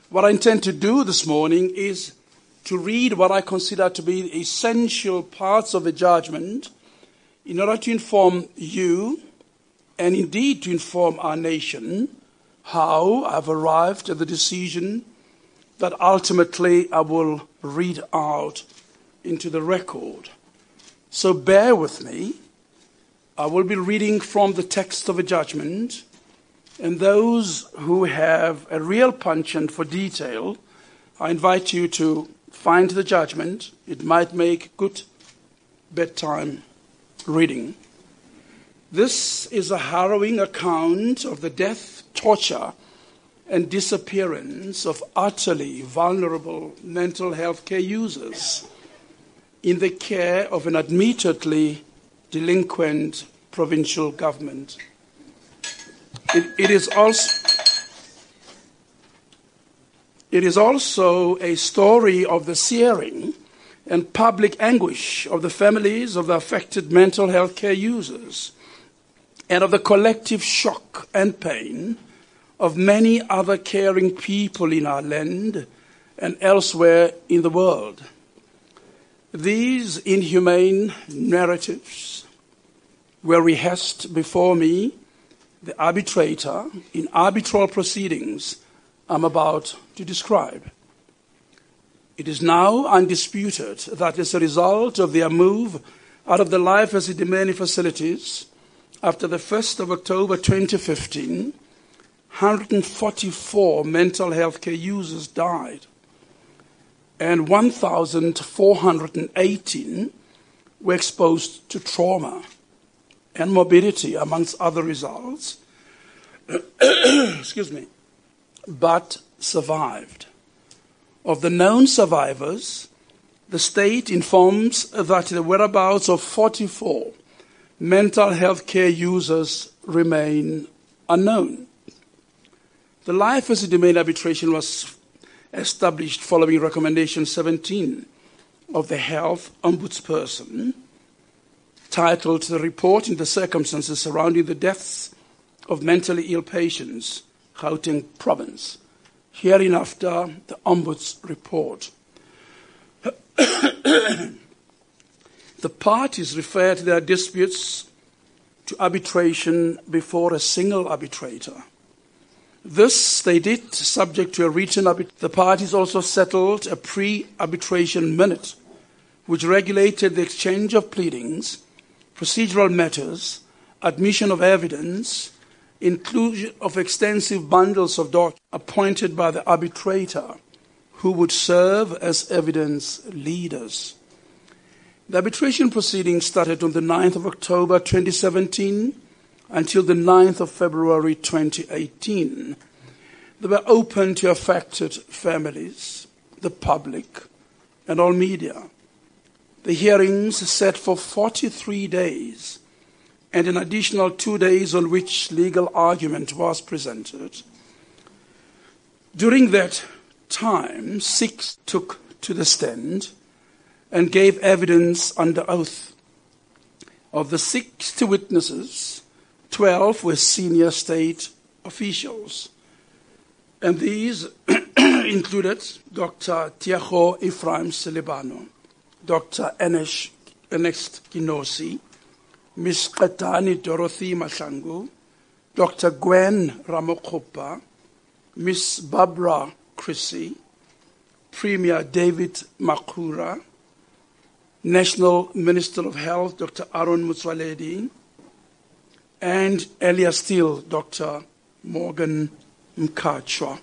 What I intend to do this morning is to read what I consider to be the essential parts of the judgment in order to inform you and indeed to inform our nation how I've arrived at the decision that ultimately I will read out into the record. So bear with me. I will be reading from the text of the judgment, and those who have a real penchant for detail, I invite you to find the judgment. It might make good bedtime reading. This is a harrowing account of the death, torture, and disappearance of utterly vulnerable mental health care users in the care of an admittedly delinquent provincial government. It is also a story of the searing and public anguish of the families of the affected mental health care users and of the collective shock and pain of many other caring people in our land and elsewhere in the world. These inhumane narratives were rehearsed before me, the arbitrator, in arbitral proceedings I'm about to describe. It is now undisputed that as a result of their move out of the Life Esidimeni facilities after the 1st of October 2015, 144 mental health care users died, and 1,418 were exposed to trauma and morbidity, amongst other results, excuse me, but survived. Of the known survivors, the state informs that the whereabouts of 44 mental health care users remain unknown. The Life Esidimeni arbitration was established following Recommendation 17 of the Health Ombudsperson, titled The Report in the Circumstances Surrounding the Deaths of Mentally Ill Patients, Gauteng Province, hereinafter the Ombuds Report. The parties referred their disputes to arbitration before a single arbitrator. This they did subject to a written arbitration. The parties also settled a pre-arbitration minute which regulated the exchange of pleadings, procedural matters, admission of evidence, inclusion of extensive bundles of documents appointed by the arbitrator who would serve as evidence leaders. The arbitration proceedings started on the 9th of October 2017 until the 9th of February 2018. They were open to affected families, the public, and all media. The hearings set for 43 days and an additional 2 days on which legal argument was presented. During that time, 6 took to the stand and gave evidence under oath. Of the 60 witnesses, 12 were senior state officials, and these included Dr. Tiago Ephraim Selebano, Dr. Ernest Kinosi, Ms. Qatani Dorothy Mahlangu, Dr. Gwen Ramokopa, Ms. Barbara Chrissy, Premier David Makura, National Minister of Health, Dr. Aaron Motsoaledi, and earlier still, Dr. Morgan Mkhatshwa.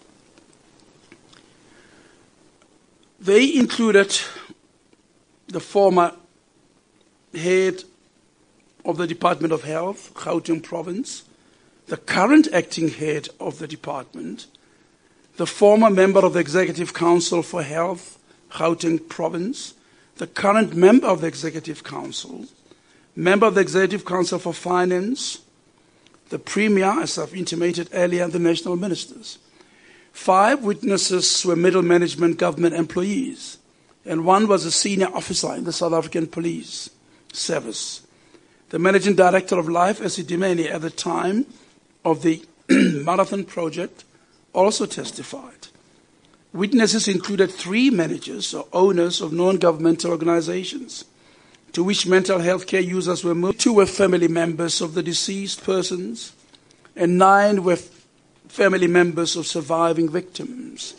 They included the former head of the Department of Health, Gauteng Province, the current acting head of the department, the former member of the Executive Council for Health, Gauteng Province, the current member of the Executive Council, member of the Executive Council for Finance, the Premier, as I've intimated earlier, and the national ministers. 5 witnesses were middle management government employees, and 1 was a senior officer in the South African Police Service. The managing director of Life Esidimeni at the time of the Marathon Project also testified. Witnesses included 3 managers or owners of non-governmental organizations to which mental health care users were moved. 2 were family members of the deceased persons, and 9 were family members of surviving victims.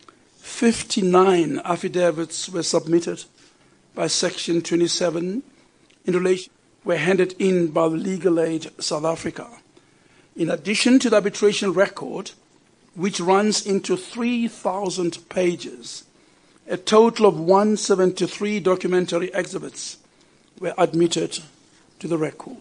59 affidavits were submitted by Section 27 in relation were handed in by Legal Aid South Africa. In addition to the arbitration record, which runs into 3,000 pages, a total of 173 documentary exhibits were admitted to the record.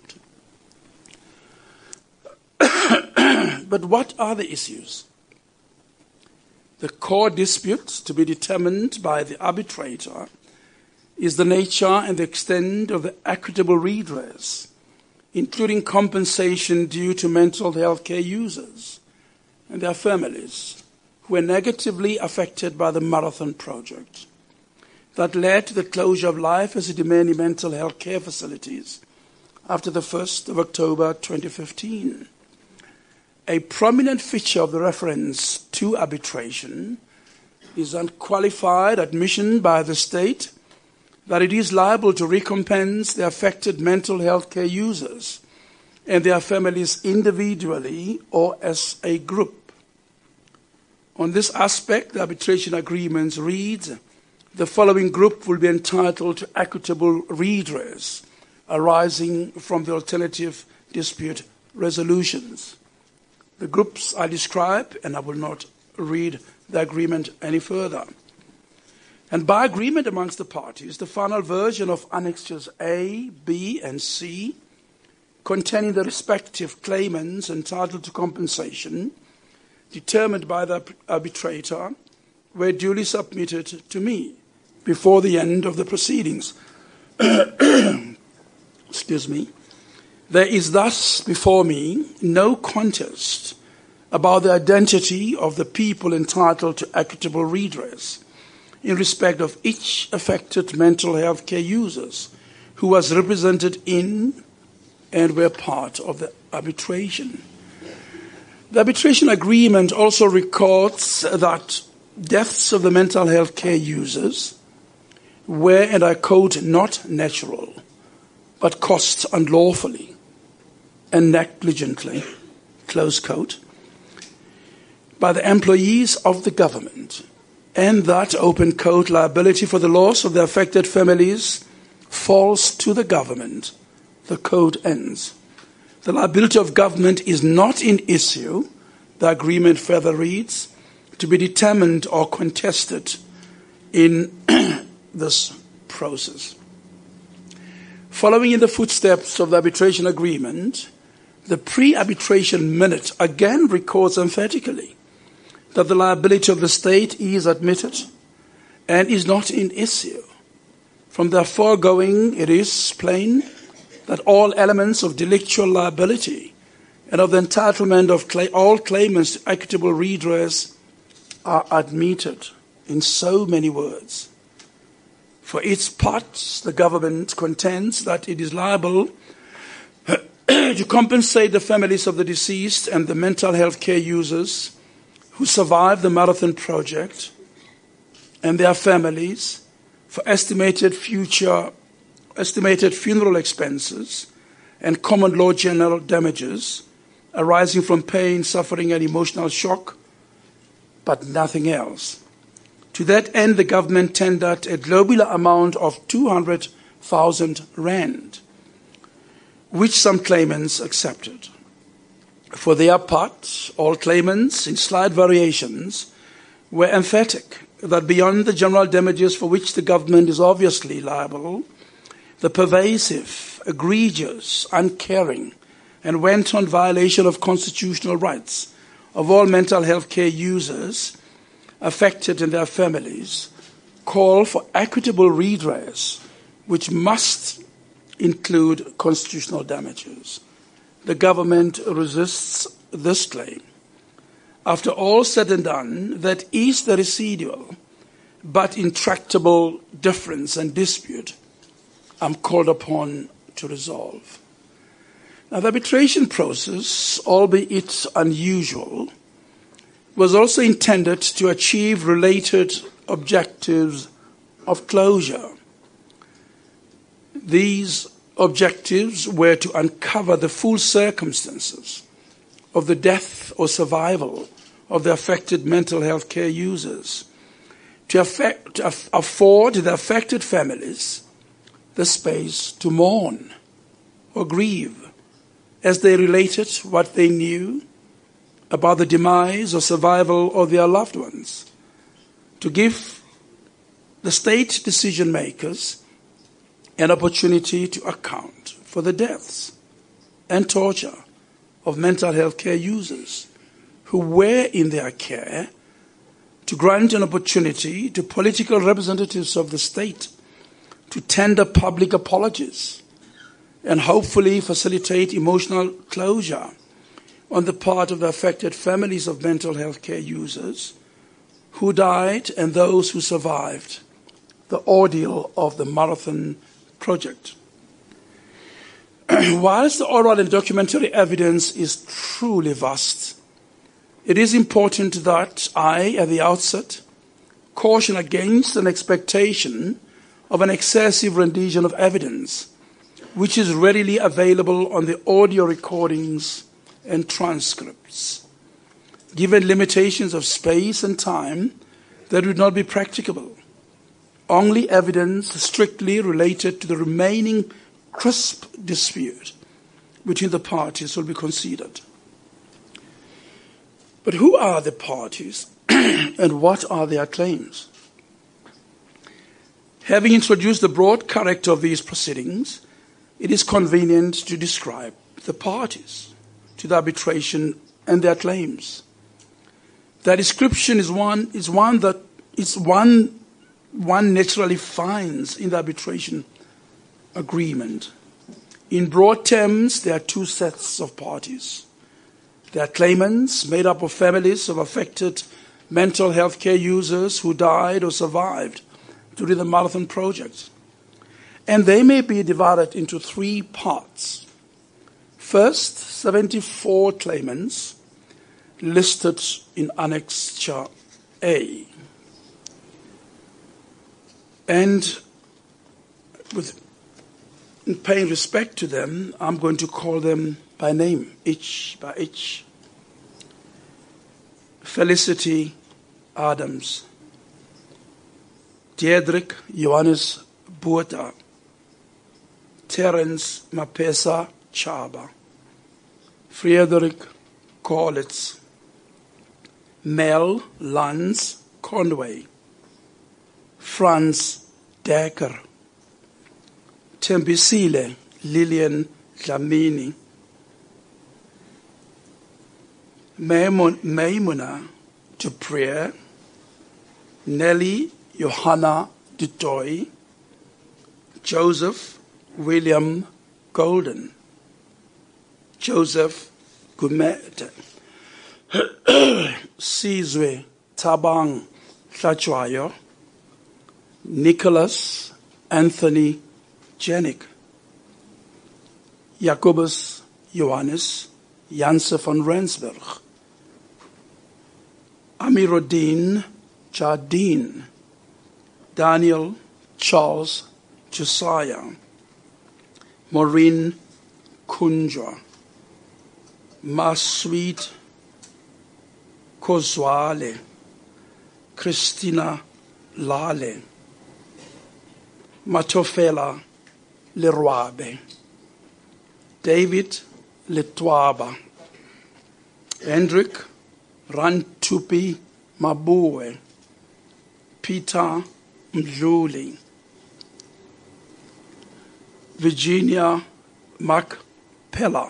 But what are the issues? The core dispute to be determined by the arbitrator is the nature and the extent of the equitable redress, including compensation due to mental health care users and their families who were negatively affected by the Marathon Project that led to the closure of Life eSetimeni mental health care facilities after the 1st of October 2015. A prominent feature of the reference to arbitration is unqualified admission by the state that it is liable to recompense the affected mental health care users and their families individually or as a group. On this aspect, the arbitration agreement reads, the following group will be entitled to equitable redress arising from the alternative dispute resolutions. The groups are described, and I will not read the agreement any further. And by agreement amongst the parties, the final version of Annexures A, B, and C, containing the respective claimants entitled to compensation, determined by the arbitrator, were duly submitted to me before the end of the proceedings. Excuse me. There is thus before me no contest about the identity of the people entitled to equitable redress in respect of each affected mental health care users who was represented in and were part of the arbitration. The arbitration agreement also records that deaths of the mental health care users were, and I quote, not natural, but caused unlawfully and negligently, close quote, by the employees of the government, and that, open quote, liability for the loss of the affected families falls to the government. The quote ends. The liability of government is not in issue, the agreement further reads, to be determined or contested in this process. Following in the footsteps of the arbitration agreement, the pre-arbitration minute again records emphatically that the liability of the state is admitted and is not in issue. From the foregoing, it is plain that all elements of delictual liability and of the entitlement of all claimants to equitable redress are admitted in so many words. For its part, the government contends that it is liable to compensate the families of the deceased and the mental health care users who survived the Marathon Project and their families for estimated funeral expenses and common law general damages arising from pain, suffering, and emotional shock, but nothing else. To that end, the government tendered a globular amount of 200,000 rand, which some claimants accepted. For their part, all claimants, in slight variations, were emphatic that beyond the general damages for which the government is obviously liable, the pervasive, egregious, uncaring, and wanton violation of constitutional rights of all mental health care users affected and their families call for equitable redress, which must include constitutional damages. The government resists this claim. After all said and done, that is the residual but intractable difference and dispute I'm called upon to resolve. Now, the arbitration process, albeit unusual, was also intended to achieve related objectives of closure. These objectives were to uncover the full circumstances of the death or survival of the affected mental health care users, to afford the affected families the space to mourn or grieve as they related what they knew about the demise or survival of their loved ones, to give the state decision makers an opportunity to account for the deaths and torture of mental health care users who were in their care, to grant an opportunity to political representatives of the state to tender public apologies and hopefully facilitate emotional closure on the part of the affected families of mental health care users who died and those who survived the ordeal of the Marathon Project. Whilst the oral and documentary evidence is truly vast, it is important that I, at the outset, caution against an expectation of an excessive rendition of evidence, which is readily available on the audio recordings and transcripts. Given limitations of space and time, that would not be practicable. Only evidence strictly related to the remaining crisp dispute between the parties will be considered. But who are the parties and what are their claims? Having introduced the broad character of these proceedings, it is convenient to describe the parties to the arbitration and their claims. That description is one naturally finds in the arbitration agreement. In broad terms, there are two sets of parties. There are claimants made up of families of affected mental health care users who died or survived during the Marathon Project. And they may be divided into three parts. First, 74 claimants listed in Annexure A. And in paying respect to them, I'm going to call them by name, each by each. Felicity Adams, Diedrich Johannes Botha, Terence Mapesa Chaba, Friedrich Korlitz, Mel Lance Conway, Franz Decker, Tembisile Lillian Dlamini, Maimuna Dupré, Nelly Johanna Dutoy, Joseph William Golden, Joseph Gumete, Sizwe Tabang Hlachwayo, Nicholas Anthony Janik, Jacobus Johannes Janse van Rensburg, Amiruddin Jardine, Daniel Charles Josiah, Maureen Kunjwa, Masweet Kozwale, Christina Lale, Matofela Lerwabe, David Letwaba, Hendrik Rantupi Mabue, Peter Mdluli, Virginia Macpella,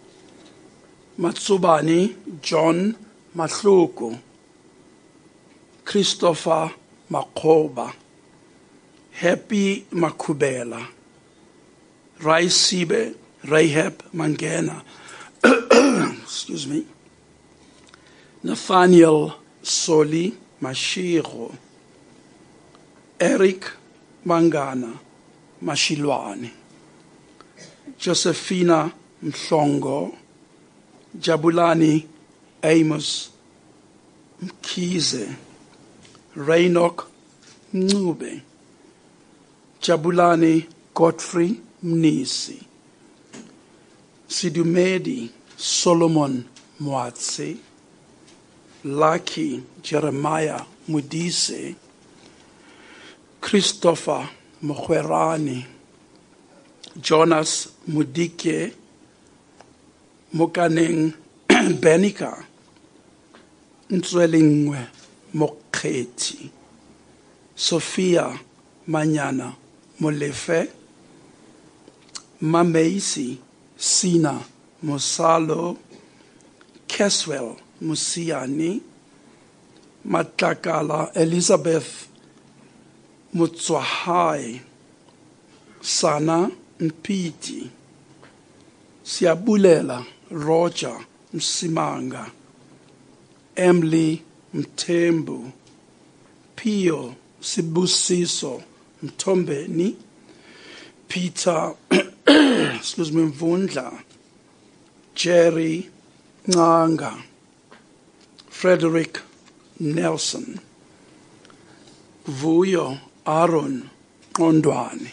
Matsubani John Mahluku, Christopher Makoba, Happy Makubela, Raisibe Rahab Mangena, excuse me, Nathaniel Soli Mashiro, Eric Mangana Mashilwani, Josephina Mhlongo, Jabulani Amos Mkhize, Raynock Mncube, Jabulani Godfrey Mnisi, Sidumedi Solomon Mwatse, Lucky Jeremiah Mudise, Christopher Mokhwerani, Jonas Mudike, Mokaneng Benika, Ntswelingwe Mokheti, Sophia Manyana Molefe, Mameisi Sina Mosalo, Caswell Musiani, Matlakala Elizabeth Mutswahai, Sana Mpiti, Siabulela Roger Msimanga, Emily Mtembu, Pio Sibusiso Mtombeni, Peter Mvundla, Jerry Nganga, Frederick Nelson, Vuyo Aaron Ondwani,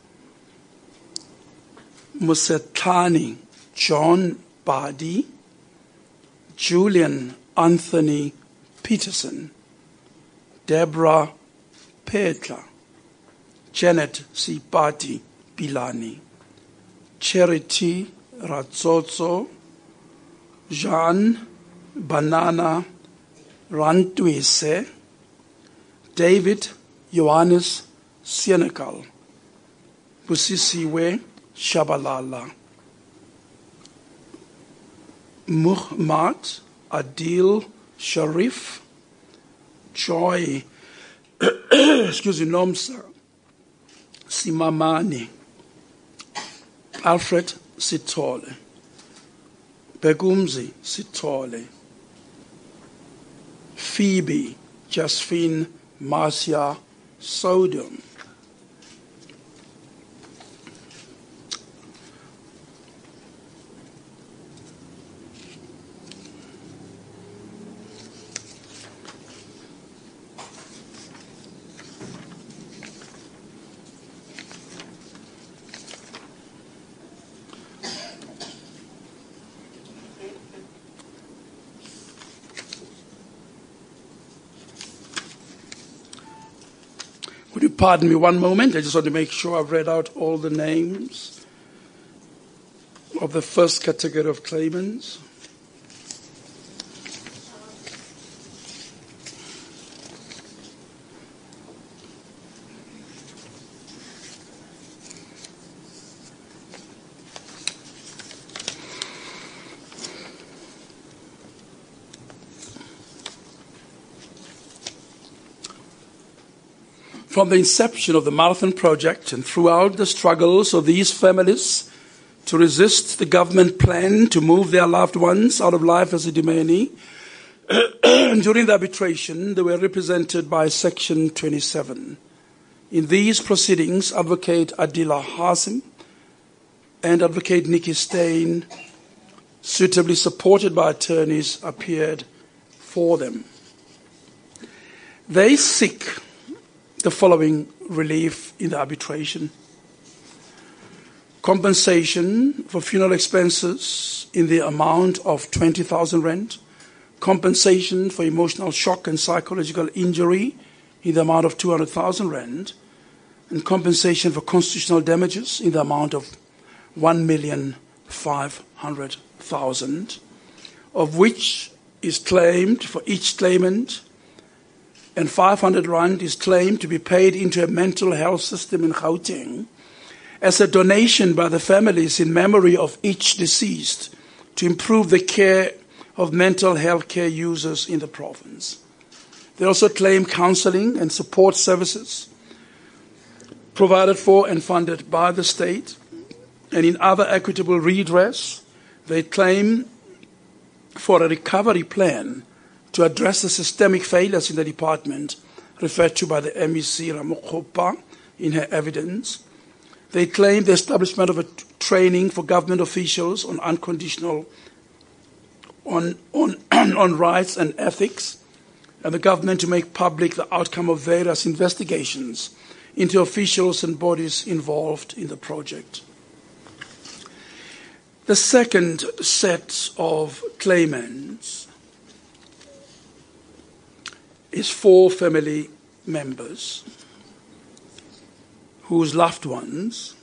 Musetlani John Badi, Julian Anthony Peterson, Deborah Petla, Janet Sipati Pilani, Charity Ratsotso, Jean Banana Rantwese, David Johannes Sienekal, Busisiwe Shabalala, Muhammad Adil Sharif, Joy Nomsa Simamani, Alfred Sitole, Begumzi Sitole, Phoebe Jasfine Marcia Sodium, Would you pardon me one moment? I just want to make sure I've read out all the names of the first category of claimants. From the inception of the Marathon Project and throughout the struggles of these families to resist the government plan to move their loved ones out of life as a Idimeni, during the arbitration, they were represented by Section 27. In these proceedings, Advocate Adila Hasim and Advocate Nikki Stein, suitably supported by attorneys, appeared for them. They seek the following relief in the arbitration: compensation for funeral expenses in the amount of 20,000 rand, compensation for emotional shock and psychological injury in the amount of 200,000 rand, and compensation for constitutional damages in the amount of 1,500,000, of which is claimed for each claimant, and 500 rand is claimed to be paid into a mental health system in Gauteng as a donation by the families in memory of each deceased to improve the care of mental health care users in the province. They also claim counseling and support services provided for and funded by the state, and in other equitable redress, they claim for a recovery plan to address the systemic failures in the department referred to by the MEC Ramokgopa in her evidence. They claim the establishment of a training for government officials on rights and ethics, and the government to make public the outcome of various investigations into officials and bodies involved in the project. The second set of claimants is 4 family members whose loved ones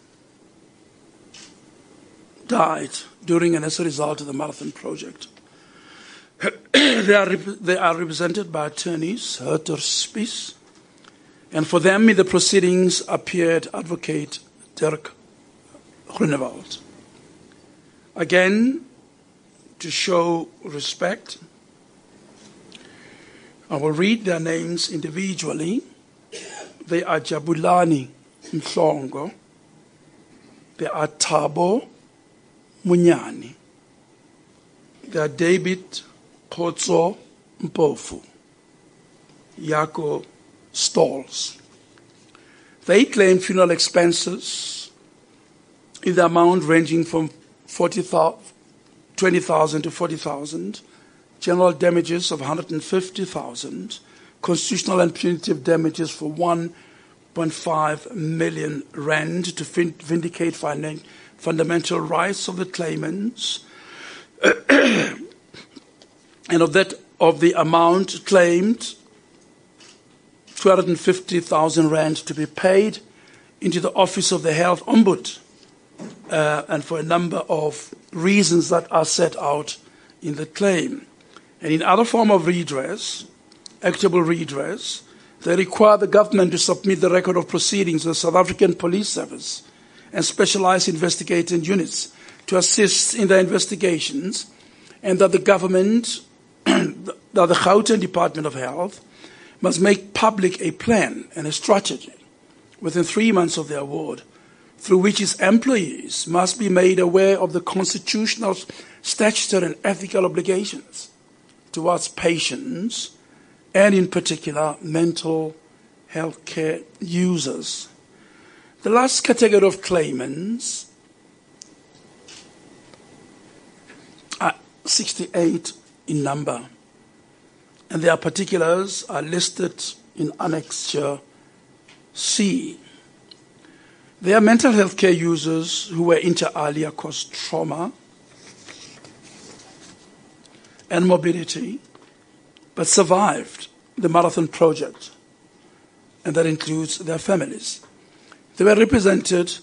died during and as a result of the Marathon project. They are represented by attorneys, Herter Spies, and for them in the proceedings appeared Advocate Dirk Groenewald. Again, to show respect, I will read their names individually. They are Jabulani Mhlongo. They are Thabo Munyani. They are David Khotso Mpofu. Yako Stalls. They claim funeral expenses in the amount ranging from 20,000 to 40,000, general damages of 150,000, constitutional and punitive damages for 1.5 million rand to vindicate fundamental rights of the claimants, and of the amount claimed, 250,000 rand to be paid into the Office of the Health Ombud, and for a number of reasons that are set out in the claim. And in other form of redress, equitable redress, they require the government to submit the record of proceedings to the South African Police Service and specialized investigating units to assist in their investigations, and that the government, that the Gauteng Department of Health, must make public a plan and a strategy within 3 months of the award, through which its employees must be made aware of the constitutional, statutory and ethical obligations towards patients, and in particular mental health care users. The last category of claimants are 68 in number, and their particulars are listed in Annexure C. They are mental health care users who were inter alia caused trauma and morbidity, but survived the Marathon project, and that includes their families. They were represented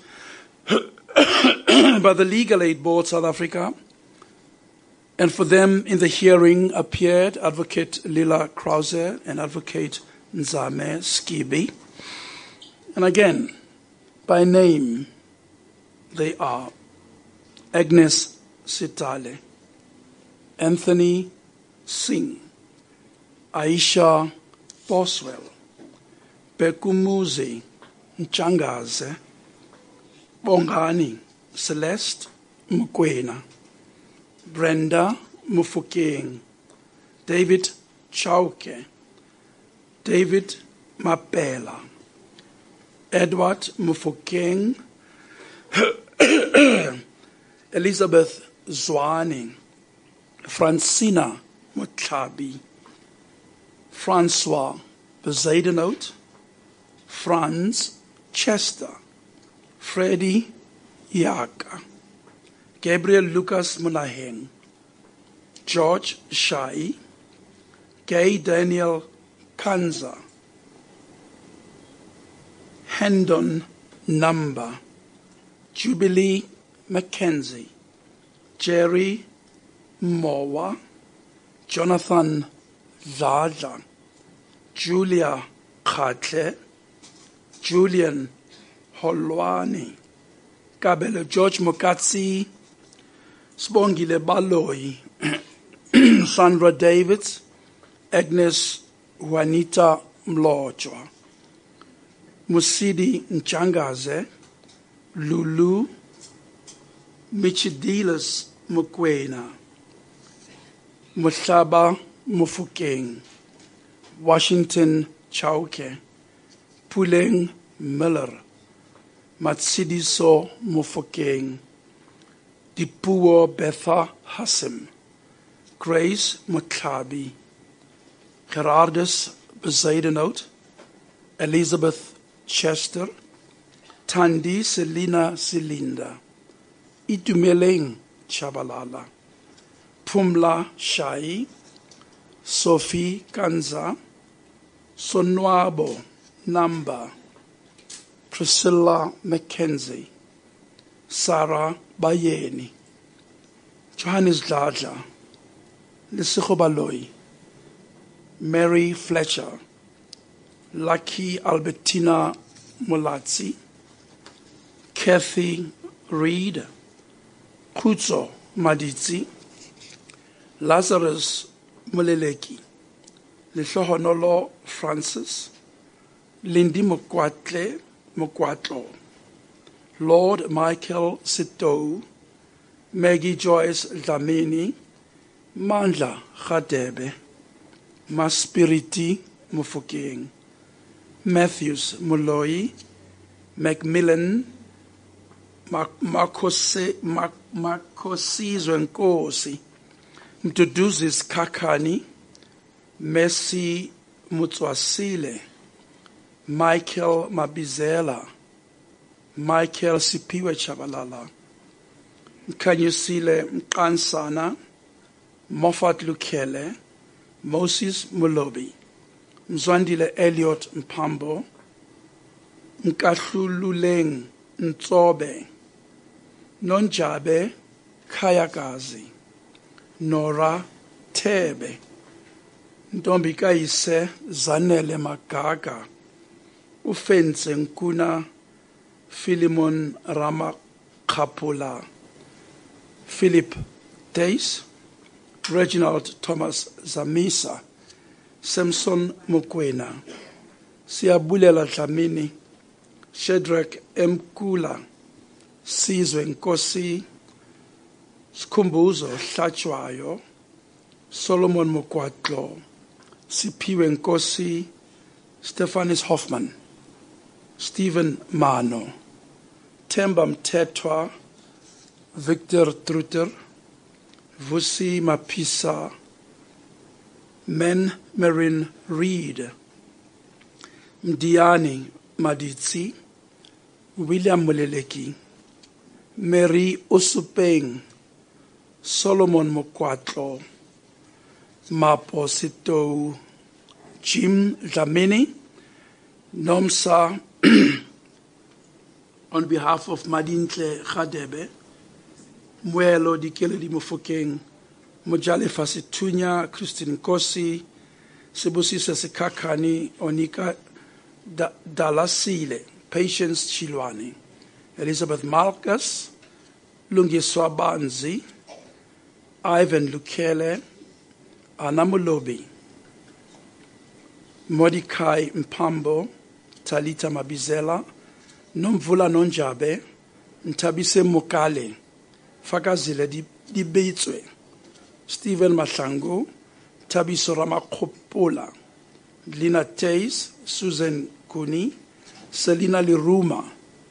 by the Legal Aid Board South Africa, and for them in the hearing appeared Advocate Lila Krause and Advocate Nzame Skibi. And again, by name, they are Agnes Sitale, Anthony Singh, Aisha Boswell, Bekumuzi Nchangaze, Bongani Celeste Mukwena, Brenda Mufokeng, David Chauke, David Mapela, Edward Mufokeng, Elizabeth Zwane, Francina Mutlabi, Francois Bezuidenhout, Franz Chester, Freddie Yaka, Gabriel Lucas Munaheng, George Shai, Gay Daniel Kanza, Hendon Number, Jubilee Mackenzie, Jerry Mowa, Jonathan Zadla, Julia Khatle, Julian Holwani, Kabelo George Mokatsi, Sbongile Baloyi, Sandra Davids, Agnes Juanita Mlojwa, Musidi Nchangaze, Lulu, Michidilas Mukwena, Muhlaba Mufokeng, Washington Chauke, Puleng Miller, Matsidiso Mufokeng, Dipuo Betha Hassim, Grace Mutlabi, Gerardus Bezuidenhout, Elizabeth Chester, Thandi Selina Silinda, Itumeleng Chabalala, Pumla Shai, Sophie Kanza, Sonwabo Namba, Priscilla Mackenzie, Sarah Bayeni, Johannes Dladla, Lesego Baloyi, Mary Fletcher, Lucky Albertina Molatsi, Kathy Reed, Kutso Maditsi, Lazarus Moleleki, Lehlohonolo Francis, Lindy Mokwatlo, Lord Michael Sitou, Maggie Joyce Dlamini, Mandla Khadebe, Maspiriti Mufokeng, Matthews Moloi, Macmillan Makosizwe Nkosi, Mduduzis Kakani, Messi Mutswasile, Michael Mabizela, Michael Sipiwe Chabalala, Mkanyusile Mkansana, Moffat Lukele, Moses Mulobi, Mzwandile Elliot Mpambo, Mkahlululeng Ntsobe, Nonjabe Kayakazi, Nora Tebe, Ntombi kayise Zanele Magaga, Ufense Nkuna Philemon Ramakapula, Philip Dace, Reginald Thomas Zamisa, Samson Mokwena, Siyabulela Dlamini, Shadrach M. Kula, Sizwe Nkosi, Skhumbuzo Hlatshwayo, Solomon Mokwatlo, Sipiwe Nkosi, Stephanis Hoffman, Stephen Mano, Themba Mthethwa, Victor Truter, Vusi Mapisa, Men Marin Reed, Mdiani Maditsi, William Moleleki, Mary Osupeng, Solomon Mokwatlo, Mapo Sitou, Jim Dlamini, Nomsa, on behalf of Madintle Khadebe, Mwelo Dikeledi Mofokeng, Mojale Fasitunya, Christine Nkosi, Sibusisa Sekakani, Onika Dalasile, Patience Chilwani, Elizabeth Malkas, Lungiswa Banzi, Ivan Lukele, Anamulobi, Mordecai Mpambo, Talita Mabizela, Nomvula Nonjabe, Ntabise Mokale, Fakazile Dibetswe, Stephen Mahlangu, Tabiso Ramakhopola, Lina Tays, Susan Kuni, Selina Liruma,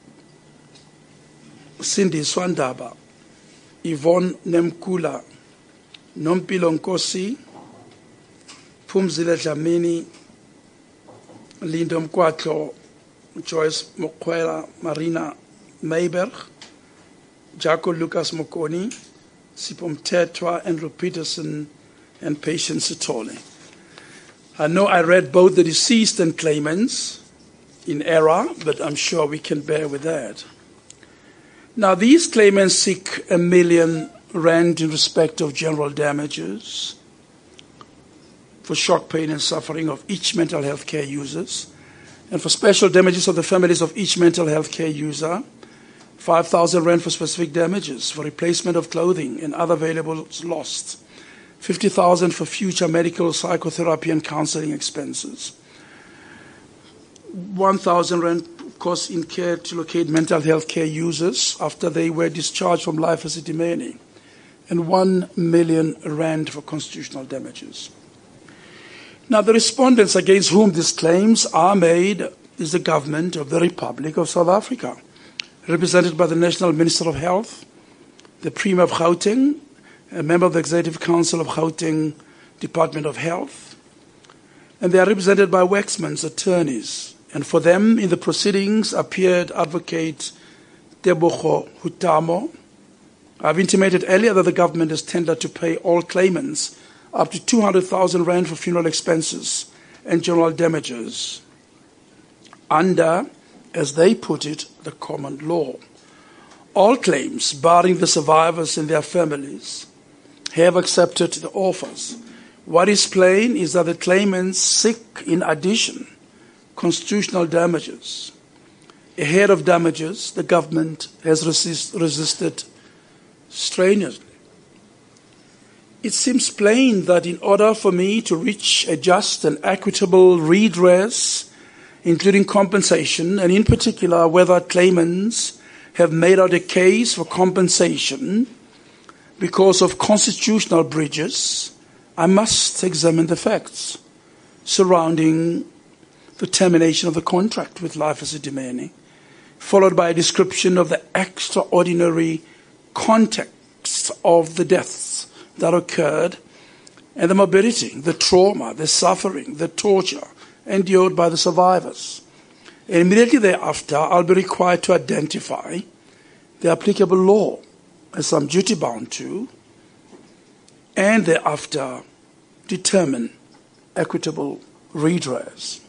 Cindy Swandaba, Yvonne Nemkula, Nompilo Nkosi, Phumzile Dlamini, Lindo Mkwatlo, Joyce Mokwela, Marina Mayberg, Jaco Lucas Mokoni, Sipho Mthethwa, Andrew Peterson, and Patience Sithole. I know I read both the deceased and claimants in error, but I'm sure we can bear with that. Now, these claimants seek R1 million in respect of general damages for shock, pain, and suffering of each mental health care users, and for special damages of the families of each mental health care user, 5,000 rand for specific damages, for replacement of clothing and other valuables lost, 50,000 for future medical, psychotherapy, and counseling expenses, 1,000 rand costs incurred to locate mental health care users after they were discharged from life as Itimeni, and 1 million rand for constitutional damages. Now, the respondents against whom these claims are made is the government of the Republic of South Africa, represented by the National Minister of Health, the Premier of Gauteng, a member of the Executive Council of Gauteng Department of Health, and they are represented by Waxman's attorneys. And for them, in the proceedings appeared Advocate Tebogo Hutamo. I've intimated earlier that the government has tendered to pay all claimants up to 200,000 rand for funeral expenses and general damages under, as they put it, the common law. All claims, barring the survivors and their families, have accepted the offers. What is plain is that the claimants seek, in addition, constitutional damages. Ahead of damages, the government has resisted strenuously. It seems plain that in order for me to reach a just and equitable redress, including compensation, and in particular whether claimants have made out a case for compensation because of constitutional breaches, I must examine the facts surrounding the termination of the contract with Life Esidimeni, followed by a description of the extraordinary context of the deaths that occurred and the morbidity, the trauma, the suffering, the torture endured by the survivors. And immediately thereafter, I'll be required to identify the applicable law, as I'm duty-bound to, and thereafter determine equitable redress.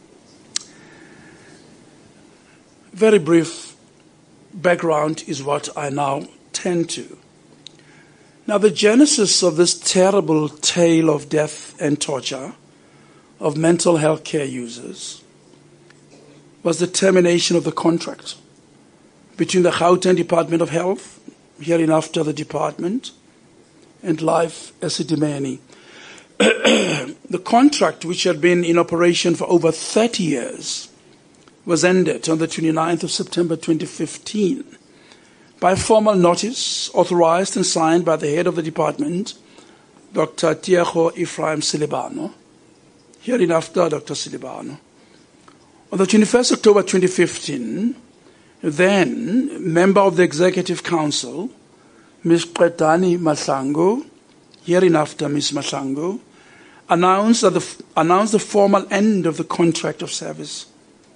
Very brief background is what I now tend to. Now, the genesis of this terrible tale of death and torture of mental health care users was the termination of the contract between the Gauteng Department of Health, hereinafter the department, and Life Esidimeni. The contract, which had been in operation for over 30 years, was ended on the 29th of September 2015 by a formal notice authorized and signed by the head of the department, Dr. Tiago Ephraim Silibano, hereinafter Dr. Silibano. On the 21st October 2015, then member of the Executive Council, Ms. Qedani Mahlangu, hereinafter Ms. Mahlangu, announced the formal end of the contract of service.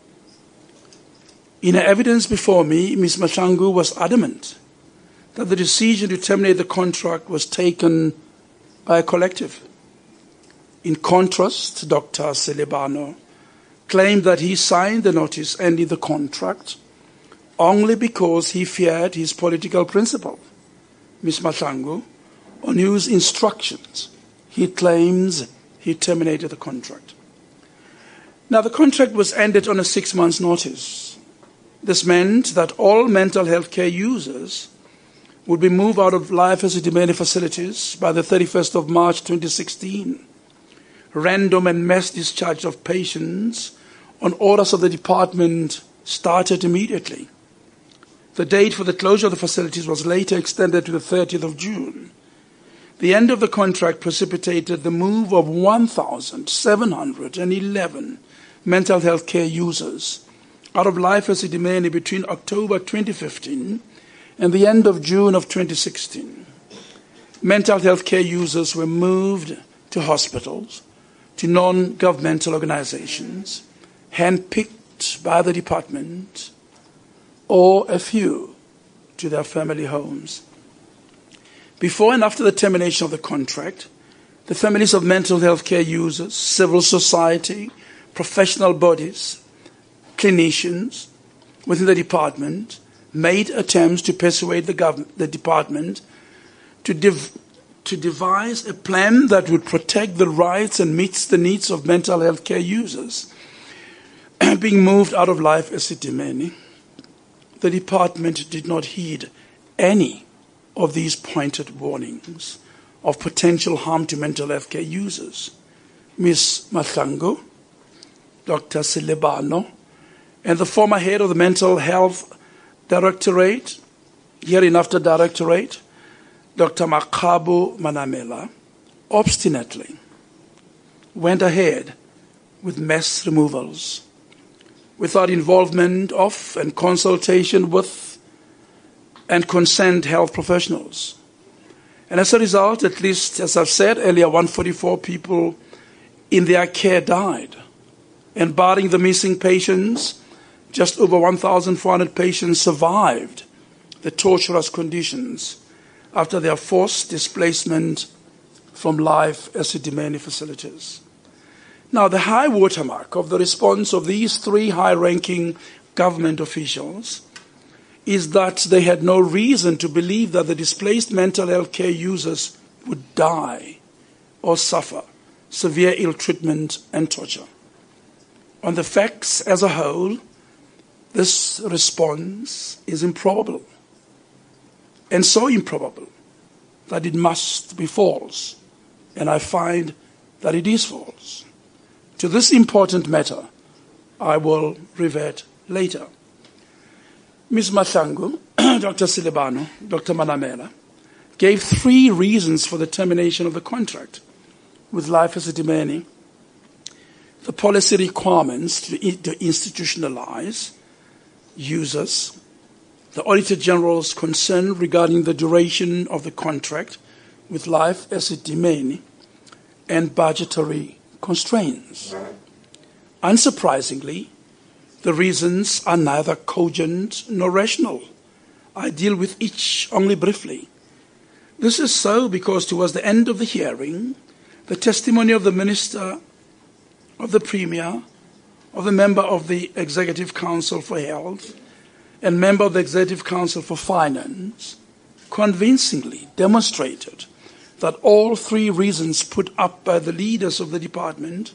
In her evidence before me, Ms. Mahlangu was adamant that the decision to terminate the contract was taken by a collective. In contrast, Dr. Silibano claimed that he signed the notice ending the contract only because he feared his political principal, Ms. Mahlangu, on whose instructions he claims he terminated the contract. Now, the contract was ended on a 6-month notice. This meant that all mental health care users would be moved out of Life Esidimeni facilities by the 31st of March 2016. Random and mass discharge of patients on orders of the department started immediately. The date for the closure of the facilities was later extended to the 30th of June. The end of the contract precipitated the move of 1,711 mental health care users out of Life Esidimeni between October 2015 and the end of June of 2016. Mental health care users were moved to hospitals, to non-governmental organizations, handpicked by the department, or a few to their family homes. Before and after the termination of the contract, the families of mental health care users, civil society, professional bodies, clinicians within the department made attempts to persuade the department to devise a plan that would protect the rights and meets the needs of mental health care users being moved out of Life Esidimeni. The department did not heed any of these pointed warnings of potential harm to mental health care users. Ms. Mahlangu, Dr. Silibano, and the former head of the Mental Health Directorate, hereinafter Directorate, Dr. Makhabu Manamela, obstinately went ahead with mass removals without involvement of and consultation with and consent health professionals. And as a result, at least, as I've said earlier, 144 people in their care died. And barring the missing patients, just over 1,400 patients survived the torturous conditions after their forced displacement from life Esidimeni facilities. Now, the high watermark of the response of these three high-ranking government officials is that they had no reason to believe that the displaced mental health care users would die or suffer severe ill treatment and torture. On the facts as a whole, this response is improbable, and so improbable that it must be false, and I find that it is false. To this important matter, I will revert later. Ms. Mahlangu, Dr. Silebano, Dr. Manamela gave three reasons for the termination of the contract with Life Esidimeni: the policy requirements to institutionalize users, the Auditor General's concern regarding the duration of the contract with Life Esidimeni, and budgetary constraints. Unsurprisingly, the reasons are neither cogent nor rational. I deal with each only briefly. This is so because towards the end of the hearing, the testimony of the Minister, of the Premier, of the member of the Executive Council for Health, and member of the Executive Council for Finance convincingly demonstrated that all three reasons put up by the leaders of the department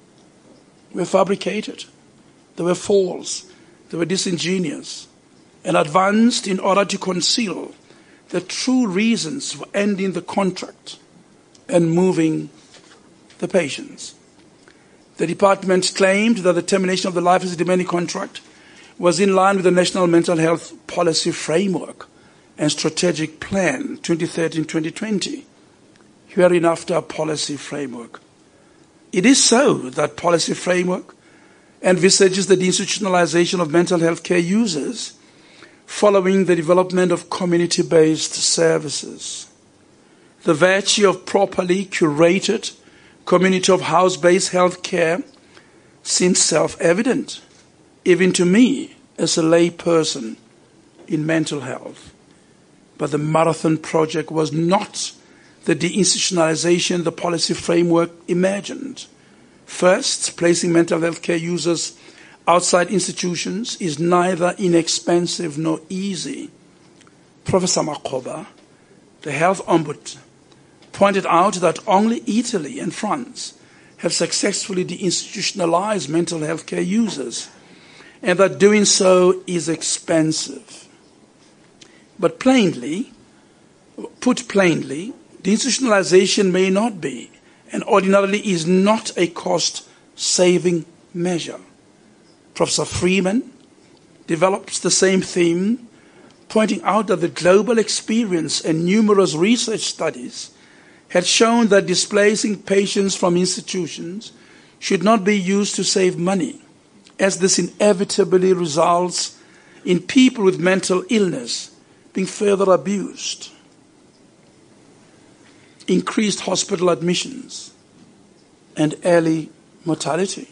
were fabricated, they were false, they were disingenuous, and advanced in order to conceal the true reasons for ending the contract and moving the patients. The department claimed that the termination of the Life Esidimeni contract was in line with the National Mental Health Policy Framework and Strategic Plan 2013-2020, hereinafter a policy framework. It is so that policy framework envisages the deinstitutionalization of mental health care users following the development of community-based services. The virtue of properly curated community of house-based health care seems self-evident, even to me as a lay person in mental health. But the Marathon Project was not the deinstitutionalization the policy framework imagined. First, placing mental health care users outside institutions is neither inexpensive nor easy. Professor Makoba, the health ombudsman, pointed out that only Italy and France have successfully deinstitutionalized mental health care users, and that doing so is expensive. But put plainly, deinstitutionalization may not be, and ordinarily is not, a cost-saving measure. Professor Freeman develops the same theme, pointing out that the global experience and numerous research studies had shown that displacing patients from institutions should not be used to save money, as this inevitably results in people with mental illness being further abused, increased hospital admissions, and early mortality.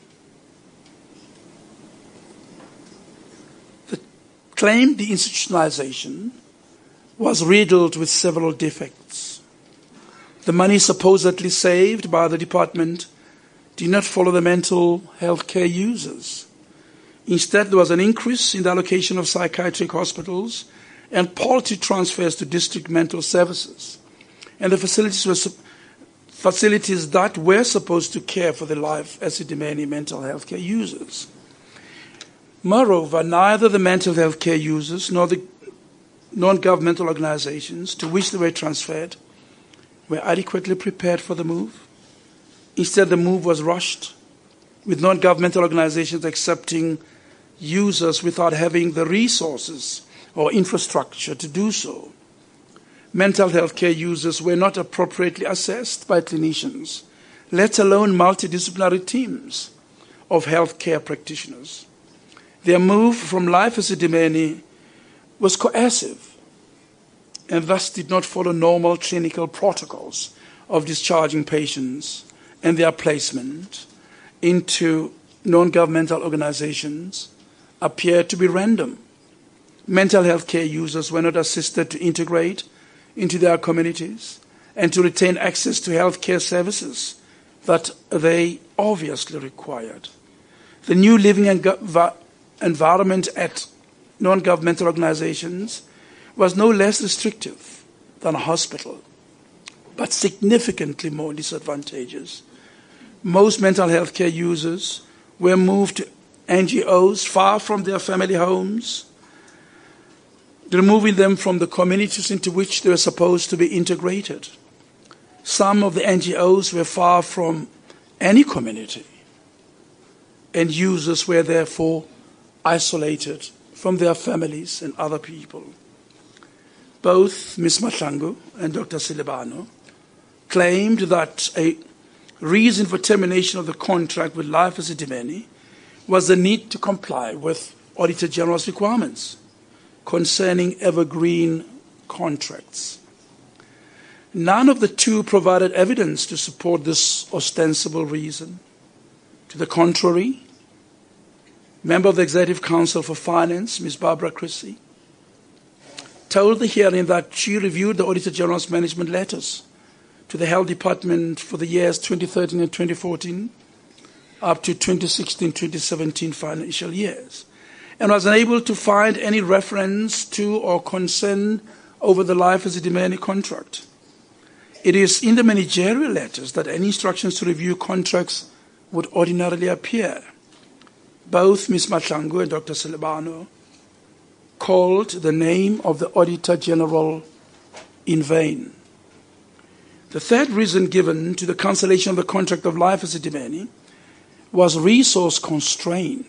The claimed deinstitutionalization was riddled with several defects. The money supposedly saved by the department did not follow the mental health care users. Instead, there was an increase in the allocation of psychiatric hospitals and policy transfers to district mental services. And the facilities that were supposed to care for the Life Esidimeni mental health care users. Moreover, neither the mental health care users nor the non-governmental organizations to which they were transferred were adequately prepared for the move. Instead, the move was rushed, with non-governmental organizations accepting users without having the resources or infrastructure to do so. Mental health care users were not appropriately assessed by clinicians, let alone multidisciplinary teams of healthcare practitioners. Their move from Life Esidimeni was coercive and thus did not follow normal clinical protocols of discharging patients and their placement into non-governmental organizations appeared to be random. Mental health care users were not assisted to integrate into their communities and to retain access to health care services that they obviously required. The new living environment at non-governmental organizations was no less restrictive than a hospital, but significantly more disadvantageous. Most mental health care users were moved to NGOs far from their family homes, removing them from the communities into which they were supposed to be integrated. Some of the NGOs were far from any community, and users were therefore isolated from their families and other people. Both Ms. Mahlangu and Dr. Silebano claimed that a reason for termination of the contract with Life Esidimeni was the need to comply with Auditor General's requirements concerning evergreen contracts. None of the two provided evidence to support this ostensible reason. To the contrary, member of the Executive Council for Finance, Ms. Barbara Chrissy, told the hearing that she reviewed the Auditor General's management letters to the Health Department for the years 2013 and 2014 up to 2016-2017 financial years, and was unable to find any reference to or concern over the Life Esidimeni contract. It is in the managerial letters that any instructions to review contracts would ordinarily appear. Both Ms. Mahlangu and Dr. Silebano called the name of the Auditor General in vain. The third reason given to the cancellation of the contract of Life Esidimeni was resource constraint.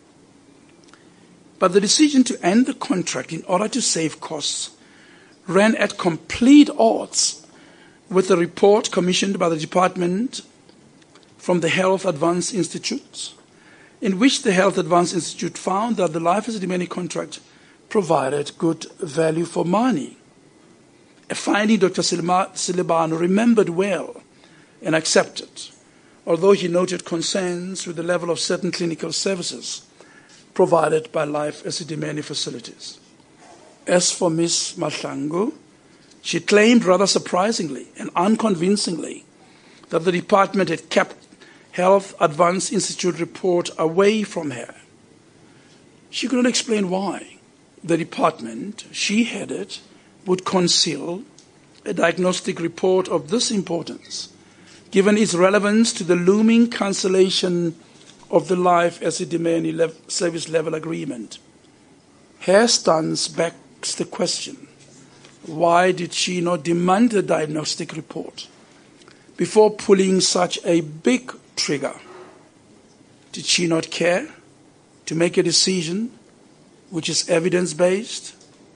But the decision to end the contract in order to save costs ran at complete odds with the report commissioned by the department from the Health Advance Institute, in which the Health Advance Institute found that the Life Esidimeni contract provided good value for money, a finding Dr. Silebano remembered well and accepted, although he noted concerns with the level of certain clinical services provided by Life Esidimeni facilities. As for Ms. Mahlangu, she claimed rather surprisingly and unconvincingly that the department had kept Health Advance Institute report away from her. She could not explain why the department she headed would conceal a diagnostic report of this importance, given its relevance to the looming cancellation of the Life Esidimeni service level agreement. Her stance begs the question, why did she not demand a diagnostic report before pulling such a big trigger? Did she not care to make a decision which is evidence-based?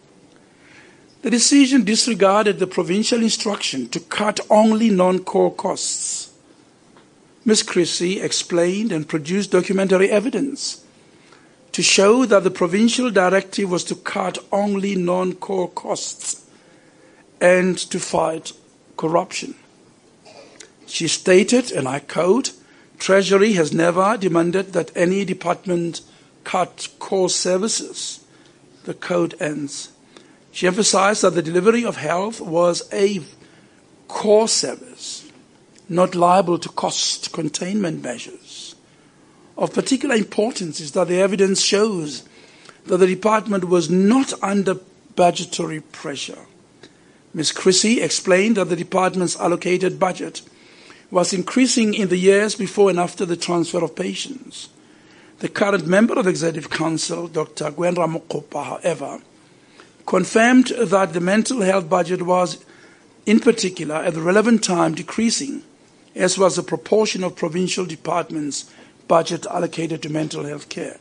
The decision disregarded the provincial instruction to cut only non-core costs. Ms. Chrissy explained and produced documentary evidence to show that the provincial directive was to cut only non-core costs and to fight corruption. She stated, and I quote, "Treasury has never demanded that any department cut core services." The quote ends. She emphasized that the delivery of health was a core service, not liable to cost containment measures. Of particular importance is that the evidence shows that the department was not under budgetary pressure. Ms. Chrissy explained that the department's allocated budget was increasing in the years before and after the transfer of patients. The current member of the Executive Council, Dr. Gwenra Mokopa, however, confirmed that the mental health budget was, in particular, at the relevant time decreasing, as was the proportion of provincial departments' budget allocated to mental health care.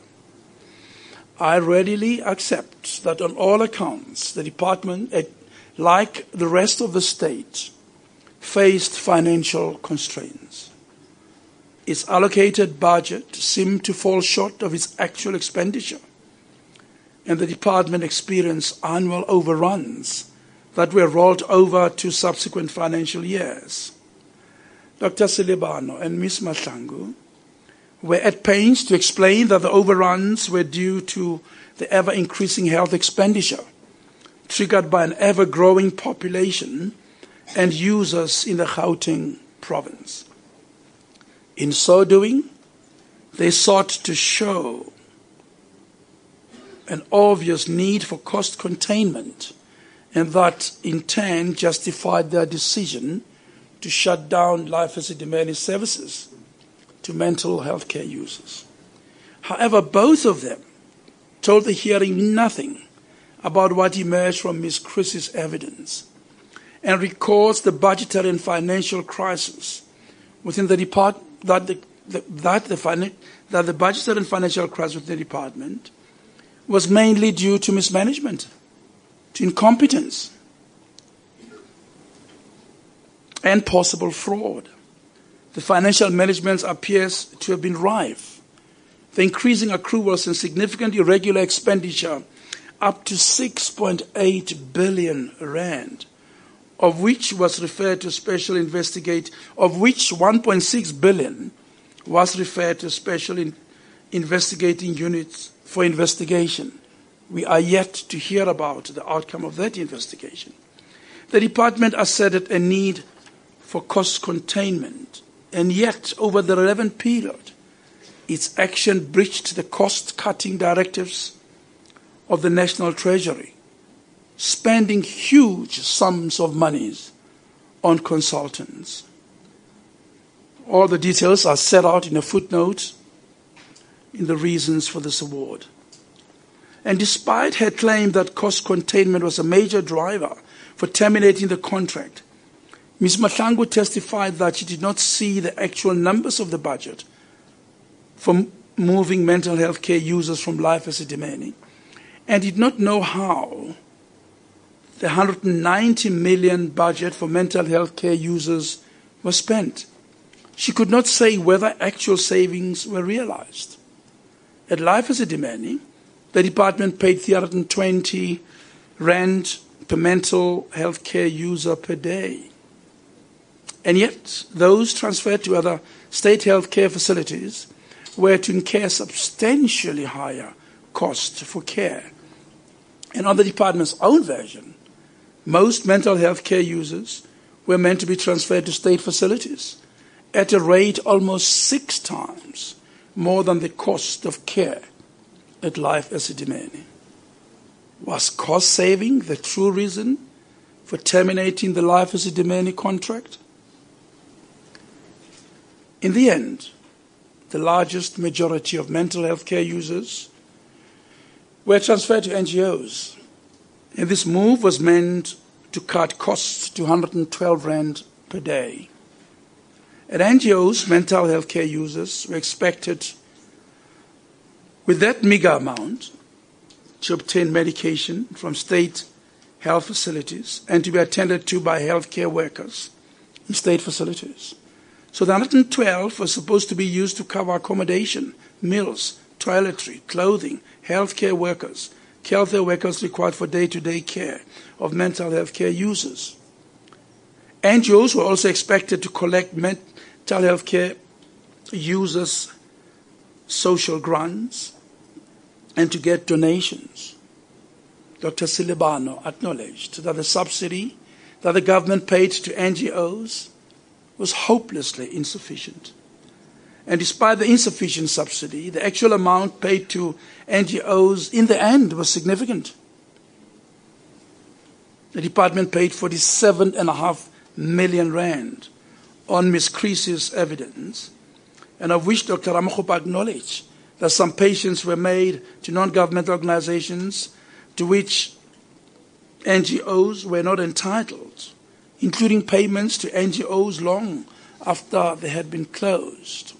I readily accept that on all accounts, the department, like the rest of the state, faced financial constraints. Its allocated budget seemed to fall short of its actual expenditure, and the department experienced annual overruns that were rolled over to subsequent financial years. Dr. Silibano and Ms. Mahlangu were at pains to explain that the overruns were due to the ever-increasing health expenditure triggered by an ever-growing population and users in the Gauteng province. In so doing, they sought to show an obvious need for cost containment, and that in turn justified their decision to shut down Life Esidimeni services to mental health care users. However, both of them told the hearing nothing about what emerged from Ms. Chris's evidence, and records the budgetary and financial crisis within the department, that the budgetary and financial crisis within the department was mainly due to mismanagement, to incompetence, and possible fraud. The financial management appears to have been rife. The increasing accruals and significant irregular expenditure up to 6.8 billion rand, of which was referred to special of which 1.6 billion was referred to special investigating units for investigation. We are yet to hear about the outcome of that investigation. The department asserted a need for cost containment, and yet over the relevant period, its action breached the cost-cutting directives of the National Treasury, spending huge sums of monies on consultants. All the details are set out in a footnote in the reasons for this award. And despite her claim that cost containment was a major driver for terminating the contract, Ms. Mahlangu testified that she did not see the actual numbers of the budget for moving mental health care users from Life Esidimeni, and did not know how the 190 million budget for mental health care users was spent. She could not say whether actual savings were realized. At Life Esidimeni, the department paid 320 rand per mental health care user per day. And yet, those transferred to other state health care facilities were to incur substantially higher costs for care. And on the department's own version, most mental health care users were meant to be transferred to state facilities at a rate almost 6 times more than the cost of care at Life Esidimeni. Was cost saving the true reason for terminating the Life Esidimeni contract? In the end, the largest majority of mental health care users were transferred to NGOs, and this move was meant to cut costs to 112 rand per day. At NGOs, mental health care users were expected, with that meager amount, to obtain medication from state health facilities and to be attended to by healthcare workers in state facilities. So the 112 was supposed to be used to cover accommodation, meals, toiletry, clothing, healthcare workers required for day-to-day care of mental health care users. NGOs were also expected to collect mental health care users' social grants and to get donations. Dr. Silibano acknowledged that the subsidy that the government paid to NGOs was hopelessly insufficient. And despite the insufficient subsidy, the actual amount paid to NGOs in the end was significant. The department paid 47.5 million rand on Ms. Chris's evidence, and of which Dr. Ramakgopa acknowledged that some payments were made to non-governmental organizations to which NGOs were not entitled, including payments to NGOs long after they had been closed.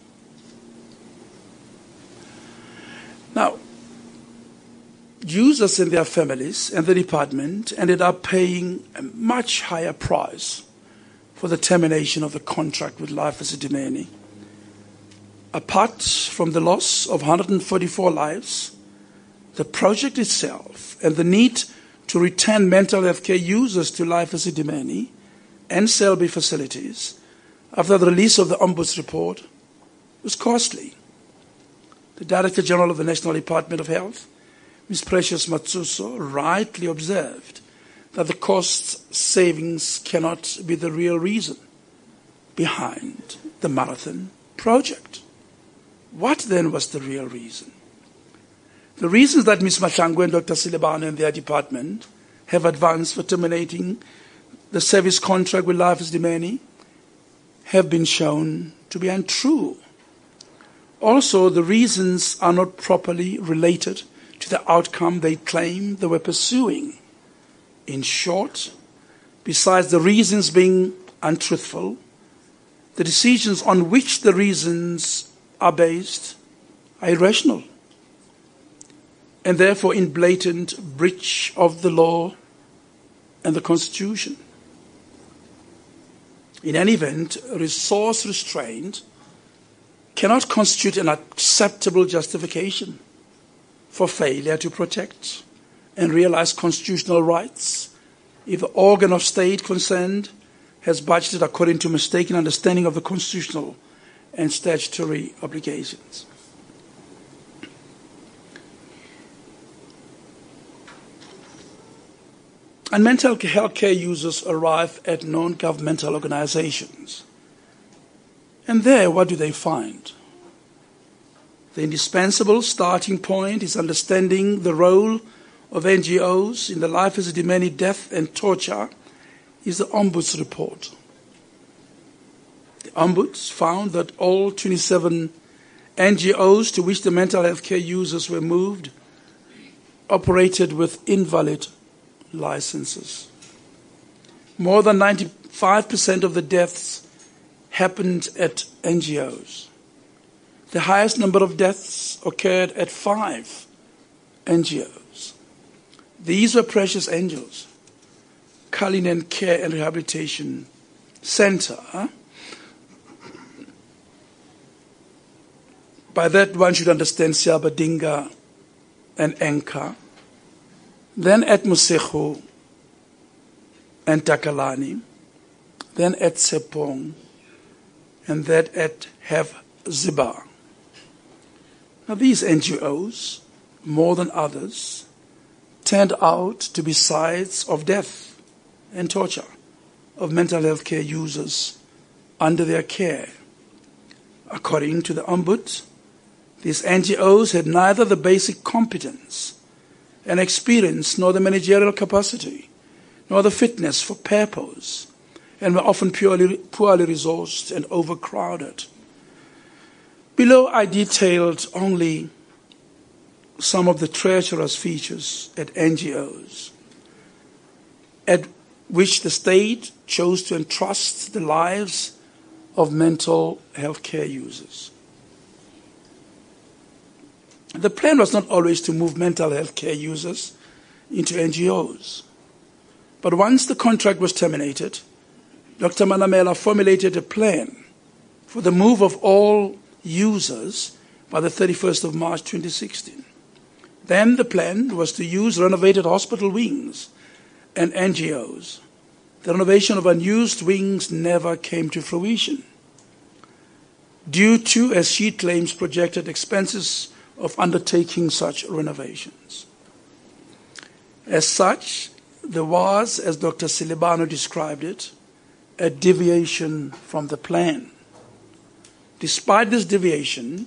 Now, users and their families and the department ended up paying a much higher price for the termination of the contract with Life Esidimeni. Apart from the loss of 144 lives, the project itself and the need to return mental health care users to Life Esidimeni and Selby facilities after the release of the Ombuds report was costly. The Director General of the National Department of Health, Ms. Precious Matsuso, rightly observed that the cost savings cannot be the real reason behind the marathon project. What then was the real reason? The reasons that Ms. Mahlangu and Dr. Silebane and their department have advanced for terminating the service contract with Life Esidimeni have been shown to be untrue. Also, the reasons are not properly related to the outcome they claim they were pursuing. In short, besides the reasons being untruthful, the decisions on which the reasons are based are irrational and therefore in blatant breach of the law and the Constitution. In any event, resource restraint cannot constitute an acceptable justification for failure to protect and realize constitutional rights if the organ of state concerned has budgeted according to mistaken understanding of the constitutional and statutory obligations. And mental health care users arrive at non-governmental organizations. And there, what do they find? The indispensable starting point is understanding the role of NGOs in the Life Esidimeni death and torture is the Ombuds report. The Ombuds found that all 27 NGOs to which the mental health care users were moved operated with invalid licenses. More than 95% of the deaths happened at NGOs. The highest number of deaths occurred at 5 NGOs. These were Precious Angels, Cullinan Care and Rehabilitation Center. By that one should understand Siabadinga and Enka. Then at Mosego and Takalani, then at Sepong, and then at Hefziba. Now these NGOs, more than others, turned out to be sites of death and torture of mental health care users under their care. According to the Ombuds, these NGOs had neither the basic competence and experience, nor the managerial capacity, nor the fitness for purpose, and were often poorly resourced and overcrowded. Below, I detailed only some of the treacherous features at NGOs, at which the state chose to entrust the lives of mental health care users. The plan was not always to move mental health care users into NGOs. But once the contract was terminated, Dr. Manamela formulated a plan for the move of all users by the 31st of March 2016. Then the plan was to use renovated hospital wings and NGOs. The renovation of unused wings never came to fruition due to, as she claims, projected expenses of undertaking such renovations. As such, there was, as Dr. Silebane described it, a deviation from the plan. Despite this deviation,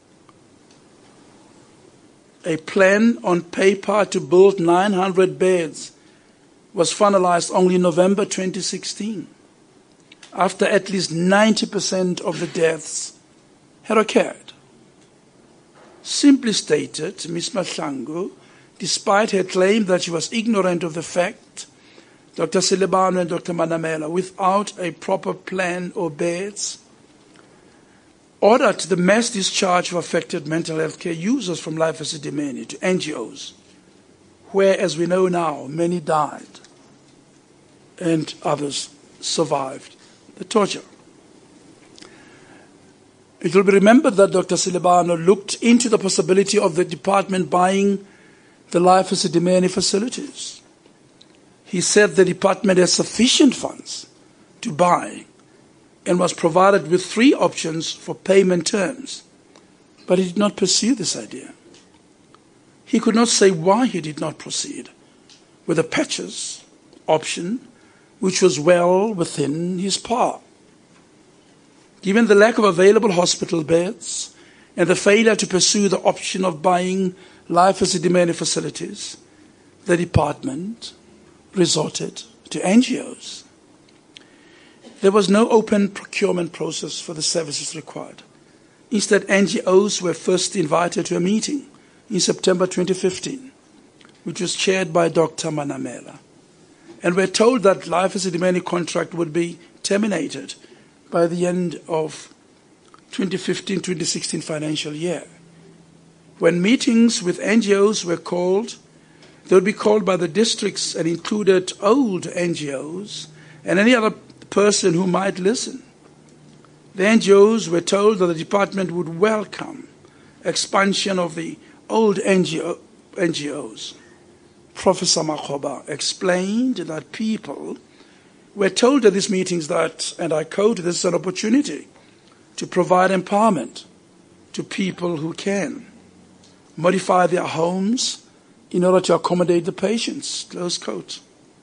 a plan on paper to build 900 beds was finalized only in November 2016, after at least 90% of the deaths had occurred. Simply stated, Ms. Mahlangu, despite her claim that she was ignorant of the fact, Dr. Silebane and Dr. Manamela, without a proper plan or beds, ordered the mass discharge of affected mental health care users from Life Esidimeni to NGOs, where, as we know now, many died and others survived the torture. It will be remembered that Dr. Silebane looked into the possibility of the department buying the Life Esidimeni facilities. He said the department has sufficient funds to buy and was provided with 3 options for payment terms. But he did not pursue this idea. He could not say why he did not proceed with the patches option, which was well within his power. Given the lack of available hospital beds and the failure to pursue the option of buying life Esidimeni facilities, the department resorted to NGOs. There was no open procurement process for the services required. Instead, NGOs were first invited to a meeting in September 2015, which was chaired by Dr. Manamela, and were told that Life Esidimeni contract would be terminated by the end of 2015-2016 financial year. When meetings with NGOs were called, they would be called by the districts and included old NGOs and any other person who might listen. The NGOs were told that the department would welcome expansion of the old NGOs. Professor Makgoba explained that people were told at these meetings that, and I quote, this is an opportunity to provide empowerment to people who can modify their homes in order to accommodate the patients, close quote.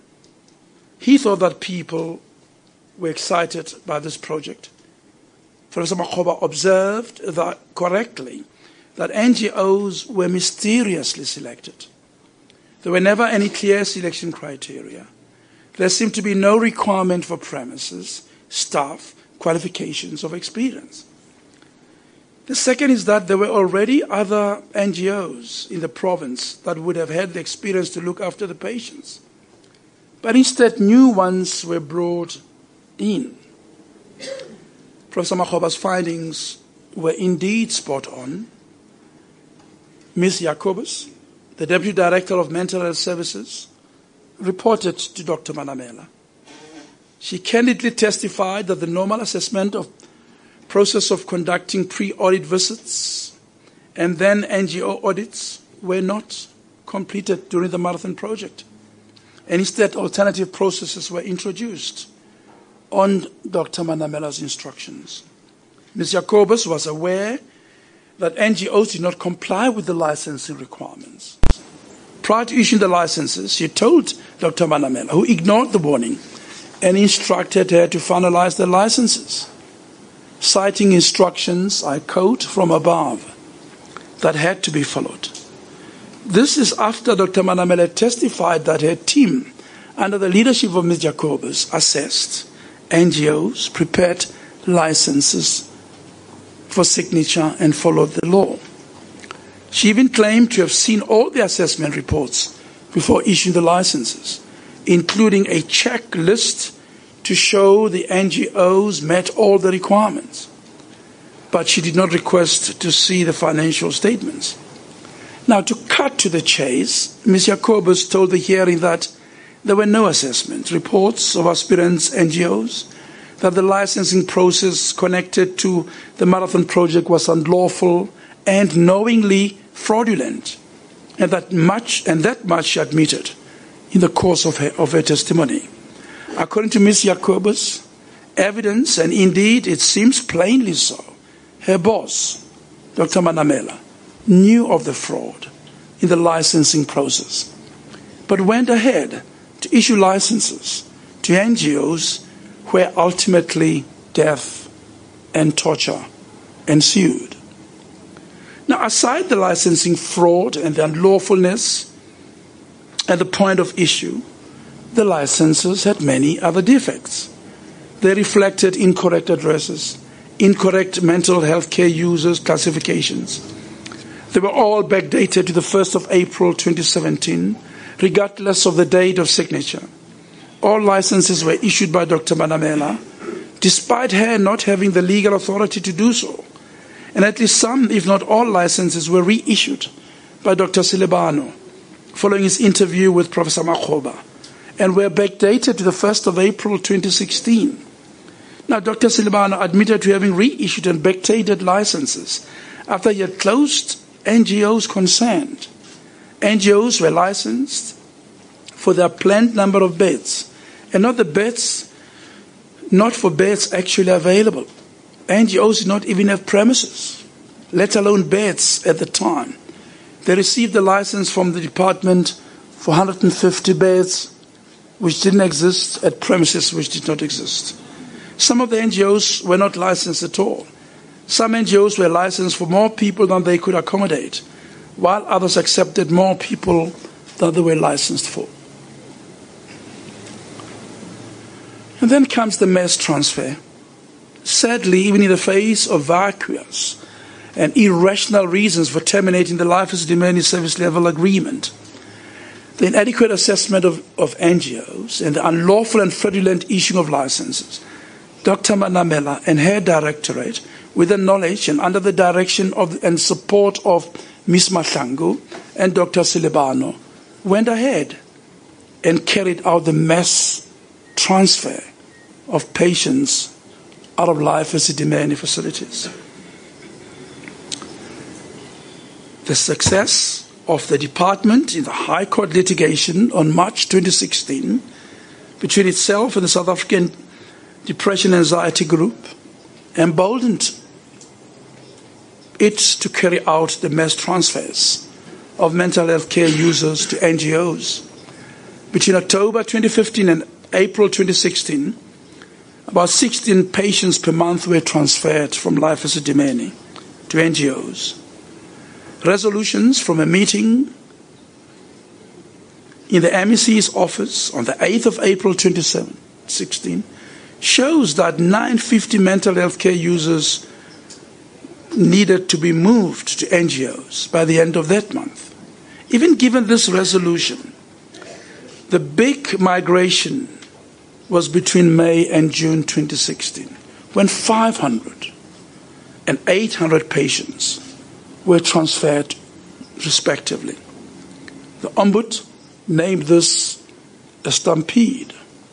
He thought that people were excited by this project. Professor Makgoba observed that correctly that NGOs were mysteriously selected. There were never any clear selection criteria. There seemed to be no requirement for premises, staff, qualifications, or experience. The second is that there were already other NGOs in the province that would have had the experience to look after the patients. But instead, new ones were brought in. Professor Makgoba's findings were indeed spot on. Ms. Jacobus, the Deputy Director of Mental Health Services, reported to Dr. Manamela. She candidly testified that the normal assessment of process of conducting pre-audit visits and then NGO audits were not completed during the Marathon project. And instead, alternative processes were introduced on Dr. Manamela's instructions. Ms. Jacobus was aware that NGOs did not comply with the licensing requirements. Prior to issuing the licenses, she told Dr. Manamela, who ignored the warning, and instructed her to finalize the licenses, citing instructions, I quote, from above, that had to be followed. This is after Dr. Manamela testified that her team, under the leadership of Ms. Jacobus, assessed NGOs, prepared licenses for signature, and followed the law. She even claimed to have seen all the assessment reports before issuing the licenses, including a checklist to show the NGOs met all the requirements. But she did not request to see the financial statements. Now, to cut to the chase, Ms. Jacobus told the hearing that there were no assessment reports of aspirants' NGOs, that the licensing process connected to the Marathon project was unlawful and knowingly fraudulent, and that much she admitted in the course of her testimony. According to Ms. Jacobus, evidence, and indeed it seems plainly so, her boss, Dr. Manamela, knew of the fraud in the licensing process, but went ahead to issue licenses to NGOs where ultimately death and torture ensued. Now, aside the licensing fraud and the unlawfulness at the point of issue, the licenses had many other defects. They reflected incorrect addresses, incorrect mental health care users classifications. They were all backdated to the 1st of April 2017, regardless of the date of signature. All licenses were issued by Dr. Manamela, despite her not having the legal authority to do so. And at least some, if not all, licenses were reissued by Dr. Silebano following his interview with Professor Makgoba, and were backdated to the 1st of April 2016. Now, Dr. Silebano admitted to having reissued and backdated licenses after he had closed NGOs concerned. NGOs were licensed for their planned number of beds, and not the beds not for beds actually available. NGOs did not even have premises, let alone beds at the time. They received a license from the department for 150 beds, which didn't exist, at premises which did not exist. Some of the NGOs were not licensed at all. Some NGOs were licensed for more people than they could accommodate, while others accepted more people than they were licensed for. And then comes the mass transfer. Sadly, even in the face of vacuous and irrational reasons for terminating the Life as a Demanding Service Level Agreement, the inadequate assessment of NGOs, and the unlawful and fraudulent issuing of licenses, Dr. Manamela and her directorate, with the knowledge and under the direction of and support of Ms. Mahlangu and Dr. Silebano, went ahead and carried out the mass transfer of patients out of Life as a Demanding facilities. The success of the department in the High Court litigation on March 2016 between itself and the South African Depression and Anxiety Group emboldened it to carry out the mass transfers of mental health care users to NGOs. Between October 2015 and April 2016, about 16 patients per month were transferred from Life as a Demanding to NGOs. Resolutions from a meeting in the MEC's office on the 8th of April 2016 shows that 950 mental health care users needed to be moved to NGOs by the end of that month. Even given this resolution, the big migration was between May and June 2016, when 500 and 800 patients were transferred respectively. The Ombud named this a stampede.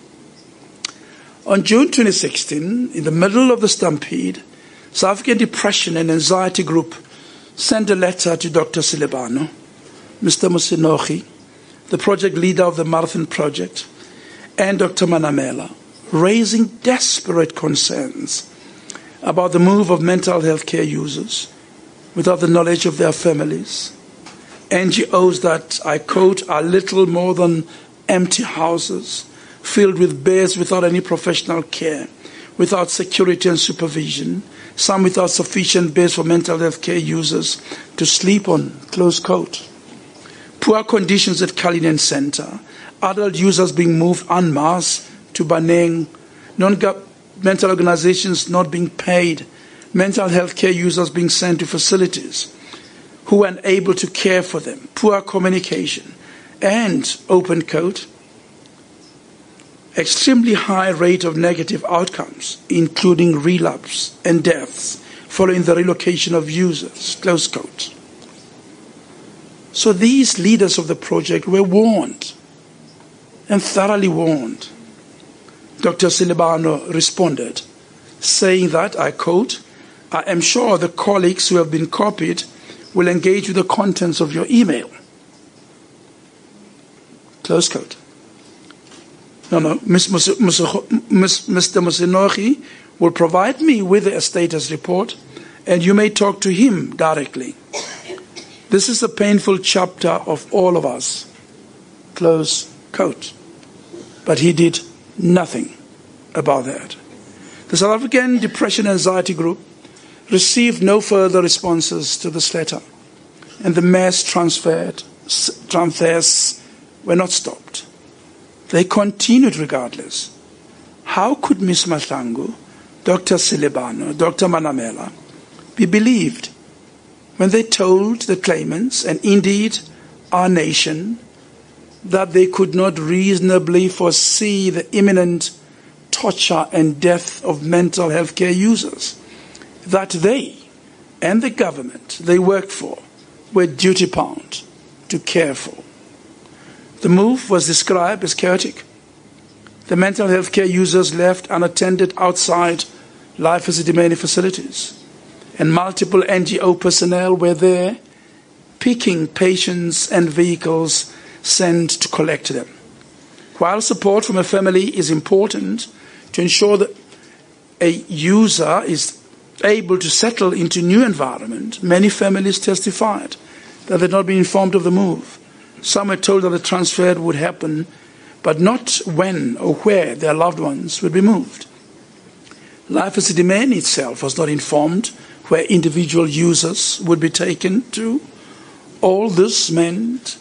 On June 2016, in the middle of the stampede, South African Depression and Anxiety Group sent a letter to Dr. Silebano, Mr. Mosenogi, the project leader of the Marathon Project, and Dr. Manamela, raising desperate concerns about the move of mental health care users without the knowledge of their families. NGOs that, I quote, are little more than empty houses, filled with beds without any professional care, without security and supervision, some without sufficient beds for mental health care users to sleep on, close quote. Poor conditions at Cullinan Center, adult users being moved en masse to Baneng, non-governmental organizations not being paid, mental health care users being sent to facilities who were unable to care for them, poor communication, and, open quote, extremely high rate of negative outcomes, including relapse and deaths following the relocation of users, close quote. So these leaders of the project were warned, and thoroughly warned. Dr. Silebano responded, saying that, I quote, I am sure the colleagues who have been copied will engage with the contents of your email. Close quote. No, Mr. Mosenogi will provide me with a status report, and you may talk to him directly. This is a painful chapter of all of us. Close quote. But he did nothing about that. The South African Depression and Anxiety Group received no further responses to this letter, and the mass transfers were not stopped. They continued regardless. How could Ms. Mahlangu, Dr. Silebano, Dr. Manamela be believed when they told the claimants, and indeed our nation, that they could not reasonably foresee the imminent torture and death of mental health care users, that they and the government they worked for were duty-bound to care for? The move was described as chaotic. The mental health care users left unattended outside Life as a Demanding facilities, and multiple NGO personnel were there picking patients and vehicles sent to collect them. While support from a family is important to ensure that a user is able to settle into a new environment, many families testified that they had not been informed of the move. Some were told that the transfer would happen, but not when or where their loved ones would be moved. Life Esidimeni itself was not informed where individual users would be taken to. All this meant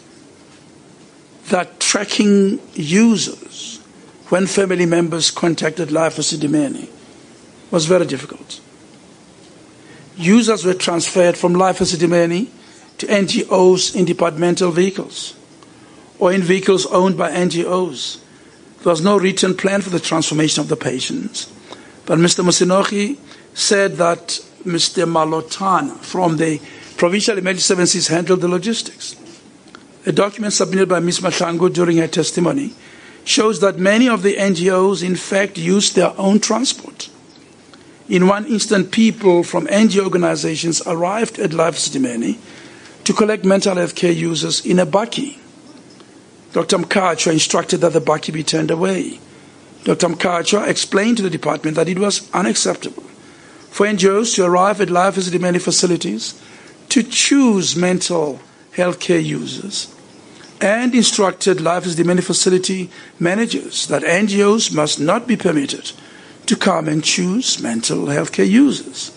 that tracking users when family members contacted Life Esidimeni was very difficult. Users were transferred from Life Esidimeni to NGOs in departmental vehicles or in vehicles owned by NGOs. There was no written plan for the transformation of the patients. But Mr. Mosinogi said that Mr. Malotana from the Provincial Emergency Services handled the logistics. A document submitted by Ms. Mahlangu during her testimony shows that many of the NGOs in fact used their own transport. In one instance, people from NGO organizations arrived at Life Esidimeni to collect mental health care users in a bakkie. Dr. Mkhatshwa instructed that the bakkie be turned away. Dr. Mkhatshwa explained to the department that it was unacceptable for NGOs to arrive at Life Esidimeni facilities to choose mental health care users, and instructed Life Esidimeni facility managers that NGOs must not be permitted to come and choose mental health care users.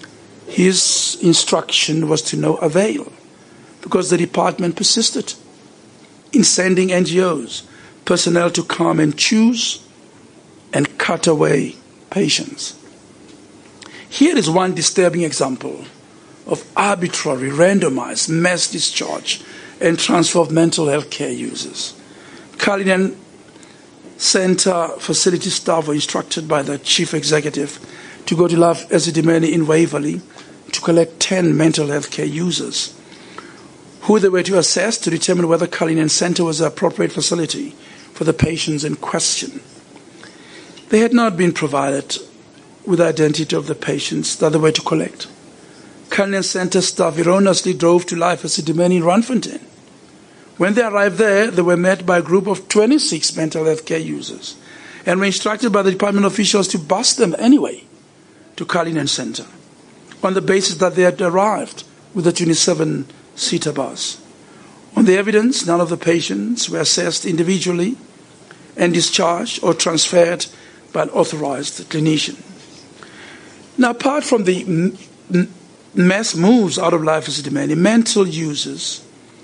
His instruction was to no avail because the department persisted in sending NGOs personnel to come and choose and cut away patients. Here is one disturbing example of arbitrary, randomized mass discharge and transfer of mental health care users. Cullinan Center facility staff were instructed by the chief executive to go to Life Esidimeni in Waverley to collect 10 mental health care users, who they were to assess to determine whether Cullinan Center was the appropriate facility for the patients in question. They had not been provided with the identity of the patients that they were to collect. Cullinan Center staff erroneously drove to Life Esidimeni in Randfontein. When they arrived there, they were met by a group of 26 mental health care users and were instructed by the department officials to bus them anyway to Cullinan Center on the basis that they had arrived with a 27-seater bus. On the evidence, none of the patients were assessed individually and discharged or transferred by an authorized clinician. Now, apart from the mass moves out of Life Esidimeni, mental users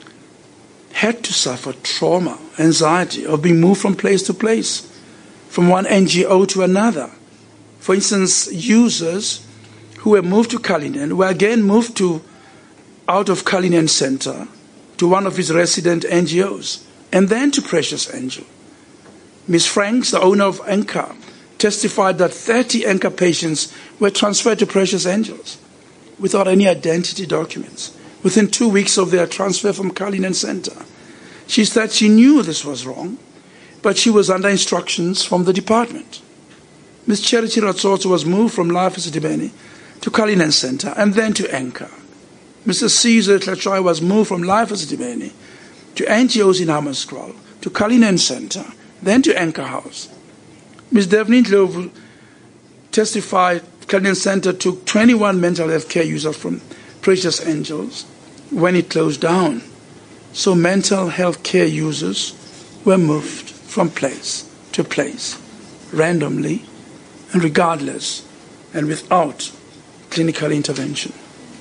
had to suffer trauma, anxiety of being moved from place to place, from one NGO to another. For instance, users who were moved to Cullinan were again moved out of Cullinan Center to one of his resident NGOs, and then to Precious Angel. Ms. Franks, the owner of Anchor, testified that 30 Anchor patients were transferred to Precious Angels without any identity documents within 2 weeks of their transfer from Cullinan Center. She said she knew this was wrong, but she was under instructions from the department. Ms. Charity Ratsotso was moved from Life Esidimeni to Cullinan Center and then to Anchor. Mr. Caesar Tlachai was moved from Life Esidimeni to NGOs in Hammarskraal, to Cullinan Center, then to Anchor House. Ms. Devneen Ndlovu testified Cullinan Center took 21 mental health care users from Precious Angels when it closed down. So mental health care users were moved from place to place, randomly and regardless and without clinical intervention.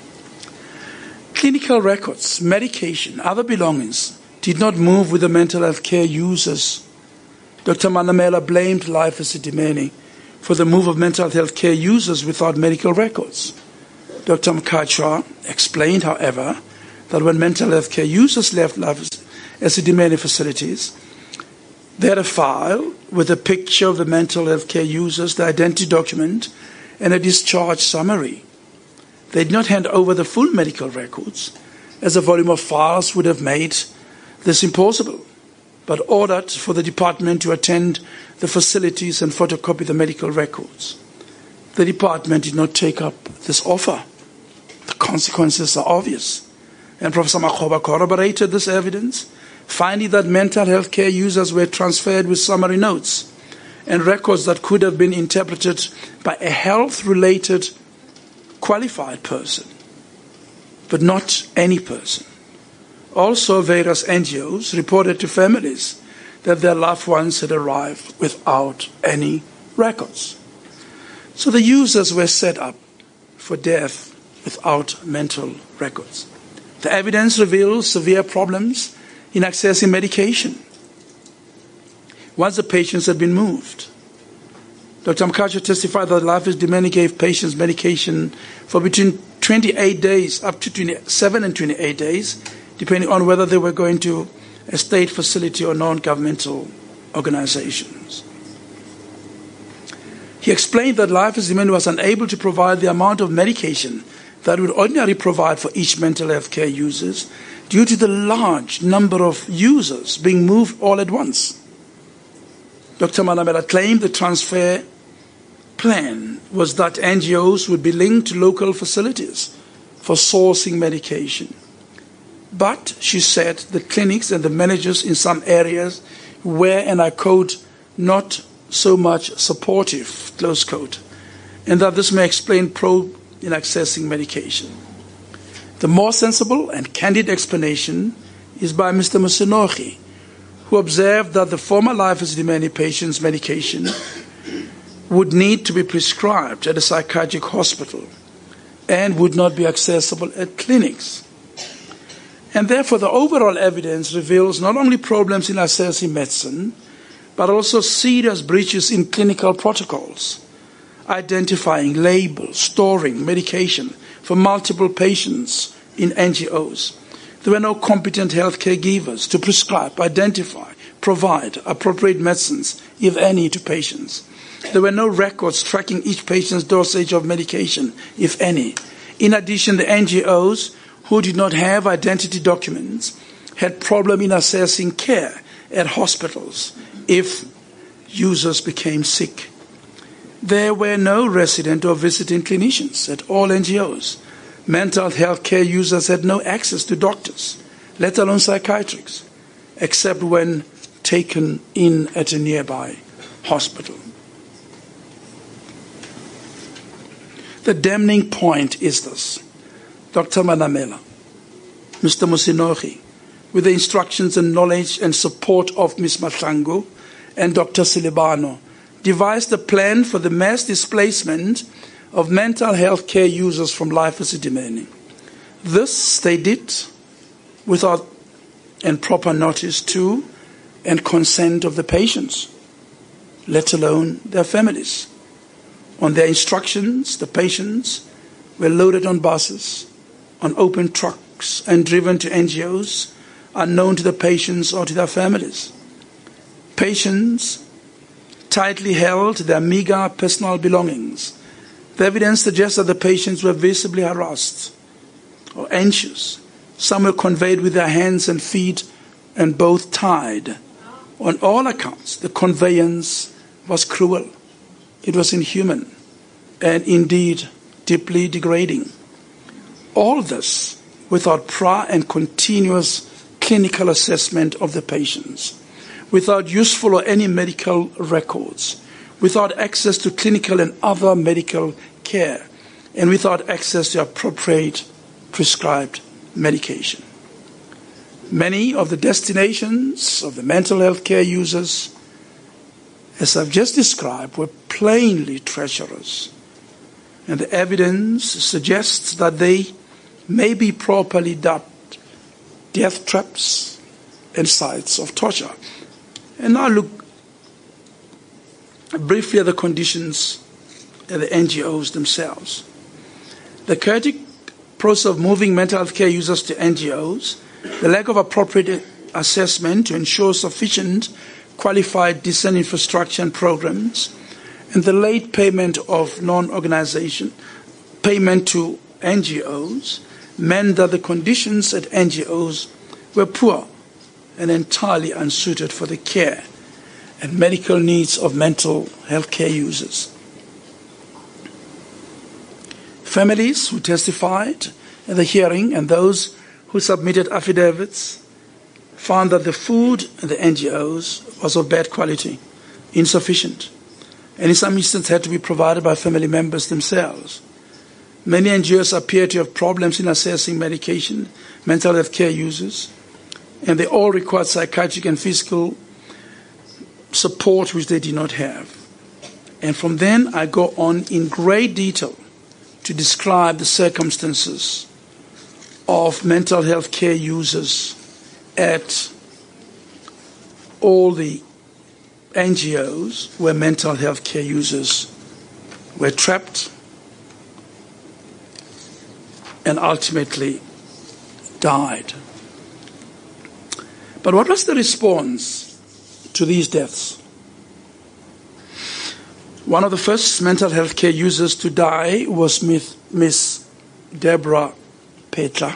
Clinical records, medication, other belongings did not move with the mental health care users. Dr. Manamela blamed Life Esidimeni for the move of mental health care users without medical records. Dr. Mkhatshwa explained, however, that when mental health care users left Life Esidimeni facilities, they had a file with a picture of the mental health care users, the identity document, and a discharge summary. They did not hand over the full medical records, as a volume of files would have made this impossible, but ordered for the department to attend the facilities and photocopy the medical records. The department did not take up this offer. The consequences are obvious. And Professor Makgoba corroborated this evidence, finding that mental health care users were transferred with summary notes and records that could have been interpreted by a health-related qualified person, but not any person. Also, various NGOs reported to families that their loved ones had arrived without any records. So the users were set up for death without mental records. The evidence reveals severe problems in accessing medication once the patients had been moved. Dr. Mkhatshwa testified that Life is Demanding gave patients medication for between 28 days, up to 27 and 28 days, depending on whether they were going to a state facility or non-governmental organizations. He explained that Life is Demanding was unable to provide the amount of medication that would ordinarily provide for each mental health care users due to the large number of users being moved all at once. Dr. Manamela claimed the transfer plan was that NGOs would be linked to local facilities for sourcing medication. But, she said, the clinics and the managers in some areas were, and I quote, not so much supportive, close quote, and that this may explain probe in accessing medication. The more sensible and candid explanation is by Mr. Mosenogi, who observed that the former Life is Demanding patients' medication would need to be prescribed at a psychiatric hospital and would not be accessible at clinics. And therefore, the overall evidence reveals not only problems in accessing medicine, but also serious breaches in clinical protocols, identifying, label, storing medication for multiple patients in NGOs. There were no competent healthcare givers to prescribe, identify, provide appropriate medicines, if any, to patients. There were no records tracking each patient's dosage of medication, if any. In addition, the NGOs who did not have identity documents had problem in assessing care at hospitals if users became sick. There were no resident or visiting clinicians at all NGOs. Mental health care users had no access to doctors, let alone psychiatrists, except when taken in at a nearby hospital. The damning point is this. Dr. Manamela, Mr. Mosenogi, with the instructions and knowledge and support of Ms. Mahlangu and Dr. Silibano, devised a plan for the mass displacement of mental health care users from Life is Demanding. This they did without and proper notice to and consent of the patients, let alone their families. On their instructions, the patients were loaded on buses, on open trucks, and driven to NGOs unknown to the patients or to their families. Patients tightly held their meager personal belongings. The evidence suggests that the patients were visibly harassed or anxious. Some were conveyed with their hands and feet and both tied. On all accounts, the conveyance was cruel. It was inhuman and indeed deeply degrading. All this without prior and continuous clinical assessment of the patients, without useful or any medical records, without access to clinical and other medical care, and without access to appropriate prescribed medication. Many of the destinations of the mental health care users, as I've just described, were plainly treacherous, and the evidence suggests that they may be properly dubbed death traps and sites of torture. And now look briefly at the conditions at the NGOs themselves. The chaotic process of moving mental health care users to NGOs, the lack of appropriate assessment to ensure sufficient qualified decent infrastructure and programs, and the late payment of non-organization payment to NGOs meant that the conditions at NGOs were poor and entirely unsuited for the care and medical needs of mental health care users. Families who testified at the hearing and those who submitted affidavits found that the food at the NGOs was of bad quality, insufficient, and in some instances had to be provided by family members themselves. Many NGOs appear to have problems in assessing medication, mental health care users, and they all require psychiatric and physical support which they did not have. And from then I go on in great detail to describe the circumstances of mental health care users at all the NGOs where mental health care users were trapped and ultimately died. But what was the response to these deaths? One of the first mental health care users to die was Miss Deborah Petla.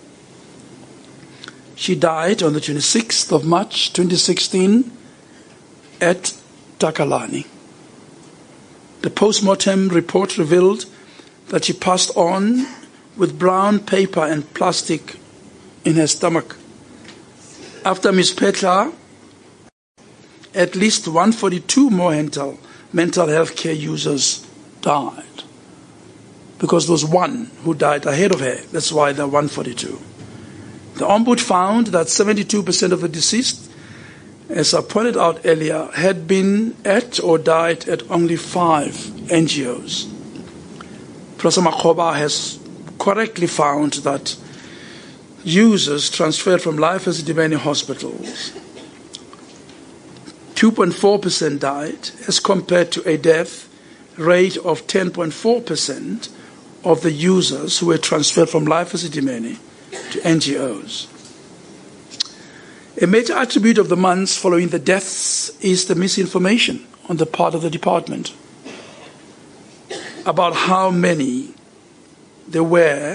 She died on the 26th of March 2016 at Takalani. The post-mortem report revealed that she passed on with brown paper and plastic in her stomach. After Ms. Petla, at least 142 more mental health care users died, because there was one who died ahead of her. That's why there are 142. The Ombud found that 72% of the deceased, as I pointed out earlier, had been at or died at only 5 NGOs. Professor Makgoba has correctly found that users transferred from Life Esidimeni hospitals, 2.4% died, as compared to a death rate of 10.4% of the users who were transferred from Life Esidimeni to NGOs. A major attribute of the months following the deaths is the misinformation on the part of the department about how many there were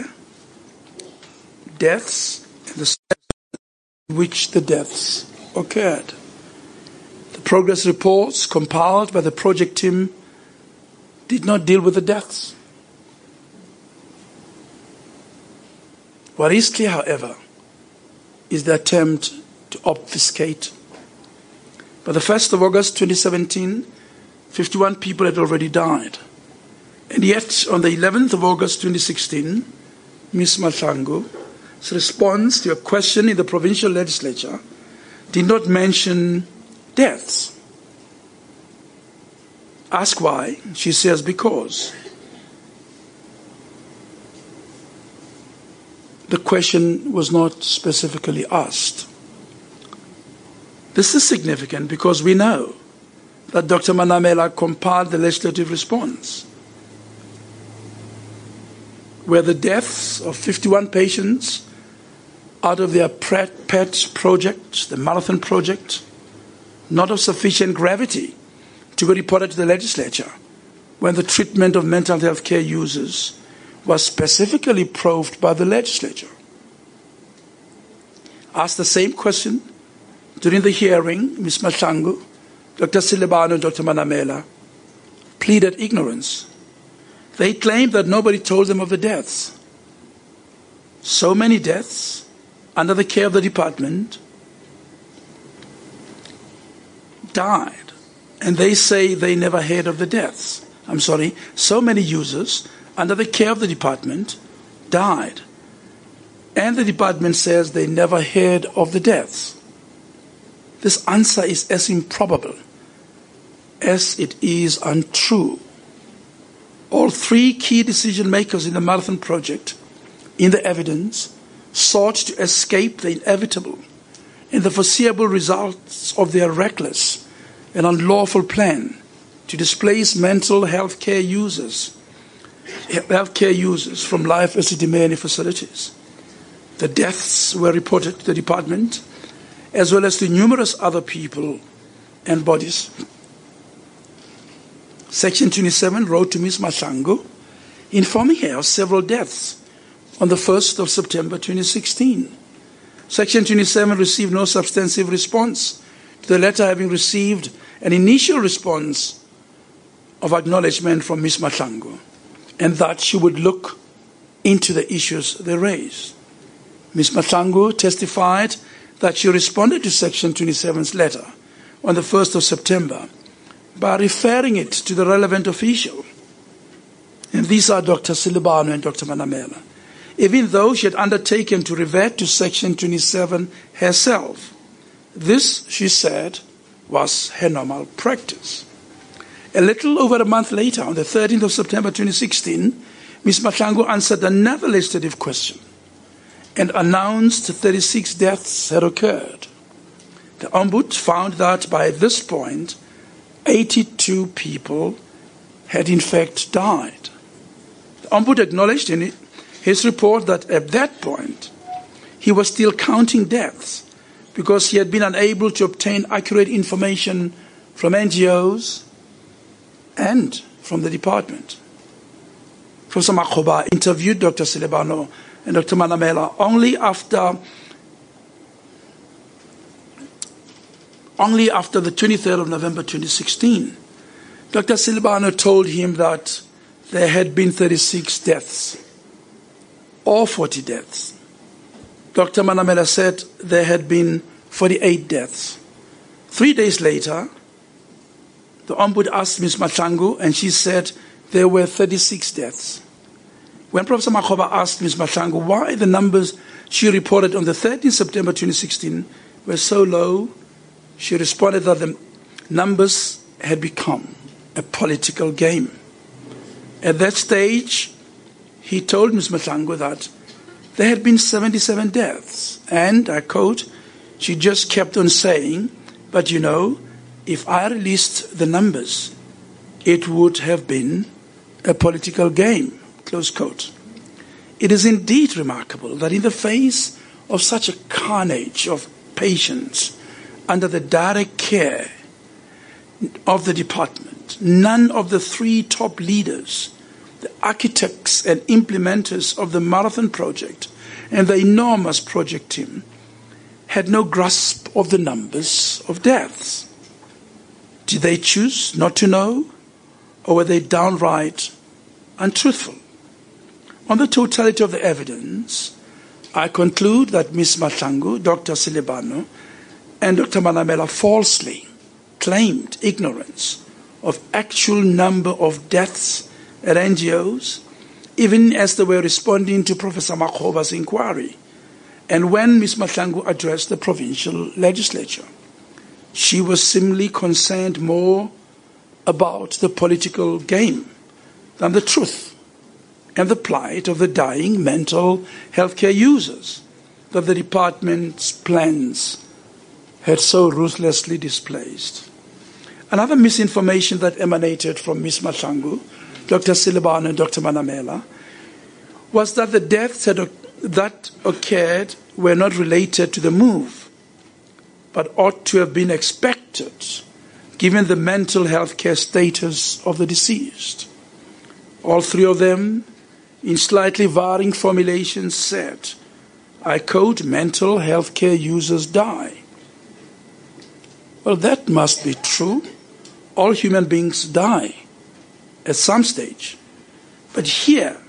deaths and the steps in which the deaths occurred. The progress reports compiled by the project team did not deal with the deaths. What is clear, however, is the attempt to obfuscate. By the 1st of August 2017, 51 people had already died. And yet, on the 11th of August 2016, Ms. Mahlangu's response to a question in the provincial legislature did not mention deaths. Ask why, she says because. The question was not specifically asked. This is significant because we know that Dr. Manamela compiled the legislative response, where the deaths of 51 patients out of their PET project, the Marathon project, not of sufficient gravity to be reported to the legislature when the treatment of mental health care users was specifically proved by the legislature. Asked the same question during the hearing, Ms. Mahlangu, Dr. Silebano and Dr. Manamela pleaded ignorance. They claimed that nobody told them of the deaths. So many deaths under the care of the department died, and they say they never heard of the deaths. So many users under the care of the department died, and the department says they never heard of the deaths. This answer is as improbable as it is untrue. All 3 key decision makers in the Marathon project, in the evidence, sought to escape the inevitable and the foreseeable results of their reckless and unlawful plan to displace mental health care users from Life Esidimeni facilities. The deaths were reported to the department, as well as to numerous other people and bodies. Section 27 wrote to Ms. Mahlangu, informing her of several deaths on the 1st of September 2016. Section 27 received no substantive response to the letter, having received an initial response of acknowledgement from Ms. Mahlangu, and that she would look into the issues they raised. Ms. Mahlangu testified that she responded to Section 27's letter on the 1st of September, by referring it to the relevant official. And these are Dr. Silibano and Dr. Manamela. Even though she had undertaken to revert to Section 27 herself. This, she said, was her normal practice. A little over a month later, on the 13th of September 2016, Ms. Mahlangu answered another legislative question and announced 36 deaths had occurred. The Ombud found that by this point, 82 people had in fact died. The Ombud acknowledged in his report that at that point, he was still counting deaths because he had been unable to obtain accurate information from NGOs and from the department. Professor Makgoba interviewed Dr. Silibano and Dr. Manamela only after the 23rd of November 2016. Dr. Silibano told him that there had been 36 deaths or 40 deaths. Dr. Manamela said there had been 48 deaths. 3 days later, the Ombud asked Ms. Mahlangu, and she said there were 36 deaths. When Professor Makgoba asked Ms. Mahlangu why the numbers she reported on the 13th September 2016 were so low, she responded that the numbers had become a political game. At that stage, he told Ms. Mahlangu that there had been 77 deaths, and, I quote, she just kept on saying, but you know, if I released the numbers, it would have been a political game, close quote. It is indeed remarkable that in the face of such a carnage of patients under the direct care of the department, none of the 3 top leaders, the architects and implementers of the Marathon Project and the enormous project team, had no grasp of the numbers of deaths. Did they choose not to know, or were they downright untruthful? On the totality of the evidence, I conclude that Ms. Mahlangu, Dr. Silibano, and Dr. Manamela falsely claimed ignorance of actual number of deaths at NGOs, even as they were responding to Professor Makgoba's inquiry, and when Ms. Mahlangu addressed the provincial legislature. She was simply concerned more about the political game than the truth and the plight of the dying mental health care users that the department's plans had so ruthlessly displaced. Another misinformation that emanated from Ms. Mahlangu, Dr. Silibano and Dr. Manamela was that the deaths that occurred were not related to the move, but ought to have been expected given the mental health care status of the deceased. All 3 of them, in slightly varying formulations, said, I quote, mental health care users die. Well, that must be true. All human beings die at some stage. But here,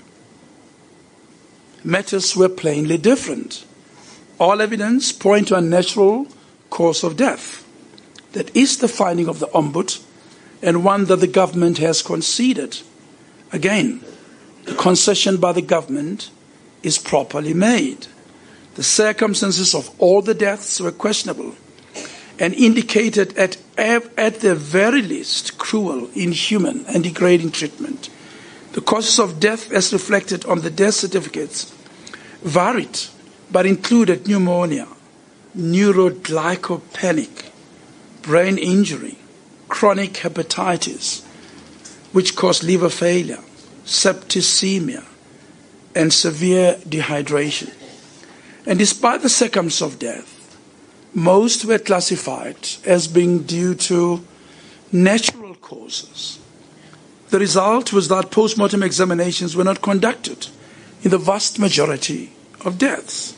matters were plainly different. All evidence points to a natural cause of death. That is the finding of the Ombud, and one that the government has conceded. Again, the concession by the government is properly made. The circumstances of all the deaths were questionable and indicated at the very least cruel, inhuman, and degrading treatment. The causes of death, as reflected on the death certificates, varied but included pneumonia, neuroglycopenic, brain injury, chronic hepatitis, which caused liver failure, septicemia, and severe dehydration. And despite the circumstances of death, most were classified as being due to natural causes. The result was that post-mortem examinations were not conducted in the vast majority of deaths.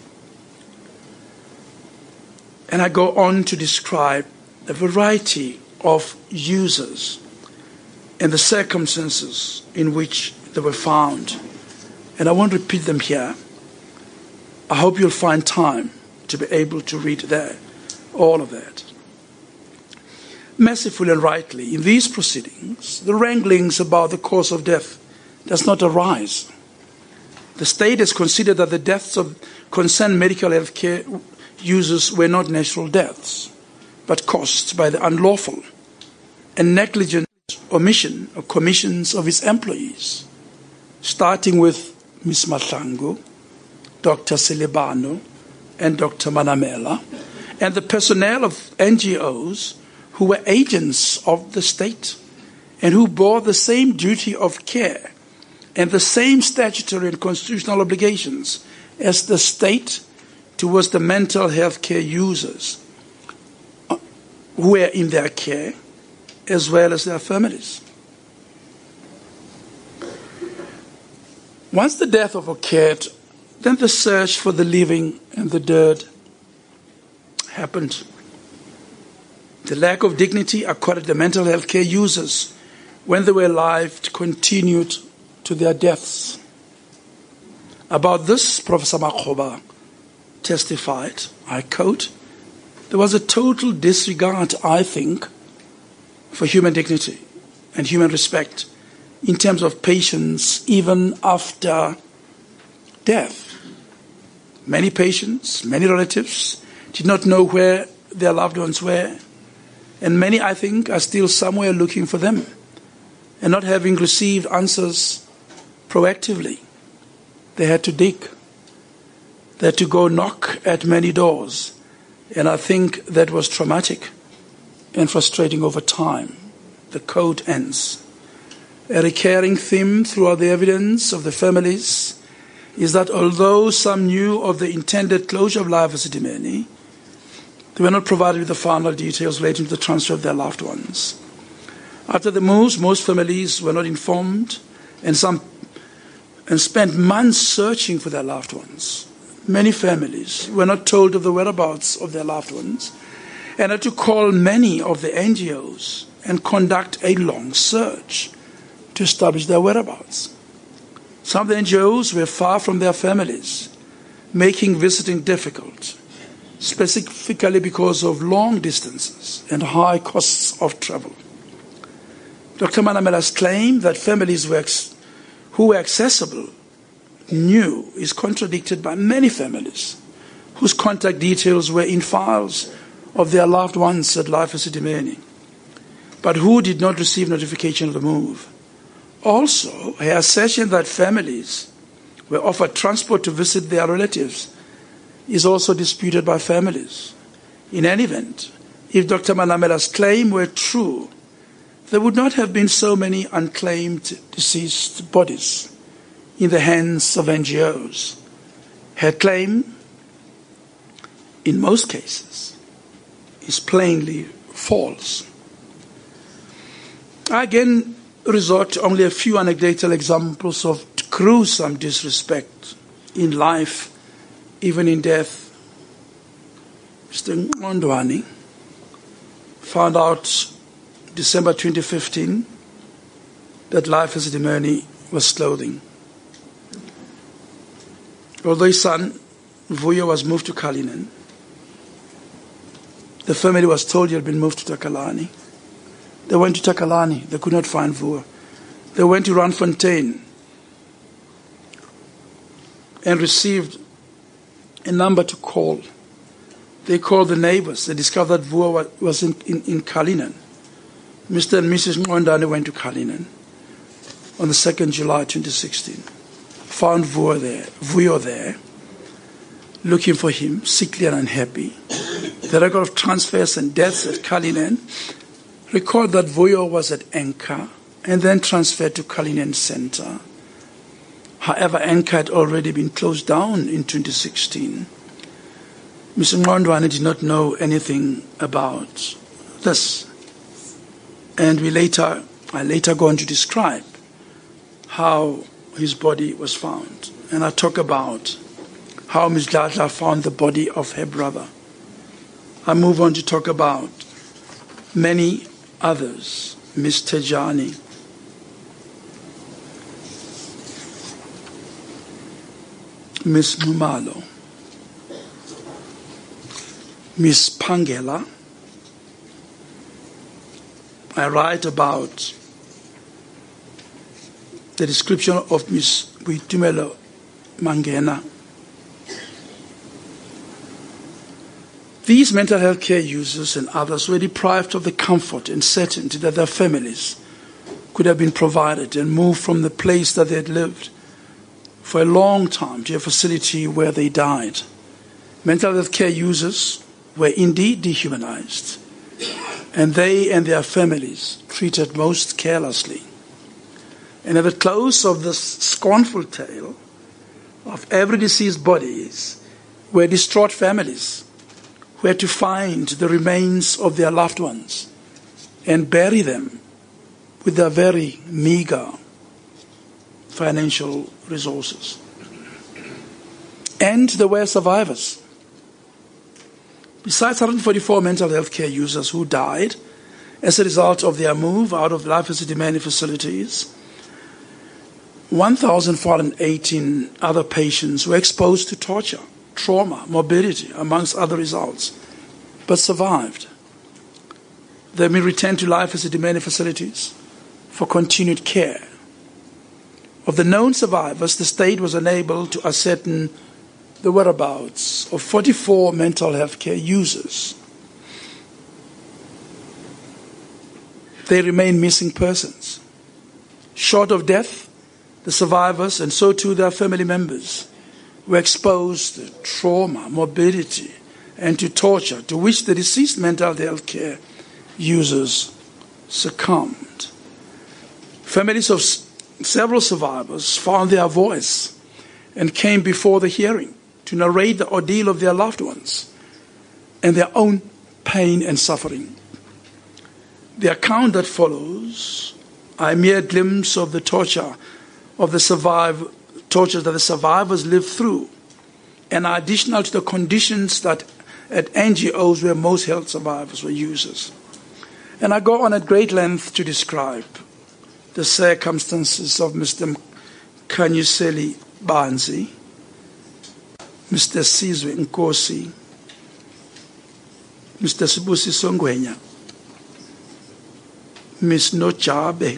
And I go on to describe a variety of users and the circumstances in which they were found. And I won't repeat them here. I hope you'll find time to be able to read there all of that. mercifully and rightly, in these proceedings, the wranglings about the cause of death does not arise. The state has considered that the deaths of concerned medical health care users were not natural deaths, but caused by the unlawful and negligent omission or commissions of its employees, starting with Ms. Mahlangu, Dr. Selebano, and Dr. Manamela, and the personnel of NGOs who were agents of the state and who bore the same duty of care and the same statutory and constitutional obligations as the state towards the mental health care users who were in their care, as well as their families. Once the death occurred, then the search for the living and the dead happened. The lack of dignity accorded the mental health care users when they were alive continued to their deaths. About this, Professor Makgoba testified, I quote, "There was a total disregard, I think, for human dignity and human respect in terms of patients even after death. Many patients, many relatives did not know where their loved ones were, and many, I think, are still somewhere looking for them and not having received answers proactively. They had to dig. They had to go knock at many doors, and I think that was traumatic and frustrating over time." The quote ends. A recurring theme throughout the evidence of the families is that although some knew of the intended closure of Life Esidimeni, they were not provided with the final details relating to the transfer of their loved ones. After the moves, most families were not informed and spent months searching for their loved ones. Many families were not told of the whereabouts of their loved ones and had to call many of the NGOs and conduct a long search to establish their whereabouts. Some of the NGOs were far from their families, making visiting difficult, specifically because of long distances and high costs of travel. Dr. Manamela's claim that families who were accessible knew is contradicted by many families whose contact details were in files of their loved ones at Life Esidimeni, but who did not receive notification of the move. Also, her assertion that families were offered transport to visit their relatives is also disputed by families. In any event, if Dr. Manamela's claim were true, there would not have been so many unclaimed deceased bodies in the hands of NGOs. Her claim, in most cases, is plainly false. I again resort to only a few anecdotal examples of gruesome disrespect in life, even in death. Mr. Ngqondwane found out December 2015 that Life Esidimeni was clothing. Although his son, Vuyo, was moved to Cullinan, the family was told he had been moved to Takalani. They went to Takalani. They could not find Vuyo. They went to Randfontein and received a number to call. They called the neighbors. They discovered that Vuyo was in Cullinan. Mr. and Mrs. Ngqondwane went to Cullinan on the 2nd July 2016. Found Vuyo there, looking for him, sickly and unhappy. The record of transfers and deaths at Cullinan record that Vuyo was at Enka and then transferred to Cullinan Center. However, Enka had already been closed down in 2016. Mr. Ngqondwane did not know anything about this. And I later go on to describe how his body was found. And I talk about how Ms. Dladla found the body of her brother. I move on to talk about many others, Ms. Tejani, Ms. Numalo, Ms. Pangela, I write about the description of Ms. Boitumelo Mangena. These mental health care users and others were deprived of the comfort and certainty that their families could have been provided and moved from the place that they had lived for a long time to a facility where they died. Mental health care users were indeed dehumanized, and they and their families treated most carelessly. And at the close of this scornful tale of every deceased bodies were distraught families who had to find the remains of their loved ones and bury them with their very meager financial resources. And there were survivors. Besides 144 mental health care users who died as a result of their move out of life as a demanding facilities, 1,418 other patients were exposed to torture, trauma, morbidity, amongst other results, but survived. They have been returned to life as a demanding facilities for continued care. Of the known survivors, the state was unable to ascertain the whereabouts of 44 mental health care users. They remain missing persons. Short of death, the survivors, and so too their family members, were exposed to trauma, morbidity, and to torture to which the deceased mental health care users succumbed. Families of several survivors found their voice and came before the hearing to narrate the ordeal of their loved ones and their own pain and suffering. The account that follows are a mere glimpse of the torture of the tortures that the survivors lived through, and are additional to the conditions that at NGOs where most health survivors were users. And I go on at great length to describe the circumstances of Mr. Khanyiseli Banzi, Mr. Sizwe Nkosi, Mr. Sibusiso Ngwenya, Ms. Nojabe,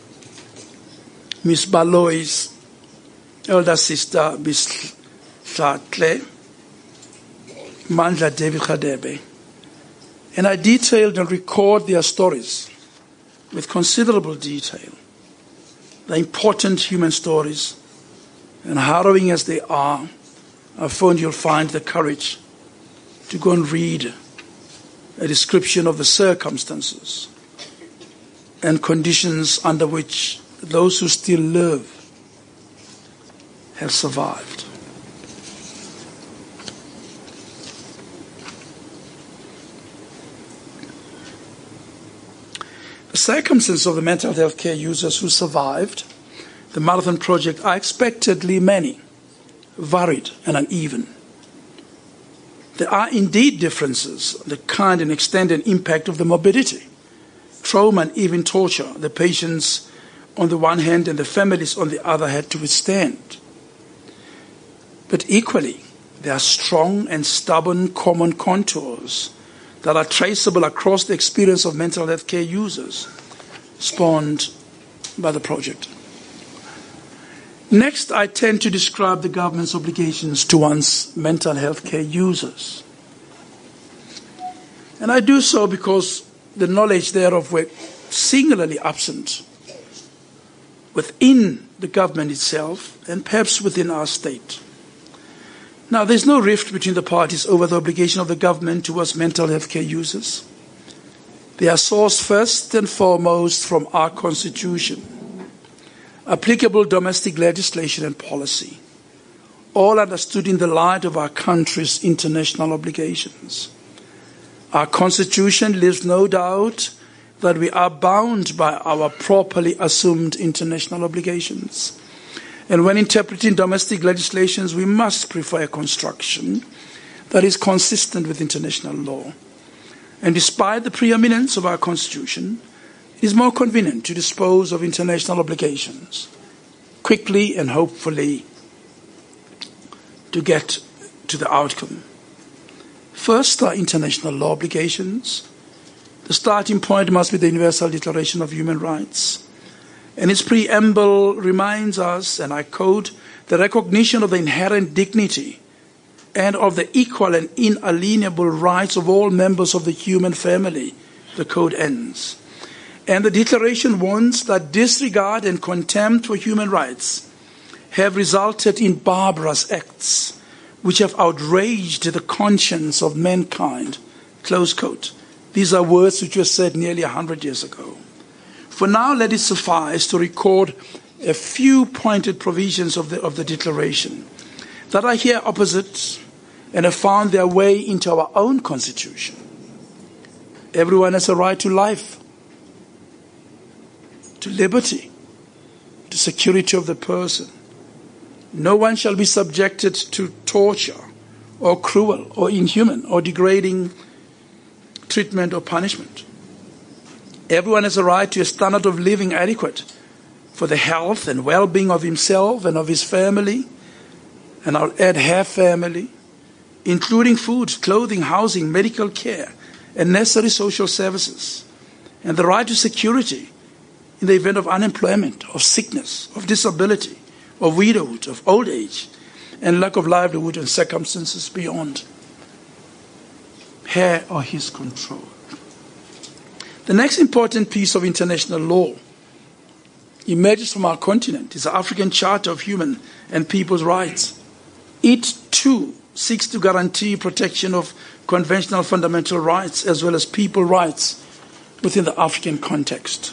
Ms. Baloy's elder sister, Ms. Tlatle, Mandla David Khadebe. And I detailed and record their stories with considerable detail. The important human stories, and harrowing as they are, I found you'll find the courage to go and read a description of the circumstances and conditions under which those who still live have survived. The circumstances of the mental health care users who survived the Marathon Project are expectedly many, varied and uneven. There are indeed differences in the kind and extent and impact of the morbidity, trauma and even torture the patients on the one hand and the families on the other had to withstand. But equally, there are strong and stubborn common contours that are traceable across the experience of mental health care users spawned by the project. Next, I tend to describe the government's obligations towards mental health care users. And I do so because the knowledge thereof were singularly absent within the government itself and perhaps within our state. Now, there's no rift between the parties over the obligation of the government towards mental health care users. They are sourced first and foremost from our Constitution, applicable domestic legislation and policy, all understood in the light of our country's international obligations. Our Constitution leaves no doubt that we are bound by our properly assumed international obligations. And when interpreting domestic legislations, we must prefer a construction that is consistent with international law. And despite the preeminence of our Constitution, it is more convenient to dispose of international obligations quickly and hopefully to get to the outcome. First are international law obligations. The starting point must be the Universal Declaration of Human Rights. And its preamble reminds us, and I quote, the recognition of the inherent dignity and of the equal and inalienable rights of all members of the human family, the code ends. And the declaration warns that disregard and contempt for human rights have resulted in barbarous acts which have outraged the conscience of mankind, close quote. These are words which were said nearly 100 years ago. For now, let it suffice to record a few pointed provisions of the declaration that are here opposite and have found their way into our own constitution. Everyone has a right to life, to liberty, to security of the person. No one shall be subjected to torture or cruel or inhuman or degrading treatment or punishment. Everyone has a right to a standard of living adequate for the health and well-being of himself and of his family, and I'll add her family, including food, clothing, housing, medical care, and necessary social services, and the right to security in the event of unemployment, of sickness, of disability, of widowhood, of old age, and lack of livelihood and circumstances beyond her or his control. The next important piece of international law emerges from our continent is the African Charter of Human and People's Rights. It, too, seeks to guarantee protection of conventional fundamental rights as well as people rights within the African context.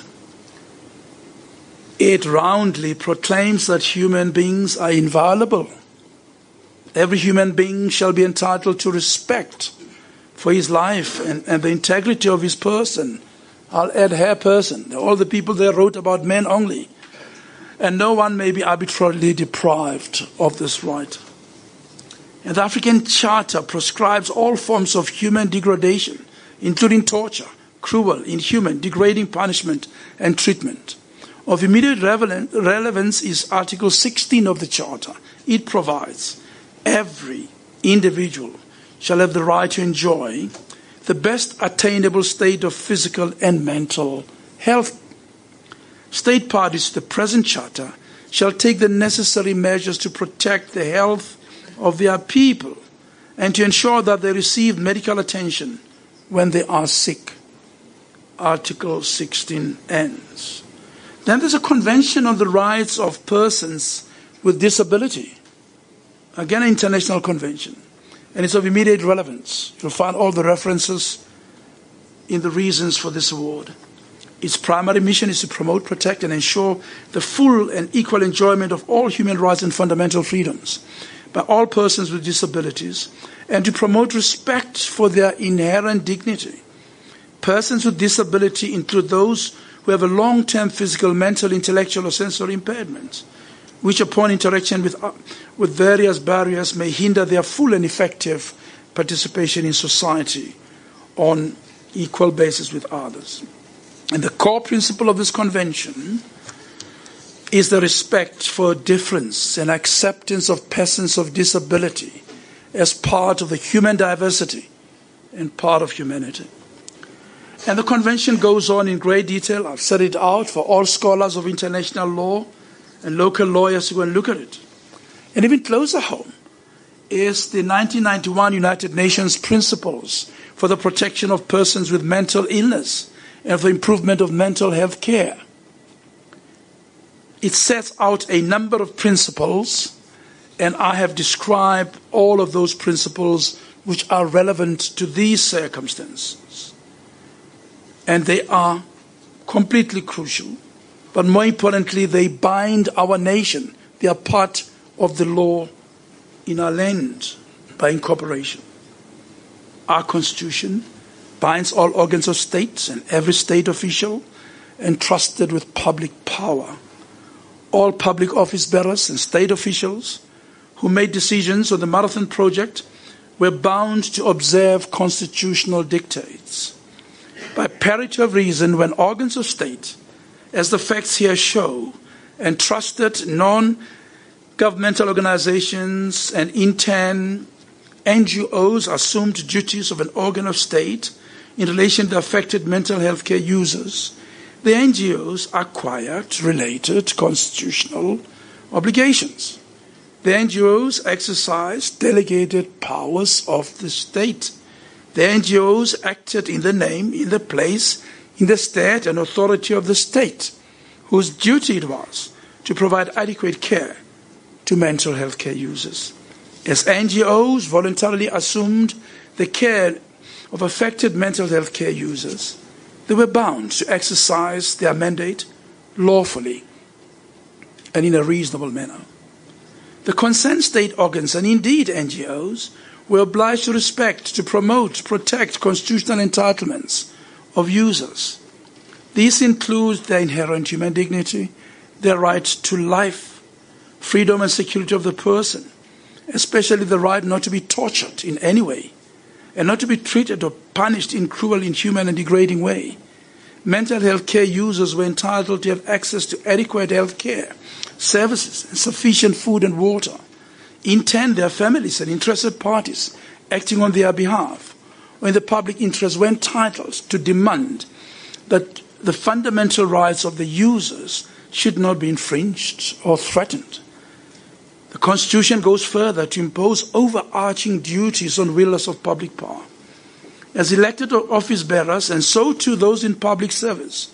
It roundly proclaims that human beings are inviolable. Every human being shall be entitled to respect for his life and the integrity of his person. I'll add her person. All the people there wrote about men only. And no one may be arbitrarily deprived of this right. And the African Charter prescribes all forms of human degradation, including torture, cruel, inhuman, degrading punishment and treatment. Of immediate relevance is Article 16 of the Charter. It provides every individual shall have the right to enjoy the best attainable state of physical and mental health. State parties to the present Charter shall take the necessary measures to protect the health of their people and to ensure that they receive medical attention when they are sick. Article 16 ends. Then there's a Convention on the Rights of Persons with Disability. Again, an international convention. And it's of immediate relevance. You'll find all the references in the reasons for this award. Its primary mission is to promote, protect, and ensure the full and equal enjoyment of all human rights and fundamental freedoms by all persons with disabilities, and to promote respect for their inherent dignity. Persons with disability include those who have a long-term physical, mental, intellectual, or sensory impairment, which upon interaction with various barriers may hinder their full and effective participation in society on equal basis with others. And the core principle of this convention is the respect for difference and acceptance of persons of disability as part of the human diversity and part of humanity. And the convention goes on in great detail. I've set it out for all scholars of international law and local lawyers to go and look at it. And even closer home is the 1991 United Nations Principles for the Protection of Persons with Mental Illness and for the improvement of mental health care. It sets out a number of principles, and I have described all of those principles which are relevant to these circumstances. And they are completely crucial. But more importantly, they bind our nation. They are part of the law in our land by incorporation. Our Constitution binds all organs of state and every state official entrusted with public power. All public office bearers and state officials who made decisions on the Marathon Project were bound to observe constitutional dictates. By parity of reason, when organs of state, as the facts here show, entrusted non-governmental organizations and intern NGOs assumed duties of an organ of state, in relation to affected mental health care users, the NGOs acquired related constitutional obligations. The NGOs exercise delegated powers of the state. The NGOs acted in the name, in the place, in the stead and authority of the state, whose duty it was to provide adequate care to mental health care users. As NGOs voluntarily assumed the care of affected mental health care users, they were bound to exercise their mandate lawfully and in a reasonable manner. The concerned state organs, and indeed NGOs, were obliged to respect, to promote, protect constitutional entitlements of users. These include their inherent human dignity, their right to life, freedom and security of the person, especially the right not to be tortured in any way, and not to be treated or punished in cruel, inhuman and degrading way. Mental health care users were entitled to have access to adequate health care services and sufficient food and water. In turn, their families and interested parties acting on their behalf or in the public interest were entitled to demand that the fundamental rights of the users should not be infringed or threatened. The Constitution goes further to impose overarching duties on wielders of public power. As elected office bearers, and so too those in public service,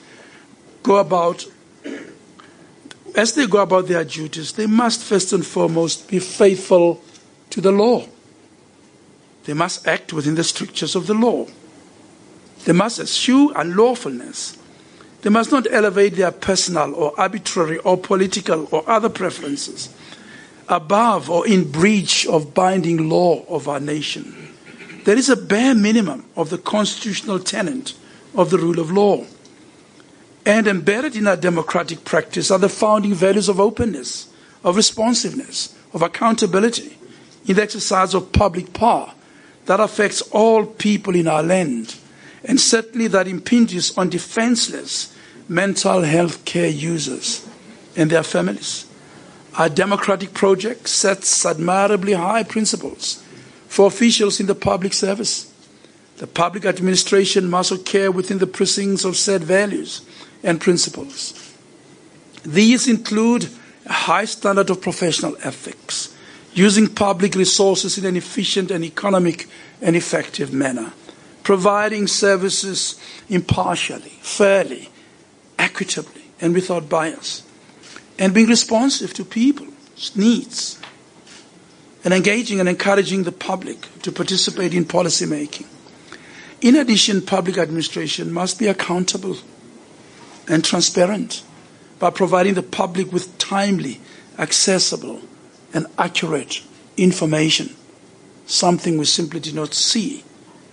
as they go about their duties, they must first and foremost be faithful to the law. They must act within the strictures of the law. They must eschew unlawfulness. They must not elevate their personal or arbitrary or political or other preferences above or in breach of binding law of our nation. There is a bare minimum of the constitutional tenet of the rule of law. And embedded in our democratic practice are the founding values of openness, of responsiveness, of accountability in the exercise of public power that affects all people in our land, and certainly that impinges on defenseless mental health care users and their families. Our democratic project sets admirably high principles for officials in the public service. The public administration must care within the precincts of said values and principles. These include a high standard of professional ethics, using public resources in an efficient and economic and effective manner, providing services impartially, fairly, equitably, and without bias, and being responsive to people's needs, and engaging and encouraging the public to participate in policy making. In addition, public administration must be accountable and transparent by providing the public with timely, accessible, and accurate information, something we simply did not see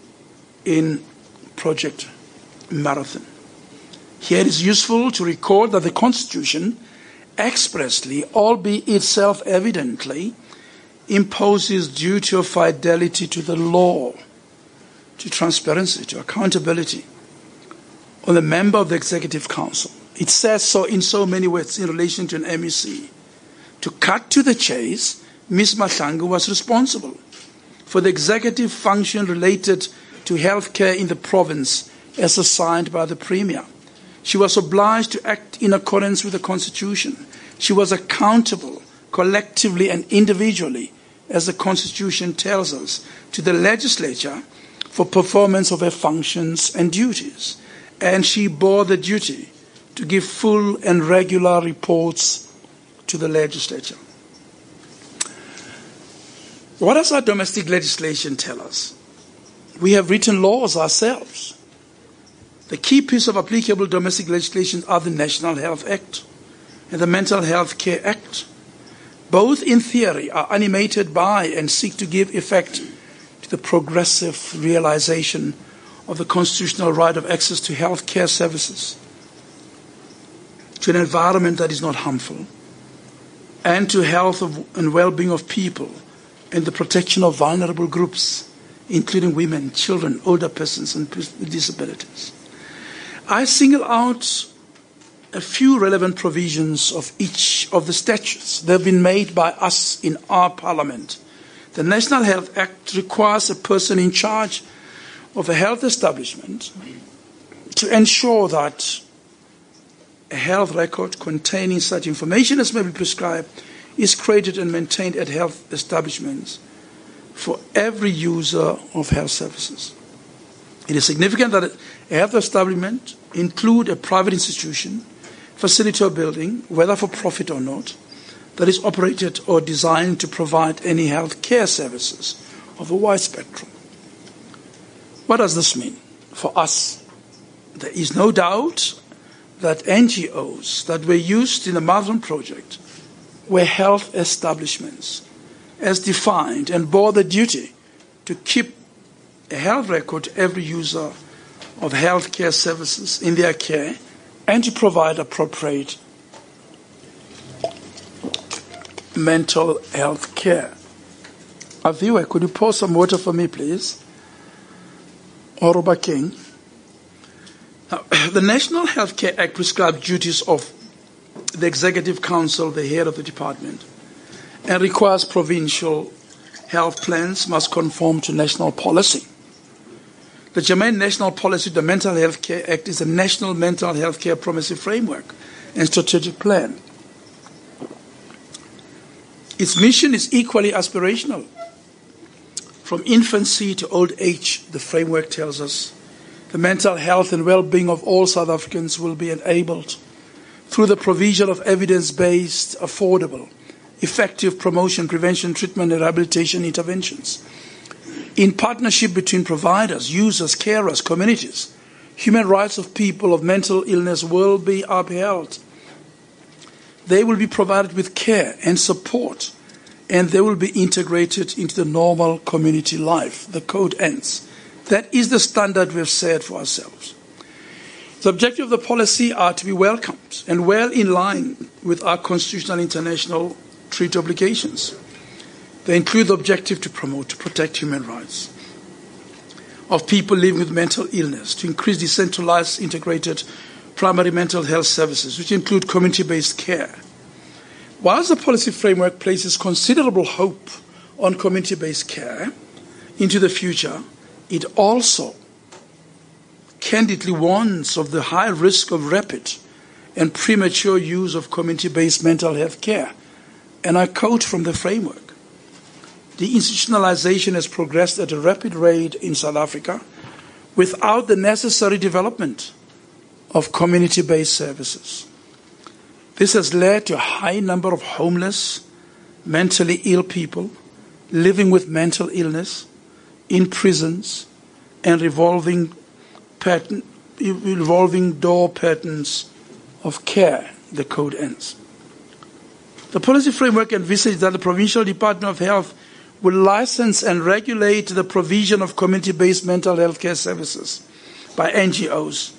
in Project Marathon. Here it is useful to record that the Constitution expressly, albeit self-evidently, imposes duty of fidelity to the law, to transparency, to accountability on the member of the Executive Council. It says so in so many words in relation to an MEC. To cut to the chase, Ms. Mahlangu was responsible for the executive function related to healthcare in the province as assigned by the Premier. She was obliged to act in accordance with the Constitution. She was accountable collectively and individually, as the Constitution tells us, to the legislature for performance of her functions and duties. And she bore the duty to give full and regular reports to the legislature. What does our domestic legislation tell us? We have written laws ourselves. The key piece of applicable domestic legislation are the National Health Act and the Mental Health Care Act. Both, in theory, are animated by and seek to give effect to the progressive realization of the constitutional right of access to health care services, to an environment that is not harmful, and to health and well-being of people and the protection of vulnerable groups, including women, children, older persons, and with disabilities. I single out a few relevant provisions of each of the statutes that have been made by us in our Parliament. The National Health Act requires a person in charge of a health establishment to ensure that a health record containing such information as may be prescribed is created and maintained at health establishments for every user of health services. It is significant that a health establishment include a private institution, facility or building, whether for profit or not, that is operated or designed to provide any health care services of a wide spectrum. What does this mean for us? There is no doubt that NGOs that were used in the Marathon Project were health establishments as defined and bore the duty to keep a health record to every user of health care services in their care and to provide appropriate mental health care. A viewer, could you pour some water for me, please? Oroba King. Now, the National Health Care Act prescribes duties of the Executive Council, the head of the department, and requires provincial health plans must conform to national policy. The germane national policy, the Mental Health Care Act, is a national mental health care promissory framework and strategic plan. Its mission is equally aspirational. From infancy to old age, the framework tells us, the mental health and well-being of all South Africans will be enabled through the provision of evidence-based, affordable, effective promotion, prevention, treatment, and rehabilitation interventions. In partnership between providers, users, carers, communities, human rights of people of mental illness will be upheld. They will be provided with care and support, and they will be integrated into the normal community life. The code ends. That is the standard we've set for ourselves. The objectives of the policy are to be welcomed and well in line with our constitutional international treaty obligations. They include the objective to promote, to protect human rights of people living with mental illness, to increase decentralized, integrated primary mental health services, which include community-based care. Whilst the policy framework places considerable hope on community-based care into the future, it also candidly warns of the high risk of rapid and premature use of community-based mental health care. And I quote from the framework, "The institutionalization has progressed at a rapid rate in South Africa without the necessary development of community-based services. This has led to a high number of homeless, mentally ill people living with mental illness in prisons and revolving door patterns of care." The code ends. The policy framework envisages that the Provincial Department of Health will license and regulate the provision of community-based mental health care services by NGOs,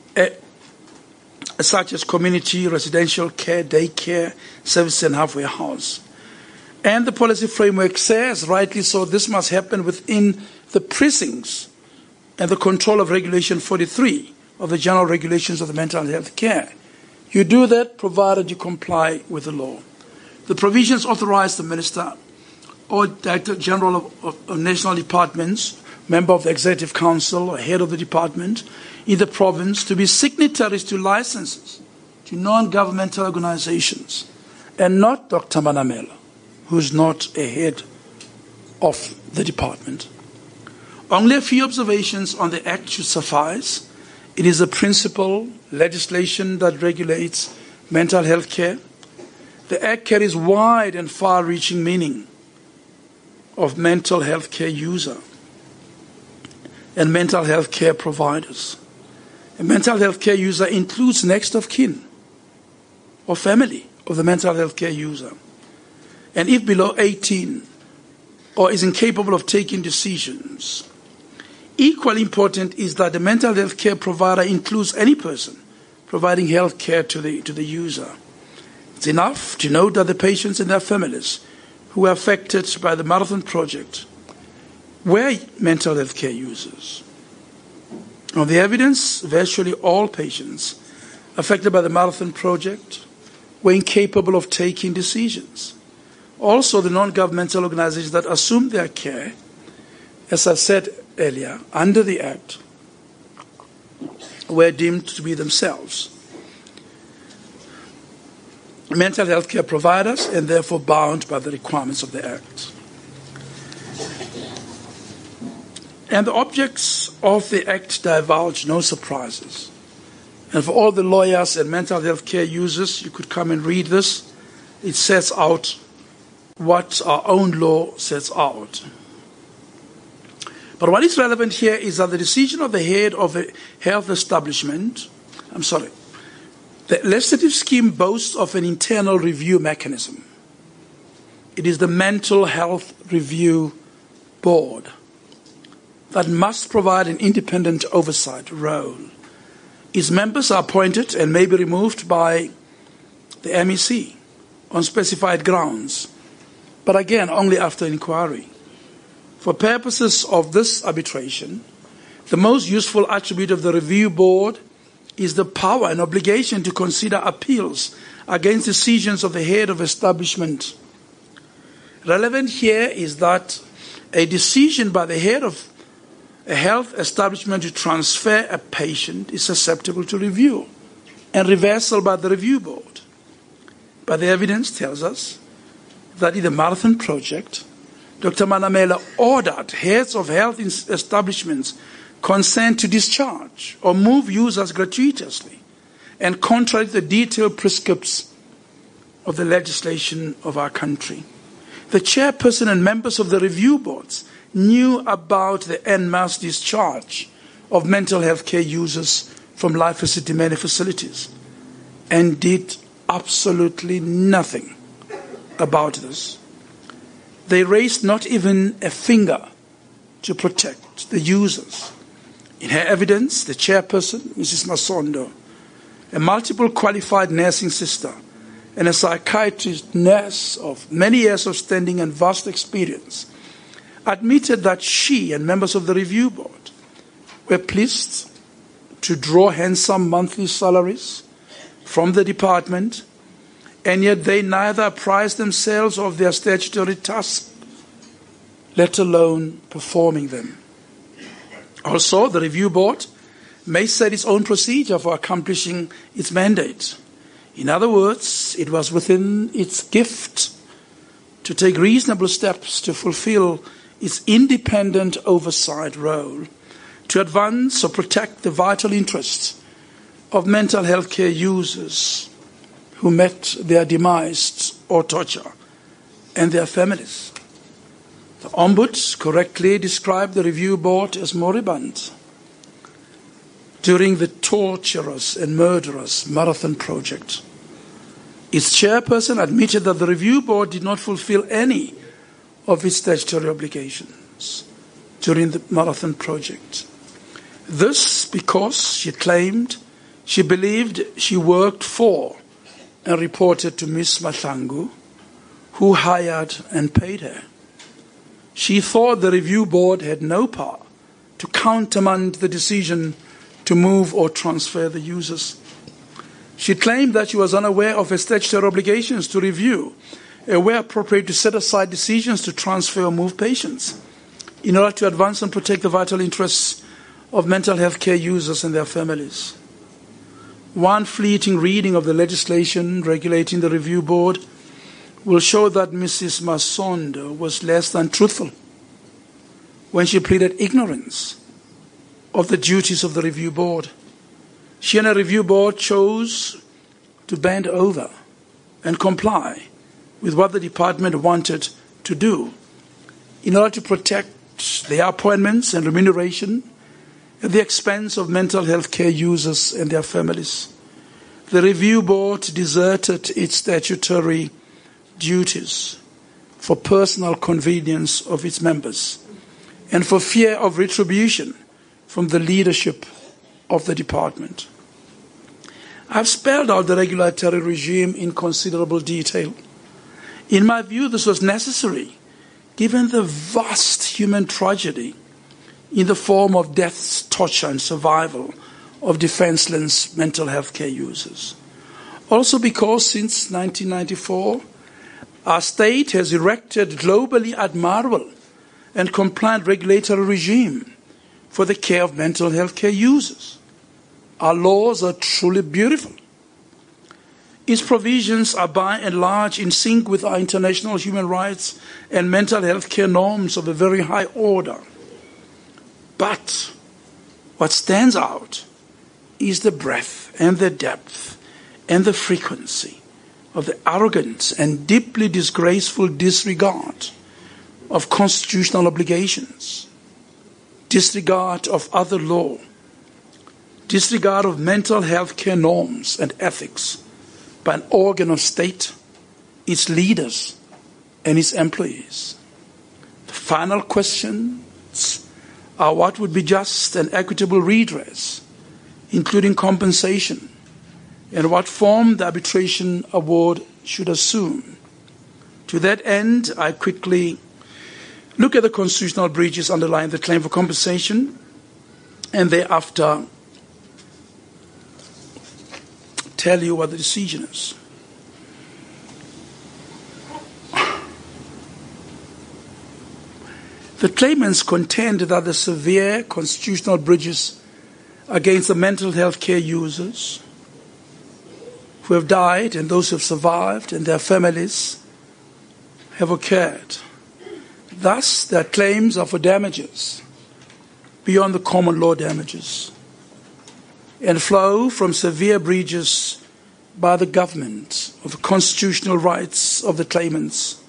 such as community residential care, daycare services, and halfway house. And the policy framework says, rightly so, this must happen within the precincts and the control of Regulation 43 of the General Regulations of the Mental Health Care. You do that provided you comply with the law. The provisions authorize the Minister or Director General of National Departments, member of the Executive Council or head of the department in the province to be signatories to licenses to non-governmental organizations, and not Dr. Manamela, who is not a head of the department. Only a few observations on the Act should suffice. It is a principal legislation that regulates mental health care. The Act carries wide and far-reaching meaning of mental health care user and mental health care providers. A mental health care user includes next of kin or family of the mental health care user. And if below 18 or is incapable of taking decisions, equally important is that the mental health care provider includes any person providing health care to the user. It's enough to note that the patients and their families who were affected by the Marathon Project were mental health care users. On the evidence, virtually all patients affected by the Marathon Project were incapable of taking decisions. Also, the non-governmental organizations that assumed their care, as I said earlier, under the Act, were deemed to be themselves mental health care providers and therefore bound by the requirements of the Act. And the objects of the Act divulge no surprises. And for all the lawyers and mental health care users, you could come and read this. It sets out what our own law sets out. But what is relevant here is that the decision of the head of a health establishment, the legislative scheme boasts of an internal review mechanism. It is the Mental Health Review Board that must provide an independent oversight role. Its members are appointed and may be removed by the MEC on specified grounds, but again, only after inquiry. For purposes of this arbitration, the most useful attribute of the review board is the power and obligation to consider appeals against decisions of the head of establishment. Relevant here is that a decision by the head of a health establishment to transfer a patient is susceptible to review and reversal by the review board. But the evidence tells us that in the Marathon Project, Dr. Manamela ordered heads of health establishments consent to discharge or move users gratuitously and contrary to the detailed prescripts of the legislation of our country. The chairperson and members of the review boards knew about the en masse discharge of mental health care users from Life City many facilities and did absolutely nothing about this. They raised not even a finger to protect the users. In her evidence, the chairperson, Mrs. Masondo, a multiple qualified nursing sister and a psychiatrist nurse of many years of standing and vast experience, admitted that she and members of the review board were pleased to draw handsome monthly salaries from the department, and yet they neither apprised themselves of their statutory tasks, let alone performing them. Also, the review board may set its own procedure for accomplishing its mandate. In other words, it was within its gift to take reasonable steps to fulfill its independent oversight role, to advance or protect the vital interests of mental health care users who met their demise or torture and their families. The Ombuds correctly described the review board as moribund during the torturous and murderous Marathon Project. Its chairperson admitted that the review board did not fulfill any of its statutory obligations during the Marathon Project. This because she claimed she believed she worked for and reported to Ms. Mahlangu, who hired and paid her. She thought the review board had no power to countermand the decision to move or transfer the users. She claimed that she was unaware of her statutory obligations to review and where appropriate to set aside decisions to transfer or move patients in order to advance and protect the vital interests of mental health care users and their families. One fleeting reading of the legislation regulating the review board will show that Mrs. Masondo was less than truthful when she pleaded ignorance of the duties of the review board. She and her review board chose to bend over and comply with what the department wanted to do in order to protect their appointments and remuneration at the expense of mental health care users and their families. The review board deserted its statutory duties for personal convenience of its members and for fear of retribution from the leadership of the department. I've spelled out the regulatory regime in considerable detail. In my view, this was necessary given the vast human tragedy in the form of deaths, torture and survival of defenseless mental health care users. Also because since 1994, our state has erected globally admirable and compliant regulatory regime for the care of mental health care users. Our laws are truly beautiful. Its provisions are by and large in sync with our international human rights and mental health care norms of a very high order. But what stands out is the breadth and the depth and the frequency of the arrogant and deeply disgraceful disregard of constitutional obligations, disregard of other law, disregard of mental health care norms and ethics by an organ of state, its leaders, and its employees. The final questions are what would be just and equitable redress, including compensation, and what form the arbitration award should assume. To that end, I quickly look at the constitutional breaches underlying the claim for compensation, and thereafter tell you what the decision is. The claimants contend that the severe constitutional breaches against the mental health care users who have died and those who have survived and their families have occurred. Thus, their claims are for damages beyond the common law damages and flow from severe breaches by the government of the constitutional rights of the claimants.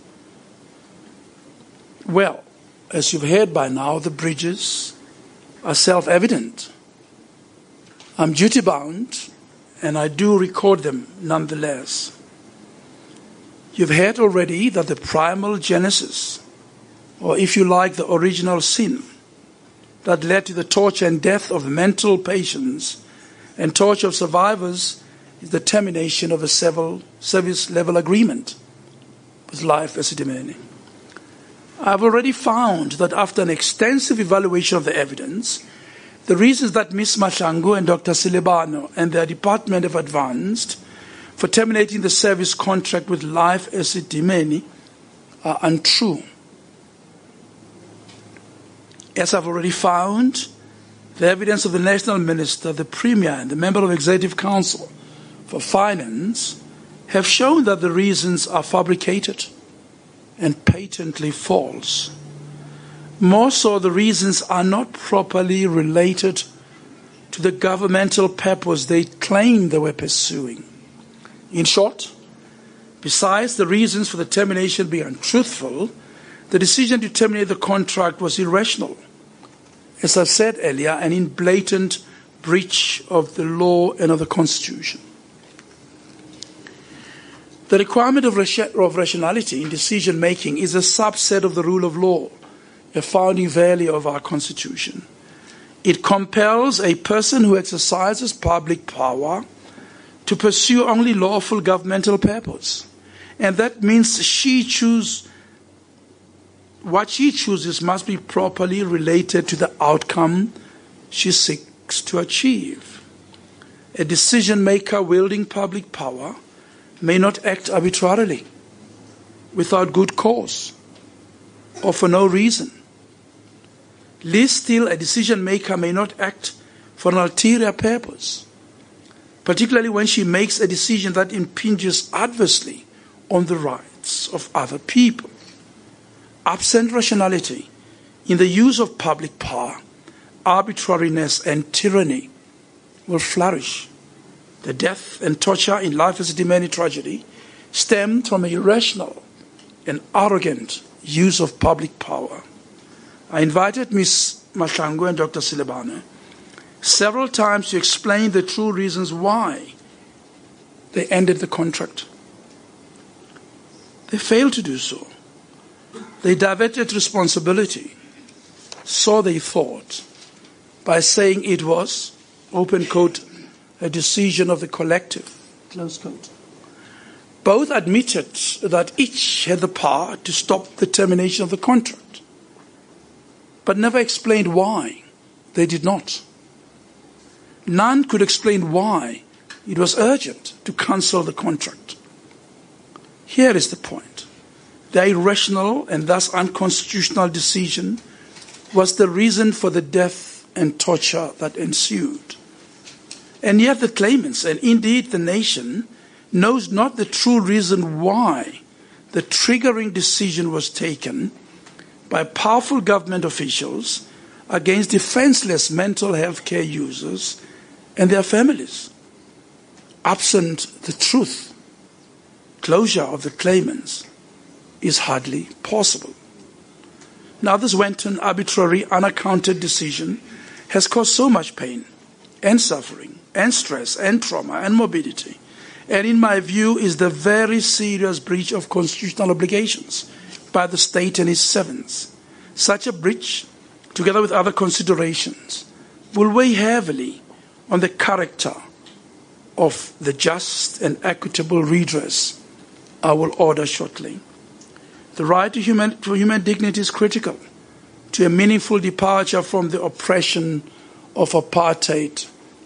Well, as you've heard by now, the breaches are self-evident. I'm duty-bound, and I do record them nonetheless. You've heard already that the primal genesis, or if you like, the original sin, that led to the torture and death of mental patients and torture of survivors is the termination of a service-level agreement with Life Esidimeni. I've already found that after an extensive evaluation of the evidence, the reasons that Ms. Mahlangu and Dr. Silebano and their department have advanced for terminating the service contract with Life Esidimeni are untrue. As I've already found, the evidence of the National Minister, the Premier, and the Member of the Executive Council for Finance have shown that the reasons are fabricated and patently false. More so, the reasons are not properly related to the governmental purpose they claim they were pursuing. In short, besides the reasons for the termination being untruthful, the decision to terminate the contract was irrational, as I said earlier, and in blatant breach of the law and of the Constitution. The requirement of rationality in decision-making is a subset of the rule of law, a founding value of our Constitution. It compels a person who exercises public power to pursue only lawful governmental purpose. And that means what she chooses must be properly related to the outcome she seeks to achieve. A decision-maker wielding public power may not act arbitrarily, without good cause, or for no reason. Less still, a decision-maker may not act for an ulterior purpose, particularly when she makes a decision that impinges adversely on the rights of other people. Absent rationality in the use of public power, arbitrariness and tyranny will flourish. The death and torture in Life Esidimeni tragedy stemmed from an irrational and arrogant use of public power. I invited Ms. Mahlangu and Dr. Silebano several times to explain the true reasons why they ended the contract. They failed to do so. They diverted responsibility, so they thought, by saying it was, open quote, a decision of the collective, close quote. Both admitted that each had the power to stop the termination of the contract, but never explained why they did not. None could explain why it was urgent to cancel the contract. Here is the point. The irrational and thus unconstitutional decision was the reason for the death and torture that ensued. And yet the claimants, and indeed the nation, knows not the true reason why the triggering decision was taken by powerful government officials against defenseless mental health care users and their families. Absent the truth, closure of the claimants is hardly possible. Now, this wanton, arbitrary, unaccounted decision has caused so much pain and suffering and stress and trauma and morbidity, and in my view is the very serious breach of constitutional obligations by the state and its servants. Such a breach, together with other considerations, will weigh heavily on the character of the just and equitable redress I will order shortly. The right to human dignity is critical to a meaningful departure from the oppression of apartheid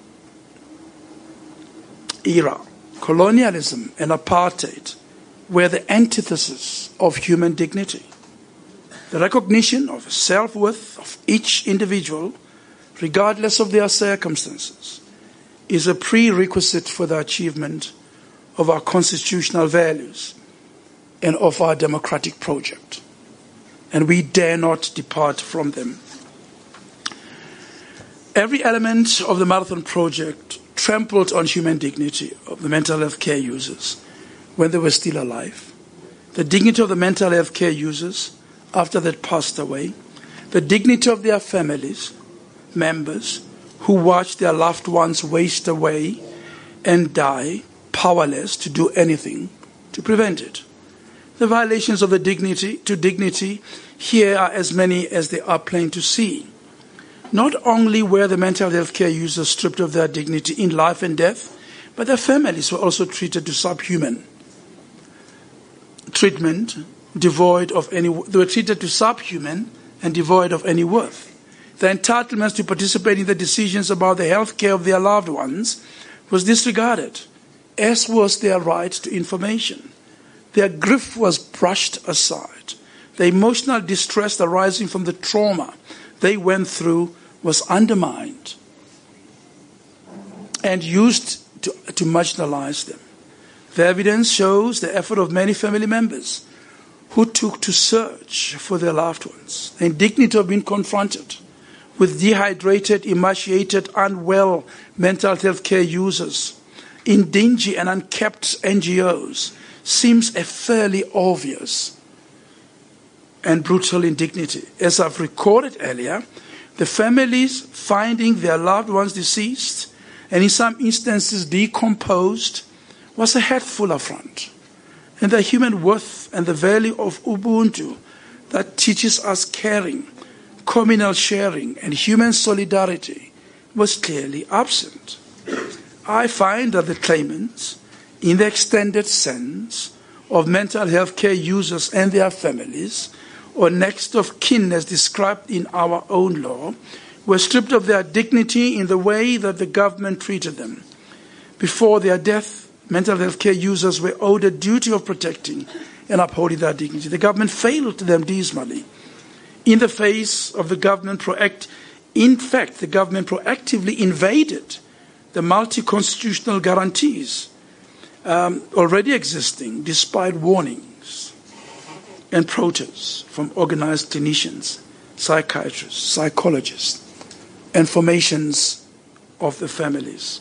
era. Colonialism and apartheid were the antithesis of human dignity. The recognition of self-worth of each individual, regardless of their circumstances, is a prerequisite for the achievement of our constitutional values and of our democratic project. And we dare not depart from them. Every element of the Marathon Project trampled on human dignity of the mental health care users when they were still alive, the dignity of the mental health care users after they passed away, the dignity of their families, members who watched their loved ones waste away and die powerless to do anything to prevent it. The violations of the dignity here are as many as they are plain to see. Not only were the mental health care users stripped of their dignity in life and death, but their families were also treated to subhuman treatment, they were treated to subhuman and devoid of any worth. Their entitlements to participate in the decisions about the health care of their loved ones was disregarded, as was their right to information. Their grief was brushed aside. The emotional distress arising from the trauma they went through was undermined and used to marginalize them. The evidence shows the effort of many family members who took to search for their loved ones, the indignity of being confronted with dehydrated, emaciated, unwell mental health care users in dingy and unkept NGOs seems a fairly obvious and brutal indignity. As I've recorded earlier, the families finding their loved ones deceased and in some instances decomposed was a hurtful affront. And the human worth and the value of Ubuntu that teaches us caring, communal sharing, and human solidarity was clearly absent. I find that the claimants, in the extended sense of mental health care users and their families, or next of kin as described in our own law, were stripped of their dignity in the way that the government treated them. Before their death, mental health care users were owed a duty of protecting and upholding their dignity. The government failed them dismally. In the face of the government the government proactively invaded the multi-constitutional guarantees already existing despite warnings and protests from organized clinicians, psychiatrists, psychologists, and formations of the families.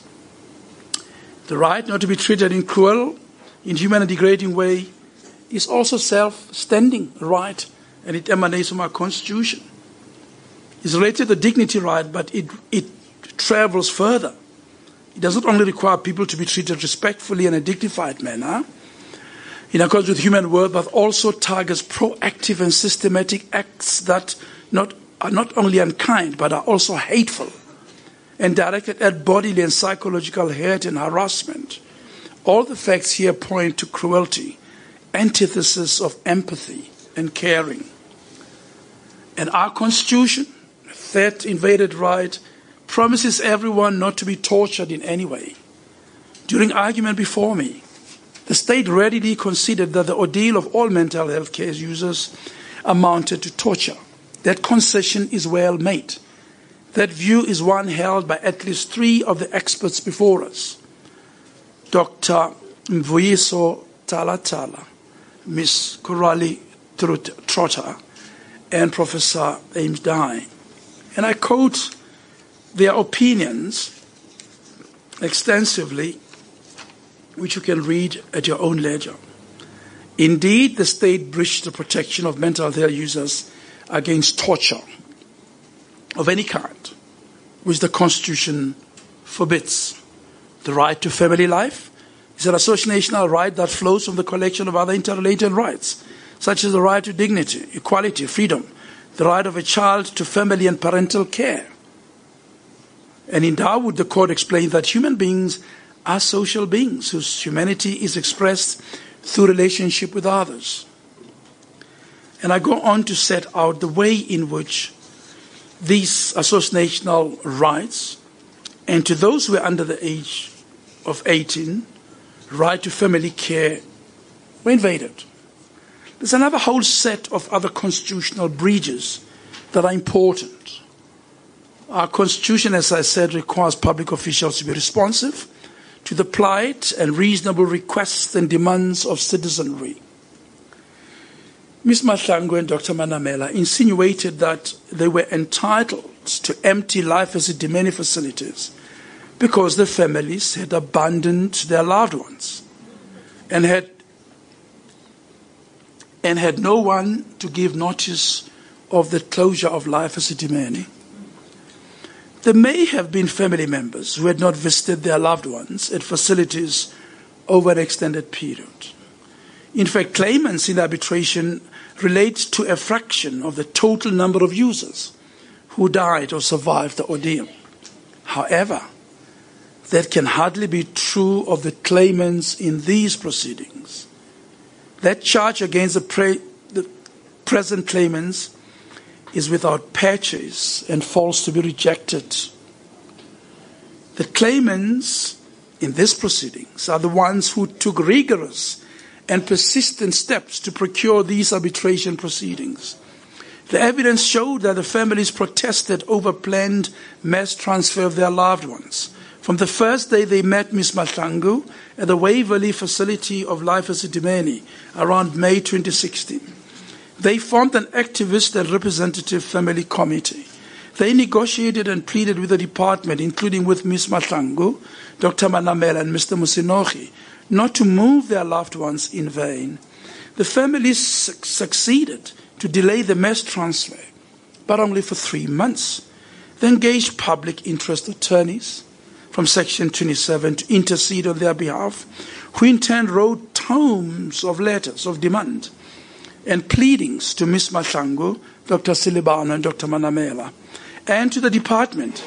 The right not to be treated in cruel, inhuman and degrading way is also self-standing right, and it emanates from our Constitution. It's related to the dignity right, but it travels further. It does not only require people to be treated respectfully in a dignified manner, in accordance with human worth, but also targets proactive and systematic acts that are not only unkind, but are also hateful and directed at bodily and psychological hurt and harassment. All the facts here point to cruelty, antithesis of empathy and caring. And our Constitution, that invaded right, promises everyone not to be tortured in any way. During argument before me, the state readily considered that the ordeal of all mental health care users amounted to torture. That concession is well made. That view is one held by at least three of the experts before us: Dr. Mvuyiso Talatala, Ms. Coralie Trotter, and Professor Ames Dye. And I quote their opinions extensively, which you can read at your own leisure. Indeed, the state breached the protection of mental health users against torture of any kind, which the Constitution forbids. The right to family life is an associational right that flows from the collection of other interrelated rights, such as the right to dignity, equality, freedom, the right of a child to family and parental care. And in Dawood, the court explained that human beings are social beings whose humanity is expressed through relationship with others. And I go on to set out the way in which these associational rights, and to those who are under the age of 18, right to family care, were invaded. There's another whole set of other constitutional breaches that are important. Our Constitution, as I said, requires public officials to be responsive to the plight and reasonable requests and demands of citizenry. Ms. Mahlangu and Dr. Manamela insinuated that they were entitled to empty life as Isidimeni facilities because the families had abandoned their loved ones and had no one to give notice of the closure of life as Isidimeni. There may have been family members who had not visited their loved ones at facilities over an extended period. In fact, claimants in arbitration relate to a fraction of the total number of users who died or survived the ordeal. However, that can hardly be true of the claimants in these proceedings. That charge against the present claimants is without purchase and falls to be rejected. The claimants in these proceedings are the ones who took rigorous and persistent steps to procure these arbitration proceedings. The evidence showed that the families protested over planned mass transfer of their loved ones. From the first day they met Ms. Mahlangu at the Waverley facility of Life as Isidimeni around May 2016. They formed an activist and representative family committee. They negotiated and pleaded with the department, including with Ms. Mahlangu, Dr. Manamela, and Mr. Musinogi, not to move their loved ones in vain. The families succeeded to delay the mass transfer, but only for 3 months. They engaged public interest attorneys from Section 27 to intercede on their behalf, who in turn wrote tomes of letters of demand and pleadings to Ms. Mahlangu, Dr. Silibano, and Dr. Manamela, and to the department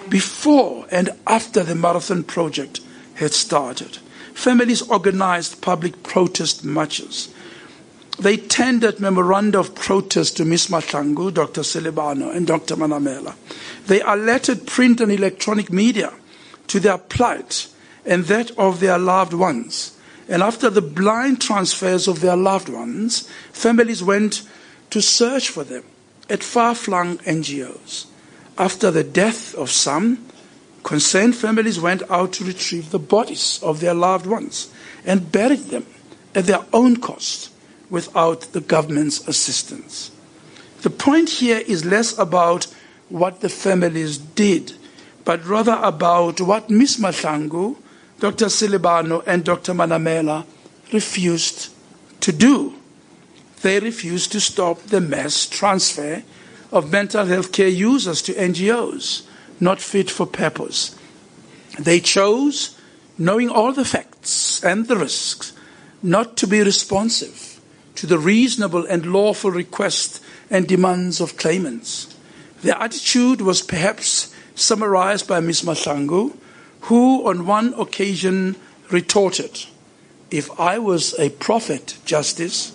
before and after the Marathon Project had started. Families organized public protest marches. They tendered memoranda of protest to Ms. Mahlangu, Dr. Silibano, and Dr. Manamela. They alerted print and electronic media to their plight and that of their loved ones. And after the blind transfers of their loved ones, families went to search for them at far-flung NGOs. After the death of some, concerned families went out to retrieve the bodies of their loved ones and buried them at their own cost without the government's assistance. The point here is less about what the families did, but rather about what Ms. Mahlangu, Dr. Silibano, and Dr. Manamela refused to do. They refused to stop the mass transfer of mental health care users to NGOs, not fit for purpose. They chose, knowing all the facts and the risks, not to be responsive to the reasonable and lawful requests and demands of claimants. Their attitude was perhaps summarized by Ms. Mahlangu, who on one occasion retorted, "If I was a prophet, Justice,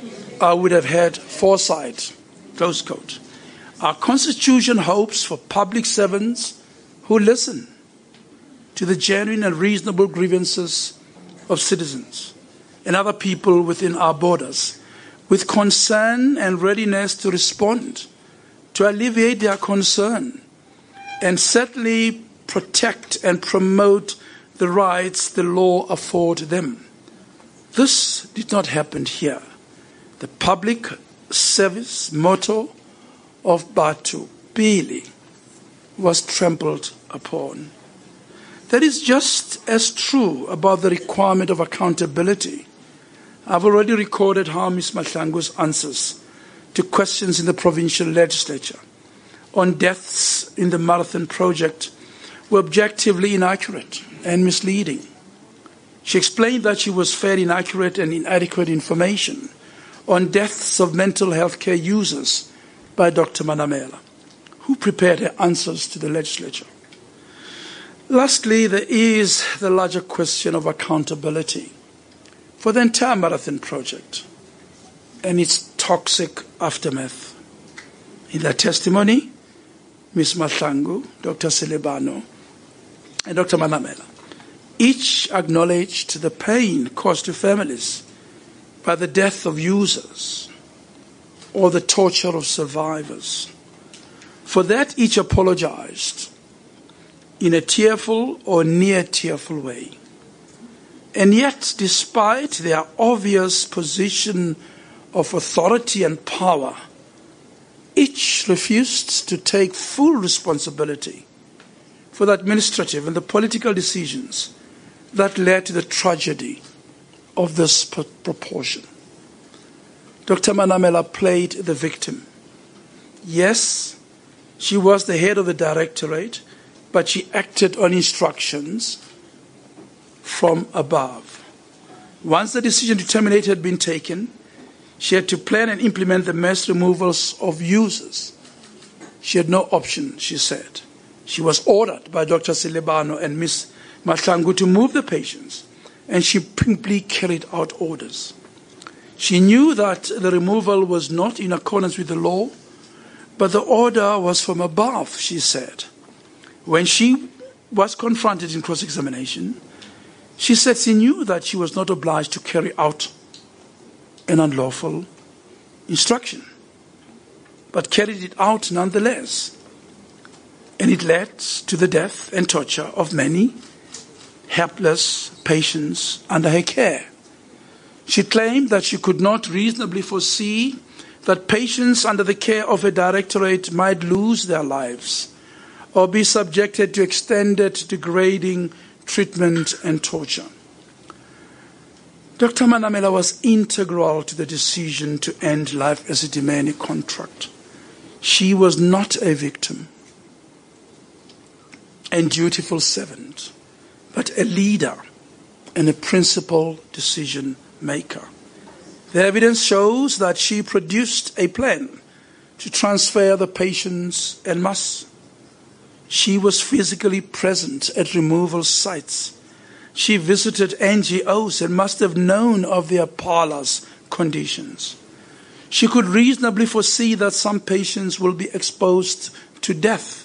I would have had foresight." Close quote. Our Constitution hopes for public servants who listen to the genuine and reasonable grievances of citizens and other people within our borders, with concern and readiness to respond, to alleviate their concern, and certainly protect and promote the rights the law afford them. This did not happen here. The public service motto of Batho Pele was trampled upon. That is just as true about the requirement of accountability. I've already recorded how Ms. Mahlangu's answers to questions in the provincial legislature on deaths in the Marathon project were objectively inaccurate and misleading. She explained that she was fed inaccurate and inadequate information on deaths of mental health care users by Dr. Manamela, who prepared her answers to the legislature. Lastly, there is the larger question of accountability for the entire Marathon project and its toxic aftermath. In their testimony, Ms. Mahlangu, Dr. Selebano, and Dr. Manamela each acknowledged the pain caused to families by the death of users or the torture of survivors. For that, each apologized in a tearful or near tearful way. And yet, despite their obvious position of authority and power, each refused to take full responsibility for the administrative and the political decisions that led to the tragedy of this proportion. Dr. Manamela played the victim. Yes, she was the head of the directorate, but she acted on instructions from above. Once the decision to terminate had been taken, she had to plan and implement the mass removals of users. She had no option, she said. She was ordered by Dr. Selebano and Ms. Mahlangu to move the patients, and she promptly carried out orders. She knew that the removal was not in accordance with the law, but the order was from above, she said. When she was confronted in cross-examination, she said she knew that she was not obliged to carry out an unlawful instruction, but carried it out nonetheless. And it led to the death and torture of many helpless patients under her care. She claimed that she could not reasonably foresee that patients under the care of a directorate might lose their lives or be subjected to extended degrading treatment and torture. Dr. Manamela was integral to the decision to end Life as a Demene contract. She was not a victim and dutiful servant, but a leader and a principal decision maker. The evidence shows that she produced a plan to transfer the patients en masse. She was physically present at removal sites. She visited NGOs and must have known of their parlous conditions. She could reasonably foresee that some patients will be exposed to death.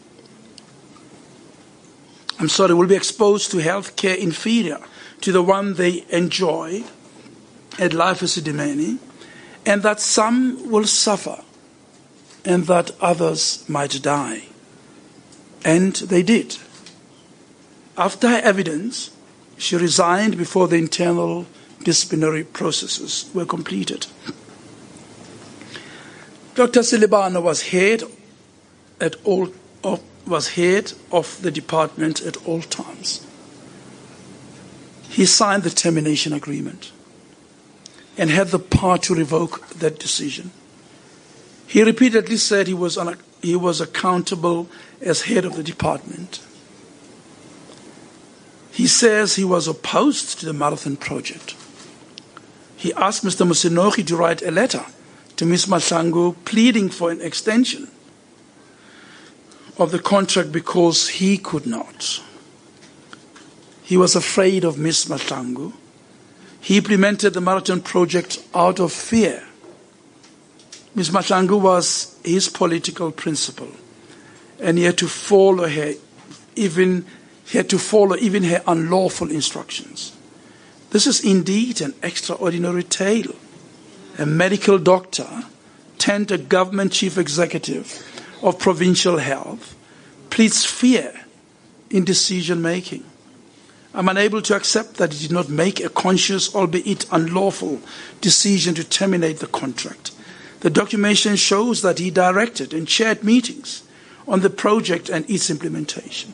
Will be exposed to health care inferior to the one they enjoy at Life as a Demene, and that some will suffer and that others might die. And they did. After her evidence, she resigned before the internal disciplinary processes were completed. Dr. Selebano was head of the department at all times. He signed the termination agreement and had the power to revoke that decision. He repeatedly said he was accountable as head of the department. He says he was opposed to the Marathon project. He asked Mr. Mosenogi to write a letter to Ms. Mahlangu pleading for an extension of the contract because he could not. He was afraid of Ms. Mahlangu. He implemented the Marathon project out of fear. Ms. Mahlangu was his political principal, and he had to follow even her unlawful instructions. This is indeed an extraordinary tale. A medical doctor turned a government chief executive of provincial health pleads fear in decision-making. I'm unable to accept that he did not make a conscious, albeit unlawful, decision to terminate the contract. The documentation shows that he directed and chaired meetings on the project and its implementation.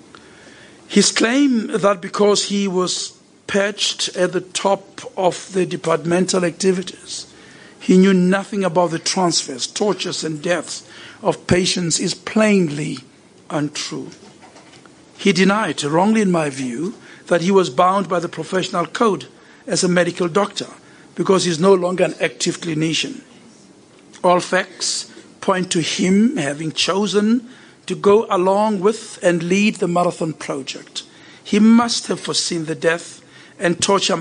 His claim that because he was perched at the top of the departmental activities, he knew nothing about the transfers, tortures, and deaths of patients is plainly untrue. He denied, wrongly in my view, that he was bound by the professional code as a medical doctor because he is no longer an active clinician. All facts point to him having chosen to go along with and lead the Marathon project. He must have foreseen the death and torture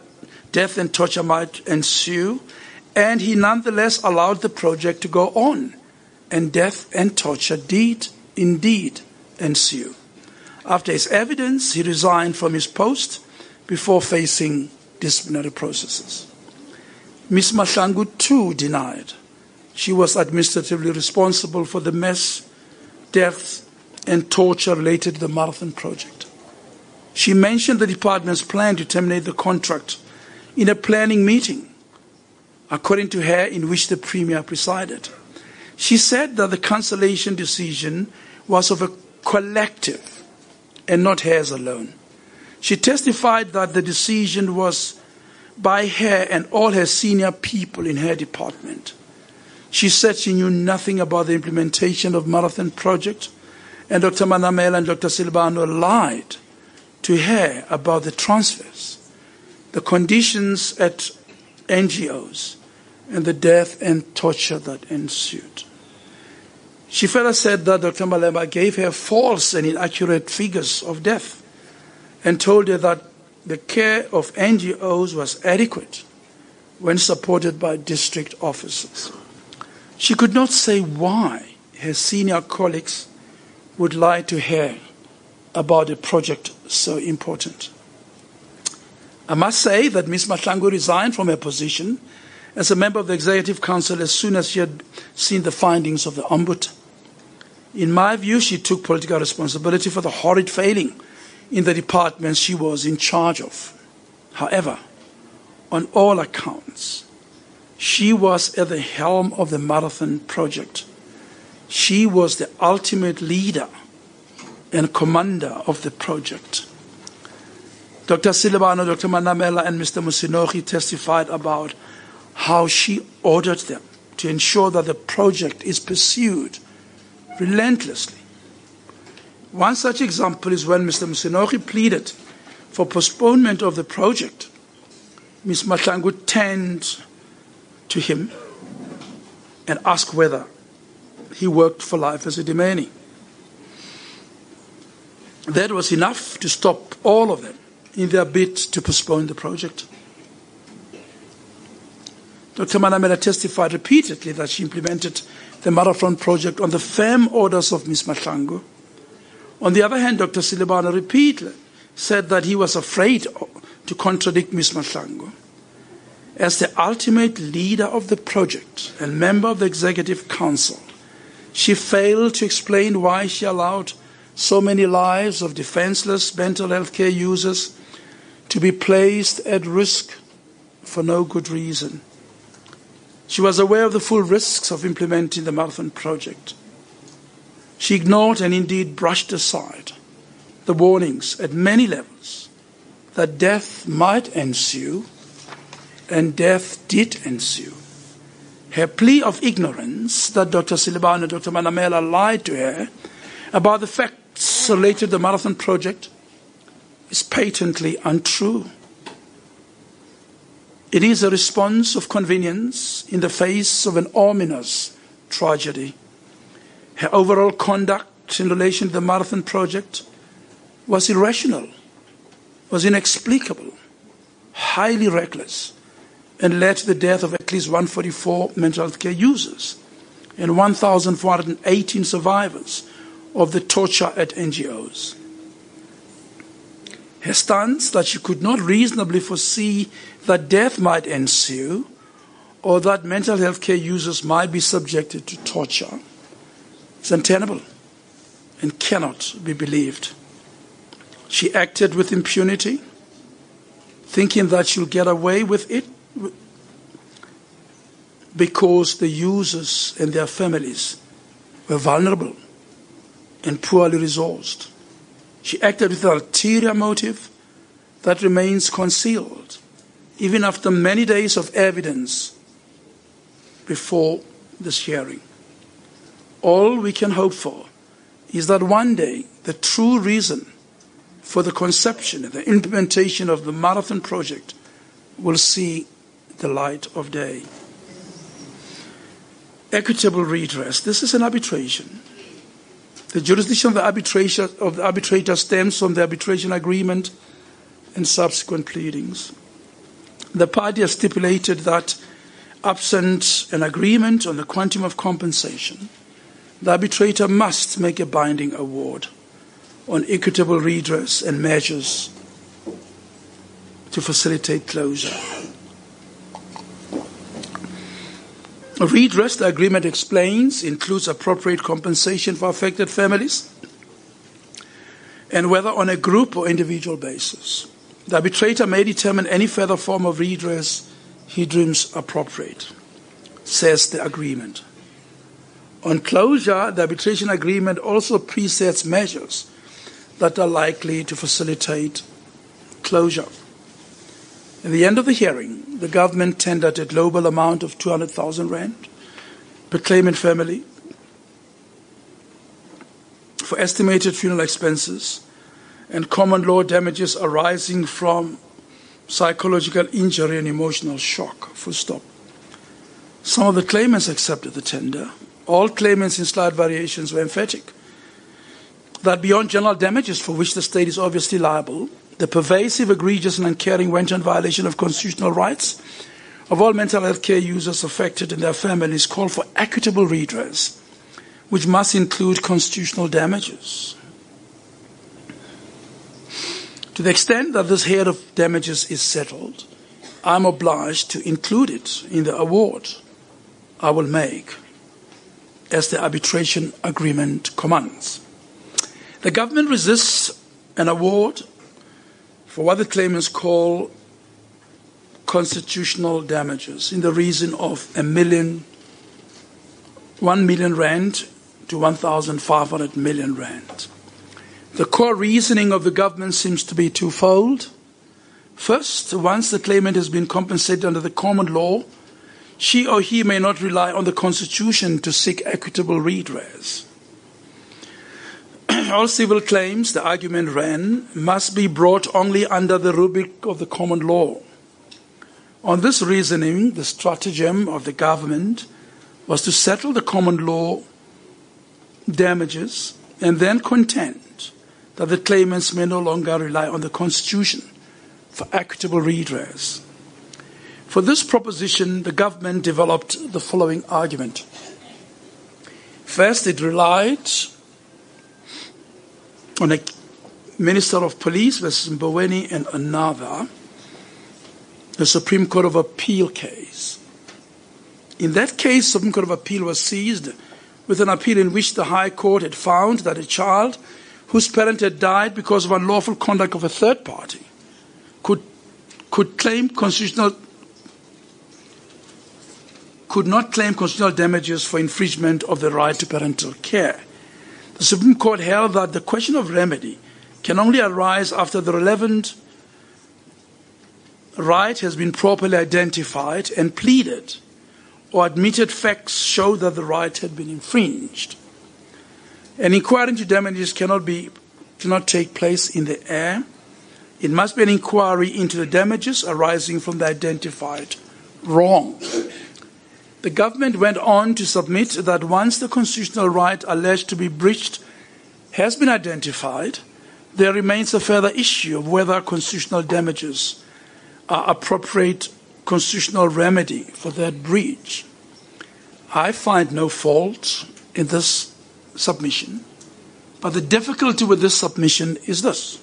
might ensue, and he nonetheless allowed the project to go on, and death and torture did indeed ensue. After his evidence, he resigned from his post before facing disciplinary processes. Ms. Mahlangu too denied she was administratively responsible for the mass deaths and torture related to the Marathon project. She mentioned the department's plan to terminate the contract in a planning meeting, according to her, in which the Premier presided. She said that the cancellation decision was of a collective and not hers alone. She testified that the decision was by her and all her senior people in her department. She said she knew nothing about the implementation of Marathon project, and Dr. Manamela and Dr. Silbano lied to her about the transfers, the conditions at NGOs, and the death and torture that ensued. She further said that Dr. Malema gave her false and inaccurate figures of death and told her that the care of NGOs was adequate when supported by district officers. She could not say why her senior colleagues would lie to her about a project so important. I must say that Ms. Mahlangu resigned from her position as a member of the Executive Council as soon as she had seen the findings of the Ombud. In my view, she took political responsibility for the horrid failing in the departments she was in charge of. However, on all accounts, she was at the helm of the Marathon project. She was the ultimate leader and commander of the project. Dr. Silibano, Dr. Manamela, and Mr. Musinogi testified about how she ordered them to ensure that the project is pursued relentlessly. One such example is when Mr. Musinogi pleaded for postponement of the project. Ms. Mahlangu turned to him and asked whether he worked for life as a Dimeni. That was enough to stop all of them in their bid to postpone the project. Dr. Manamela testified repeatedly that she implemented the Marathon project on the firm orders of Ms. Mahlangu. On the other hand, Dr. Silibano repeatedly said that he was afraid to contradict Ms. Mahlangu. As the ultimate leader of the project and member of the Executive Council, she failed to explain why she allowed so many lives of defenseless mental health care users to be placed at risk for no good reason. She was aware of the full risks of implementing the Marathon project. She ignored and indeed brushed aside the warnings at many levels that death might ensue, and death did ensue. Her plea of ignorance that Dr. Silibano and Dr. Manamela lied to her about the facts related to the Marathon project is patently untrue. It is a response of convenience in the face of an ominous tragedy. Her overall conduct in relation to the Marathon project was irrational, was inexplicable, highly reckless, and led to the death of at least 144 mental health care users and 1,418 survivors of the torture at NGOs. Her stance that she could not reasonably foresee that death might ensue or that mental health care users might be subjected to torture is untenable. and cannot be believed. She acted with impunity, thinking that she'll get away with it because the users and their families were vulnerable and poorly resourced. She acted with an ulterior motive that remains concealed, even after many days of evidence before this hearing. All we can hope for is that one day the true reason for the conception and the implementation of the Marathon project will see the light of day. Equitable redress. This is an arbitration. The jurisdiction of the arbitrator stems from the arbitration agreement and subsequent pleadings. The party has stipulated that, absent an agreement on the quantum of compensation, the arbitrator must make a binding award on equitable redress and measures to facilitate closure. A redress, the agreement explains, includes appropriate compensation for affected families, and whether on a group or individual basis. The arbitrator may determine any further form of redress he deems appropriate, says the agreement. On closure, the arbitration agreement also presets measures that are likely to facilitate closure. At the end of the hearing, the government tendered a global amount of 200,000 rand per claimant family for estimated funeral expenses and common law damages arising from psychological injury and emotional shock, full stop. Some of the claimants accepted the tender. All claimants in slight variations were emphatic that beyond general damages for which the state is obviously liable, the pervasive, egregious and uncaring wanton violation of constitutional rights of all mental health care users affected and their families call for equitable redress, which must include constitutional damages. To the extent that this head of damages is settled, I'm obliged to include it in the award I will make, as the arbitration agreement commands. The government resists an award for what the claimants call constitutional damages in the region of 1 million rand to 1,500 million rand. The core reasoning of the government seems to be twofold. First, once the claimant has been compensated under the common law, she or he may not rely on the Constitution to seek equitable redress. All civil claims, the argument ran, must be brought only under the rubric of the common law. On this reasoning, the stratagem of the government was to settle the common law damages and then contend that the claimants may no longer rely on the Constitution for equitable redress. For this proposition, the government developed the following argument. First, it relied on a Minister of Police versus Mboweni and another, the Supreme Court of Appeal case. In that case, Supreme Court of Appeal was seized with an appeal in which the High Court had found that a child whose parent had died because of unlawful conduct of a third party could not claim constitutional damages for infringement of the right to parental care. The Supreme Court held that the question of remedy can only arise after the relevant right has been properly identified and pleaded, or admitted facts show that the right had been infringed. An inquiry into damages cannot take place in the air. It must be an inquiry into the damages arising from the identified wrong. The government went on to submit that once the constitutional right alleged to be breached has been identified, there remains a further issue of whether constitutional damages are appropriate constitutional remedy for that breach. I find no fault in this submission, but the difficulty with this submission is this.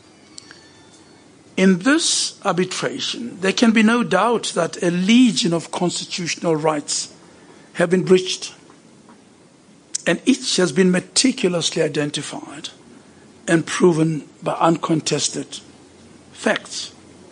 In this arbitration, there can be no doubt that a legion of constitutional rights have been breached. and each has been meticulously identified and proven by uncontested facts.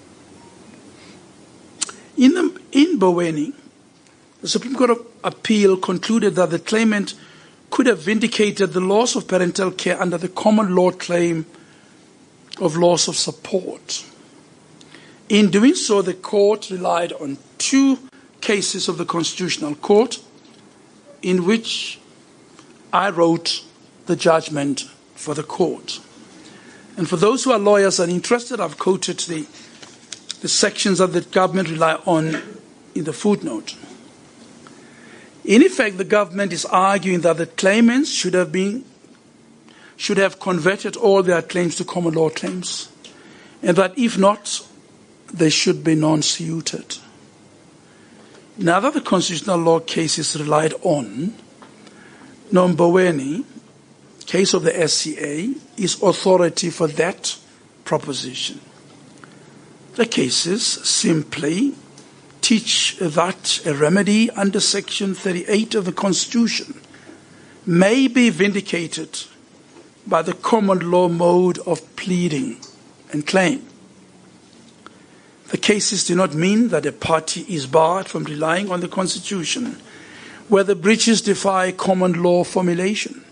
In Mboweni, the Supreme Court of Appeal concluded that the claimant could have vindicated the loss of parental care under the common law claim of loss of support. In doing so, the court relied on two cases of the Constitutional Court in which I wrote the judgment for the court. And for those who are lawyers and interested, I've quoted the sections that the government rely on in the footnote. In effect, the government is arguing that the claimants should have converted all their claims to common law claims, and that if not, they should be non-suited. Now that the constitutional law cases relied on, Mboweni, case of the SCA, is authority for that proposition. The cases simply teach that a remedy under Section 38 of the Constitution may be vindicated by the common law mode of pleading and claim. The cases do not mean that a party is barred from relying on the Constitution where the breaches defy common law formulation.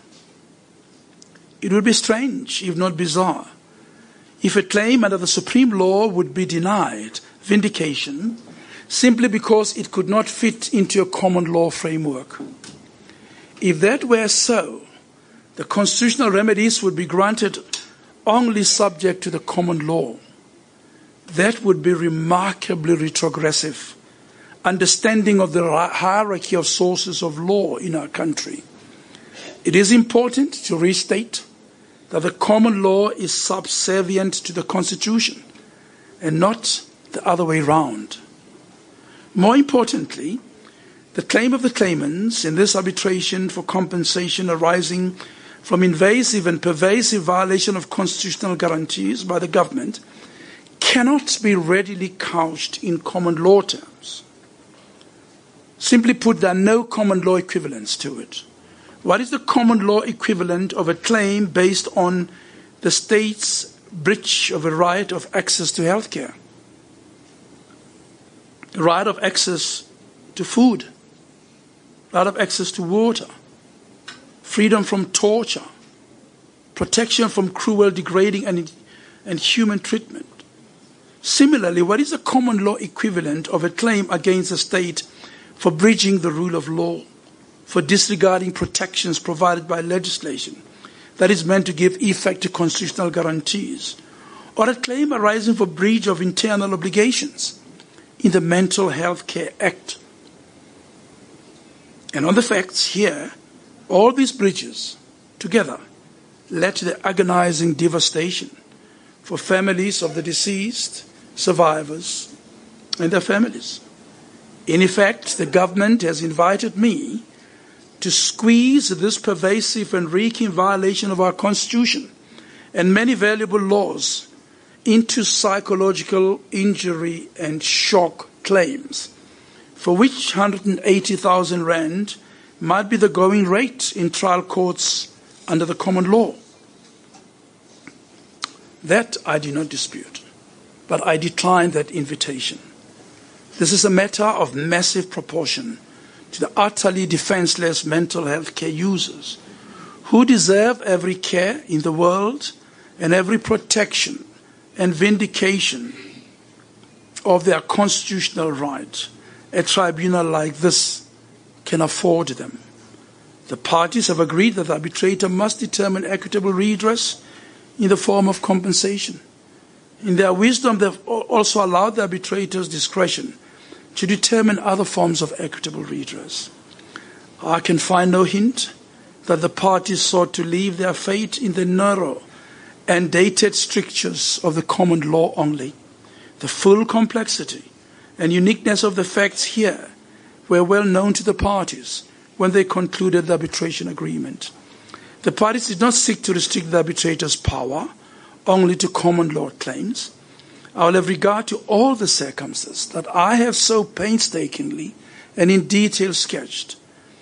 It would be strange, if not bizarre, if a claim under the supreme law would be denied vindication simply because it could not fit into a common law framework. If that were so, the constitutional remedies would be granted only subject to the common law. That would be remarkably retrogressive understanding of the hierarchy of sources of law in our country. It is important to restate that the common law is subservient to the Constitution and not the other way round. More importantly, the claim of the claimants in this arbitration for compensation arising from invasive and pervasive violation of constitutional guarantees by the government cannot be readily couched in common law terms. Simply put, there are no common law equivalents to it. What is the common law equivalent of a claim based on the state's breach of a right of access to healthcare, the right of access to food, right of access to water, freedom from torture, protection from cruel, degrading, and human treatment? Similarly, what is the common law equivalent of a claim against the state for breaching the rule of law, for disregarding protections provided by legislation that is meant to give effect to constitutional guarantees, or a claim arising for breach of internal obligations in the Mental Health Care Act? And on the facts here, all these breaches together led to the agonizing devastation for families of the deceased, survivors, and their families. In effect, the government has invited me to squeeze this pervasive and reeking violation of our Constitution and many valuable laws into psychological injury and shock claims, for which 180,000 rand might be the going rate in trial courts under the common law. That I do not dispute, but I decline that invitation. This is a matter of massive proportion to the utterly defenseless mental health care users who deserve every care in the world and every protection and vindication of their constitutional right. A tribunal like this can afford them. The parties have agreed that the arbitrator must determine equitable redress in the form of compensation. In their wisdom, they've also allowed the arbitrator's discretion to determine other forms of equitable redress. I can find no hint that the parties sought to leave their fate in the narrow and dated strictures of the common law only. The full complexity and uniqueness of the facts here were well known to the parties when they concluded the arbitration agreement. The parties did not seek to restrict the arbitrator's power only to common law claims. I will have regard to all the circumstances that I have so painstakingly and in detail sketched,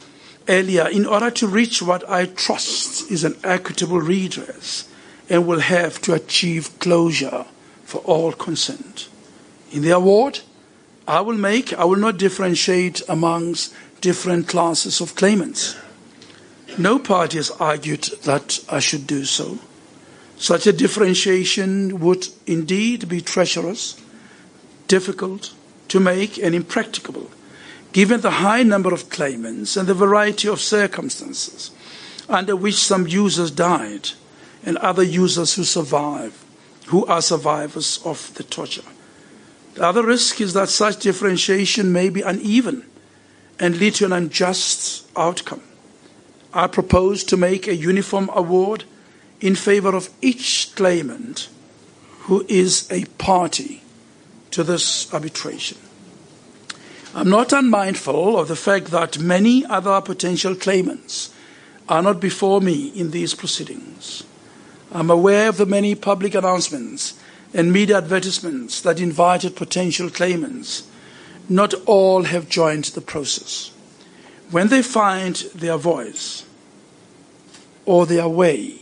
earlier, in order to reach what I trust is an equitable redress and will have to achieve closure for all concerned. In the award, I will not differentiate amongst different classes of claimants. No party has argued that I should do so. Such a differentiation would indeed be treacherous, difficult to make, and impracticable, given the high number of claimants and the variety of circumstances under which some users died and other users who are survivors of the torture. The other risk is that such differentiation may be uneven and lead to an unjust outcome. I propose to make a uniform award in favor of each claimant who is a party to this arbitration. I'm not unmindful of the fact that many other potential claimants are not before me in these proceedings. I'm aware of the many public announcements and media advertisements that invited potential claimants. Not all have joined the process. When they find their voice or their way,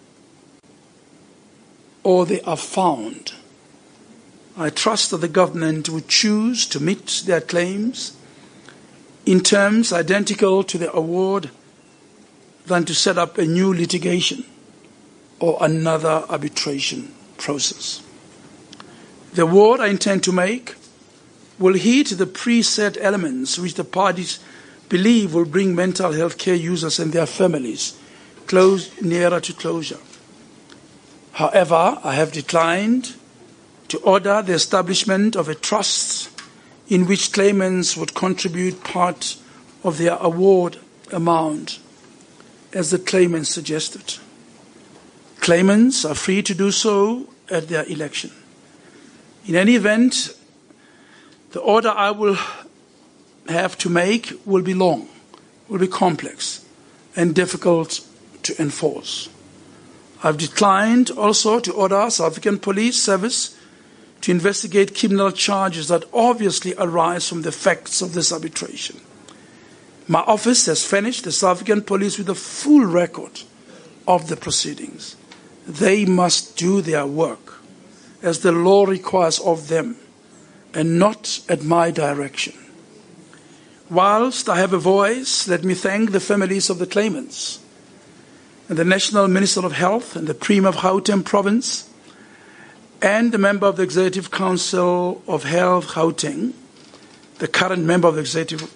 or they are found, I trust that the government will choose to meet their claims in terms identical to the award than to set up a new litigation or another arbitration process. The award I intend to make will heed the preset elements which the parties believe will bring mental health care users and their families nearer to closure. However, I have declined to order the establishment of a trust in which claimants would contribute part of their award amount, as the claimants suggested. Claimants are free to do so at their election. In any event, the order I will have to make will be long, will be complex, and difficult to enforce. I've declined also to order South African Police Service to investigate criminal charges that obviously arise from the facts of this arbitration. My office has furnished the South African Police with a full record of the proceedings. They must do their work as the law requires of them, and not at my direction. Whilst I have a voice, let me thank the families of the claimants and the National Minister of Health and the Premier of Gauteng Province and the member of the Executive Council of Health Gauteng, the current member of the Executive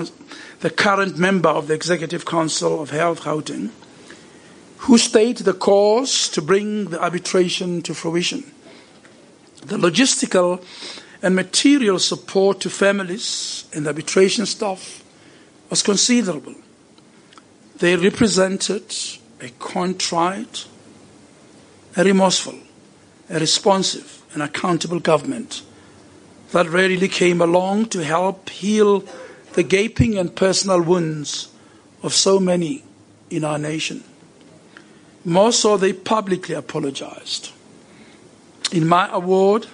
Council of Health Gauteng, who stayed the course to bring the arbitration to fruition. The logistical and material support to families and the arbitration staff was considerable. They represented a contrite, a remorseful, a responsive and accountable government that readily came along to help heal the gaping and personal wounds of so many in our nation. More so, they publicly apologized. In my award,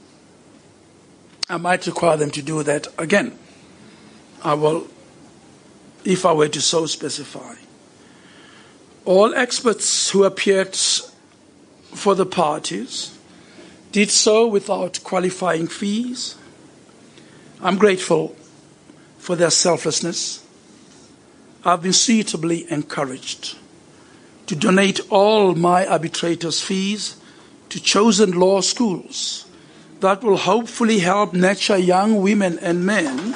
I might require them to do that again. I will, if I were to so specify. All experts who appeared for the parties did so without qualifying fees. I'm grateful for their selflessness. I've been suitably encouraged to donate all my arbitrators' fees to chosen law schools that will hopefully help nurture young women and men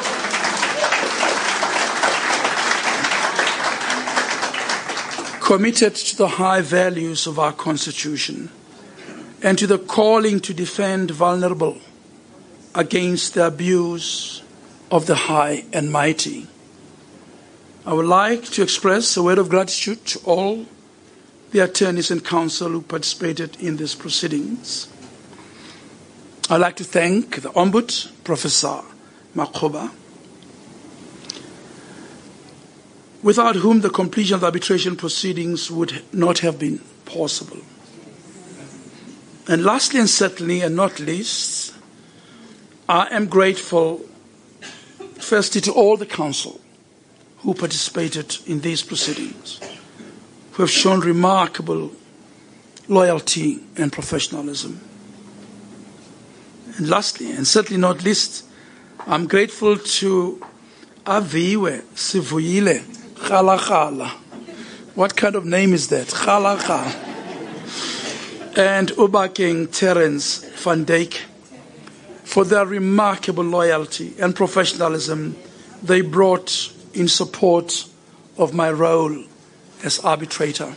committed to the high values of our Constitution and to the calling to defend vulnerable against the abuse of the high and mighty. I would like to express a word of gratitude to all the attorneys and counsel who participated in these proceedings. I'd like to thank the Ombud, Professor Makgoba, without whom the completion of the arbitration proceedings would not have been possible. And lastly, and certainly and not least, I am grateful firstly to all the counsel who participated in these proceedings, who have shown remarkable loyalty and professionalism. And lastly, and certainly not least, I'm grateful to Aviwe Sivuyile Khalakhala. What kind of name is that? Khalakhala. And Ubakeng Terence van Dijk for their remarkable loyalty and professionalism they brought in support of my role as arbitrator.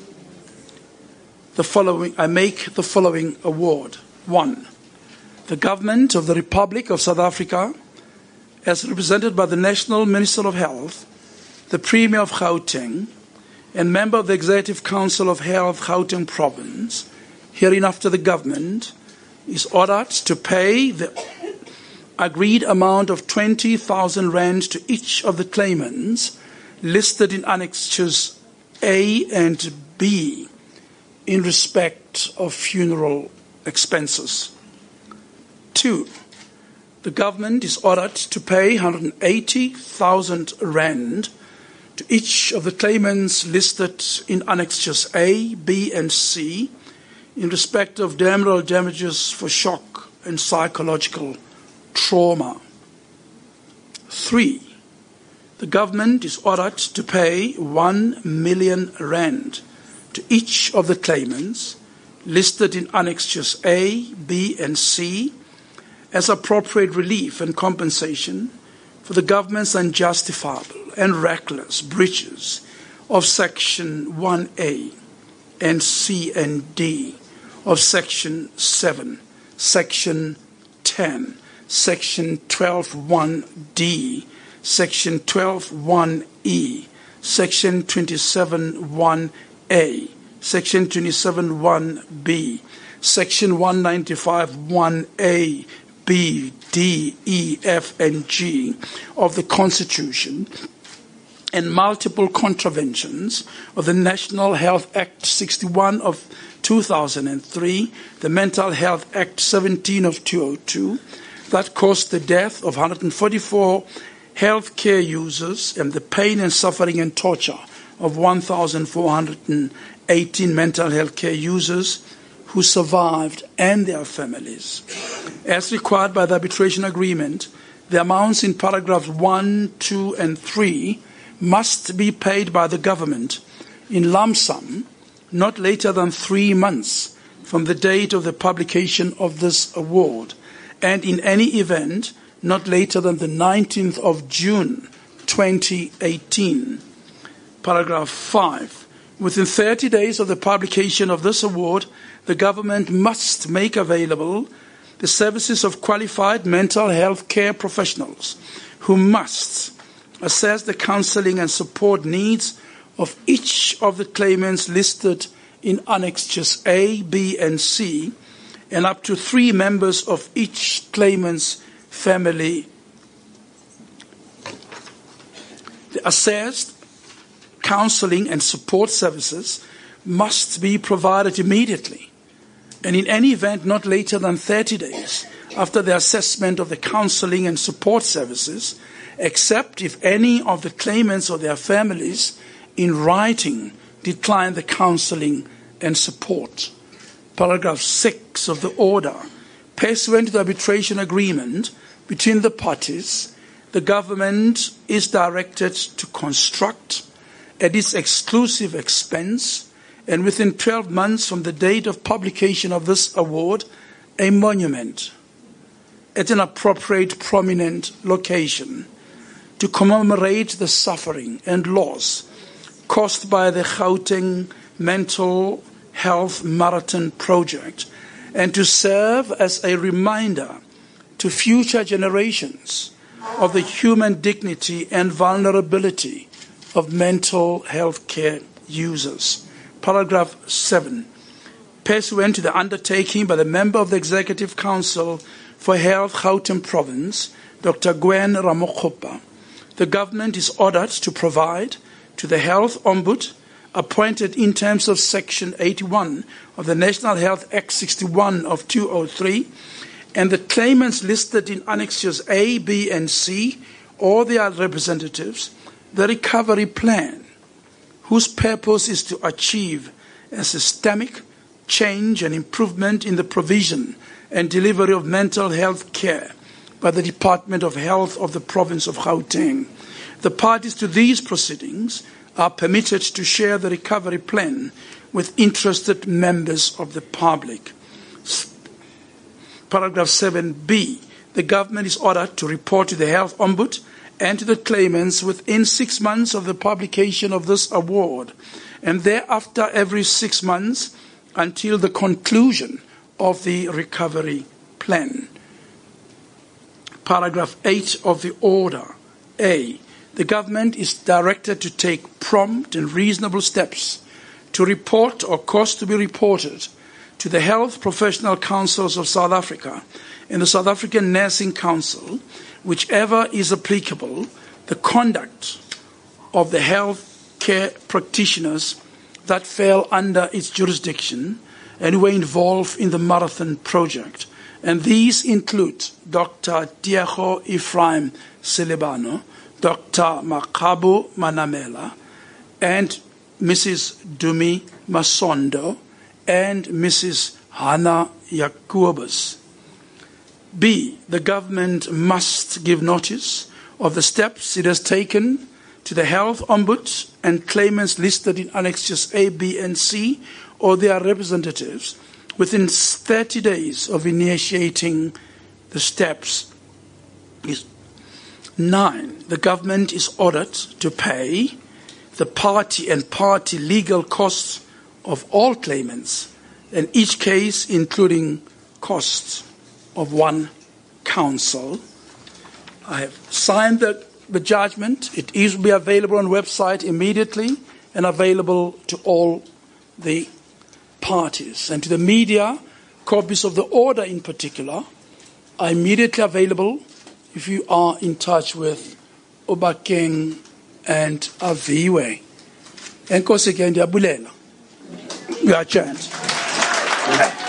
I make the following award. 1. The Government of the Republic of South Africa, as represented by the National Minister of Health, the Premier of Gauteng, and member of the Executive Council of Health Gauteng Province, hereinafter the government, is ordered to pay the agreed amount of 20,000 rand to each of the claimants listed in Annexures A and B in respect of funeral expenses. 2. The government is ordered to pay 180,000 rand to each of the claimants listed in Annexures A, B, and C in respect of damage damages for shock and psychological trauma. 3. The government is ordered to pay 1 million rand to each of the claimants listed in Annexures A, B, and C as appropriate relief and compensation for the government's unjustifiable and reckless breaches of Section 1A and C and D of Section 7, Section 10, Section 12.1D, Section 12.1E, Section 27.1A, Section 27.1B, Section 195.1A, B, D, E, F, and G of the Constitution, and multiple contraventions of the National Health Act 61 of 2003, the Mental Health Act 17 of 2002, that caused the death of 144 healthcare users and the pain and suffering and torture of 1,418 mental health care users who survived and their families. As required by the arbitration agreement, the amounts in paragraphs 1, 2, and 3 must be paid by the government in lump sum not later than 3 months from the date of the publication of this award, and in any event not later than the 19th of June 2018. Paragraph 5. Within 30 days of the publication of this award, the government must make available the services of qualified mental health care professionals who must assess the counseling and support needs of each of the claimants listed in Annexures A, B, and C, and up to 3 members of each claimant's family. The assessed counseling and support services must be provided immediately, and in any event not later than 30 days after the assessment of the counseling and support services, except if any of the claimants or their families in writing decline the counseling and support. Paragraph 6 of the order. Pursuant to the arbitration agreement between the parties, the government is directed to construct, at its exclusive expense, and within 12 months from the date of publication of this award, a monument at an appropriate prominent location to commemorate the suffering and loss caused by the Gauteng Mental Health Marathon Project, and to serve as a reminder to future generations of the human dignity and vulnerability of mental health care users. Paragraph 7. Pursuant to the undertaking by the member of the Executive Council for Health Gauteng Province, Dr. Gwen Ramokgopa, the government is ordered to provide to the Health Ombud, appointed in terms of Section 81 of the National Health Act 61 of 2003, and the claimants listed in Annexures A, B, and C, or their representatives, the recovery plan, whose purpose is to achieve a systemic change and improvement in the provision and delivery of mental health care by the Department of Health of the province of Gauteng. The parties to these proceedings are permitted to share the recovery plan with interested members of the public. Paragraph 7b. The government is ordered to report to the Health Ombudsman and to the claimants within 6 months of the publication of this award, and thereafter every 6 months until the conclusion of the recovery plan. Paragraph 8 of the order. A. The government is directed to take prompt and reasonable steps to report or cause to be reported to the Health Professional Councils of South Africa and the South African Nursing Council, whichever is applicable, the conduct of the health care practitioners that fell under its jurisdiction and who were involved in the Marathon project. And these include Dr. Tiago Ephraim Selebano, Dr. Makabo Manamela, and Mrs. Dumi Masondo, and Mrs. Hannah Yakubus. B. The government must give notice of the steps it has taken to the Health Ombudsman and claimants listed in Annexes A, B, and C, or their representatives, within 30 days of initiating the steps. 9. The government is ordered to pay the party and party legal costs of all claimants, in each case including costs of one counsel. I have signed the judgment. It is will be available on the website immediately and available to all the parties. And to the media, copies of the order in particular are immediately available if you are in touch with Obakeng and Aviwe. Enkosi ke ndiyabulela. We are adjourned.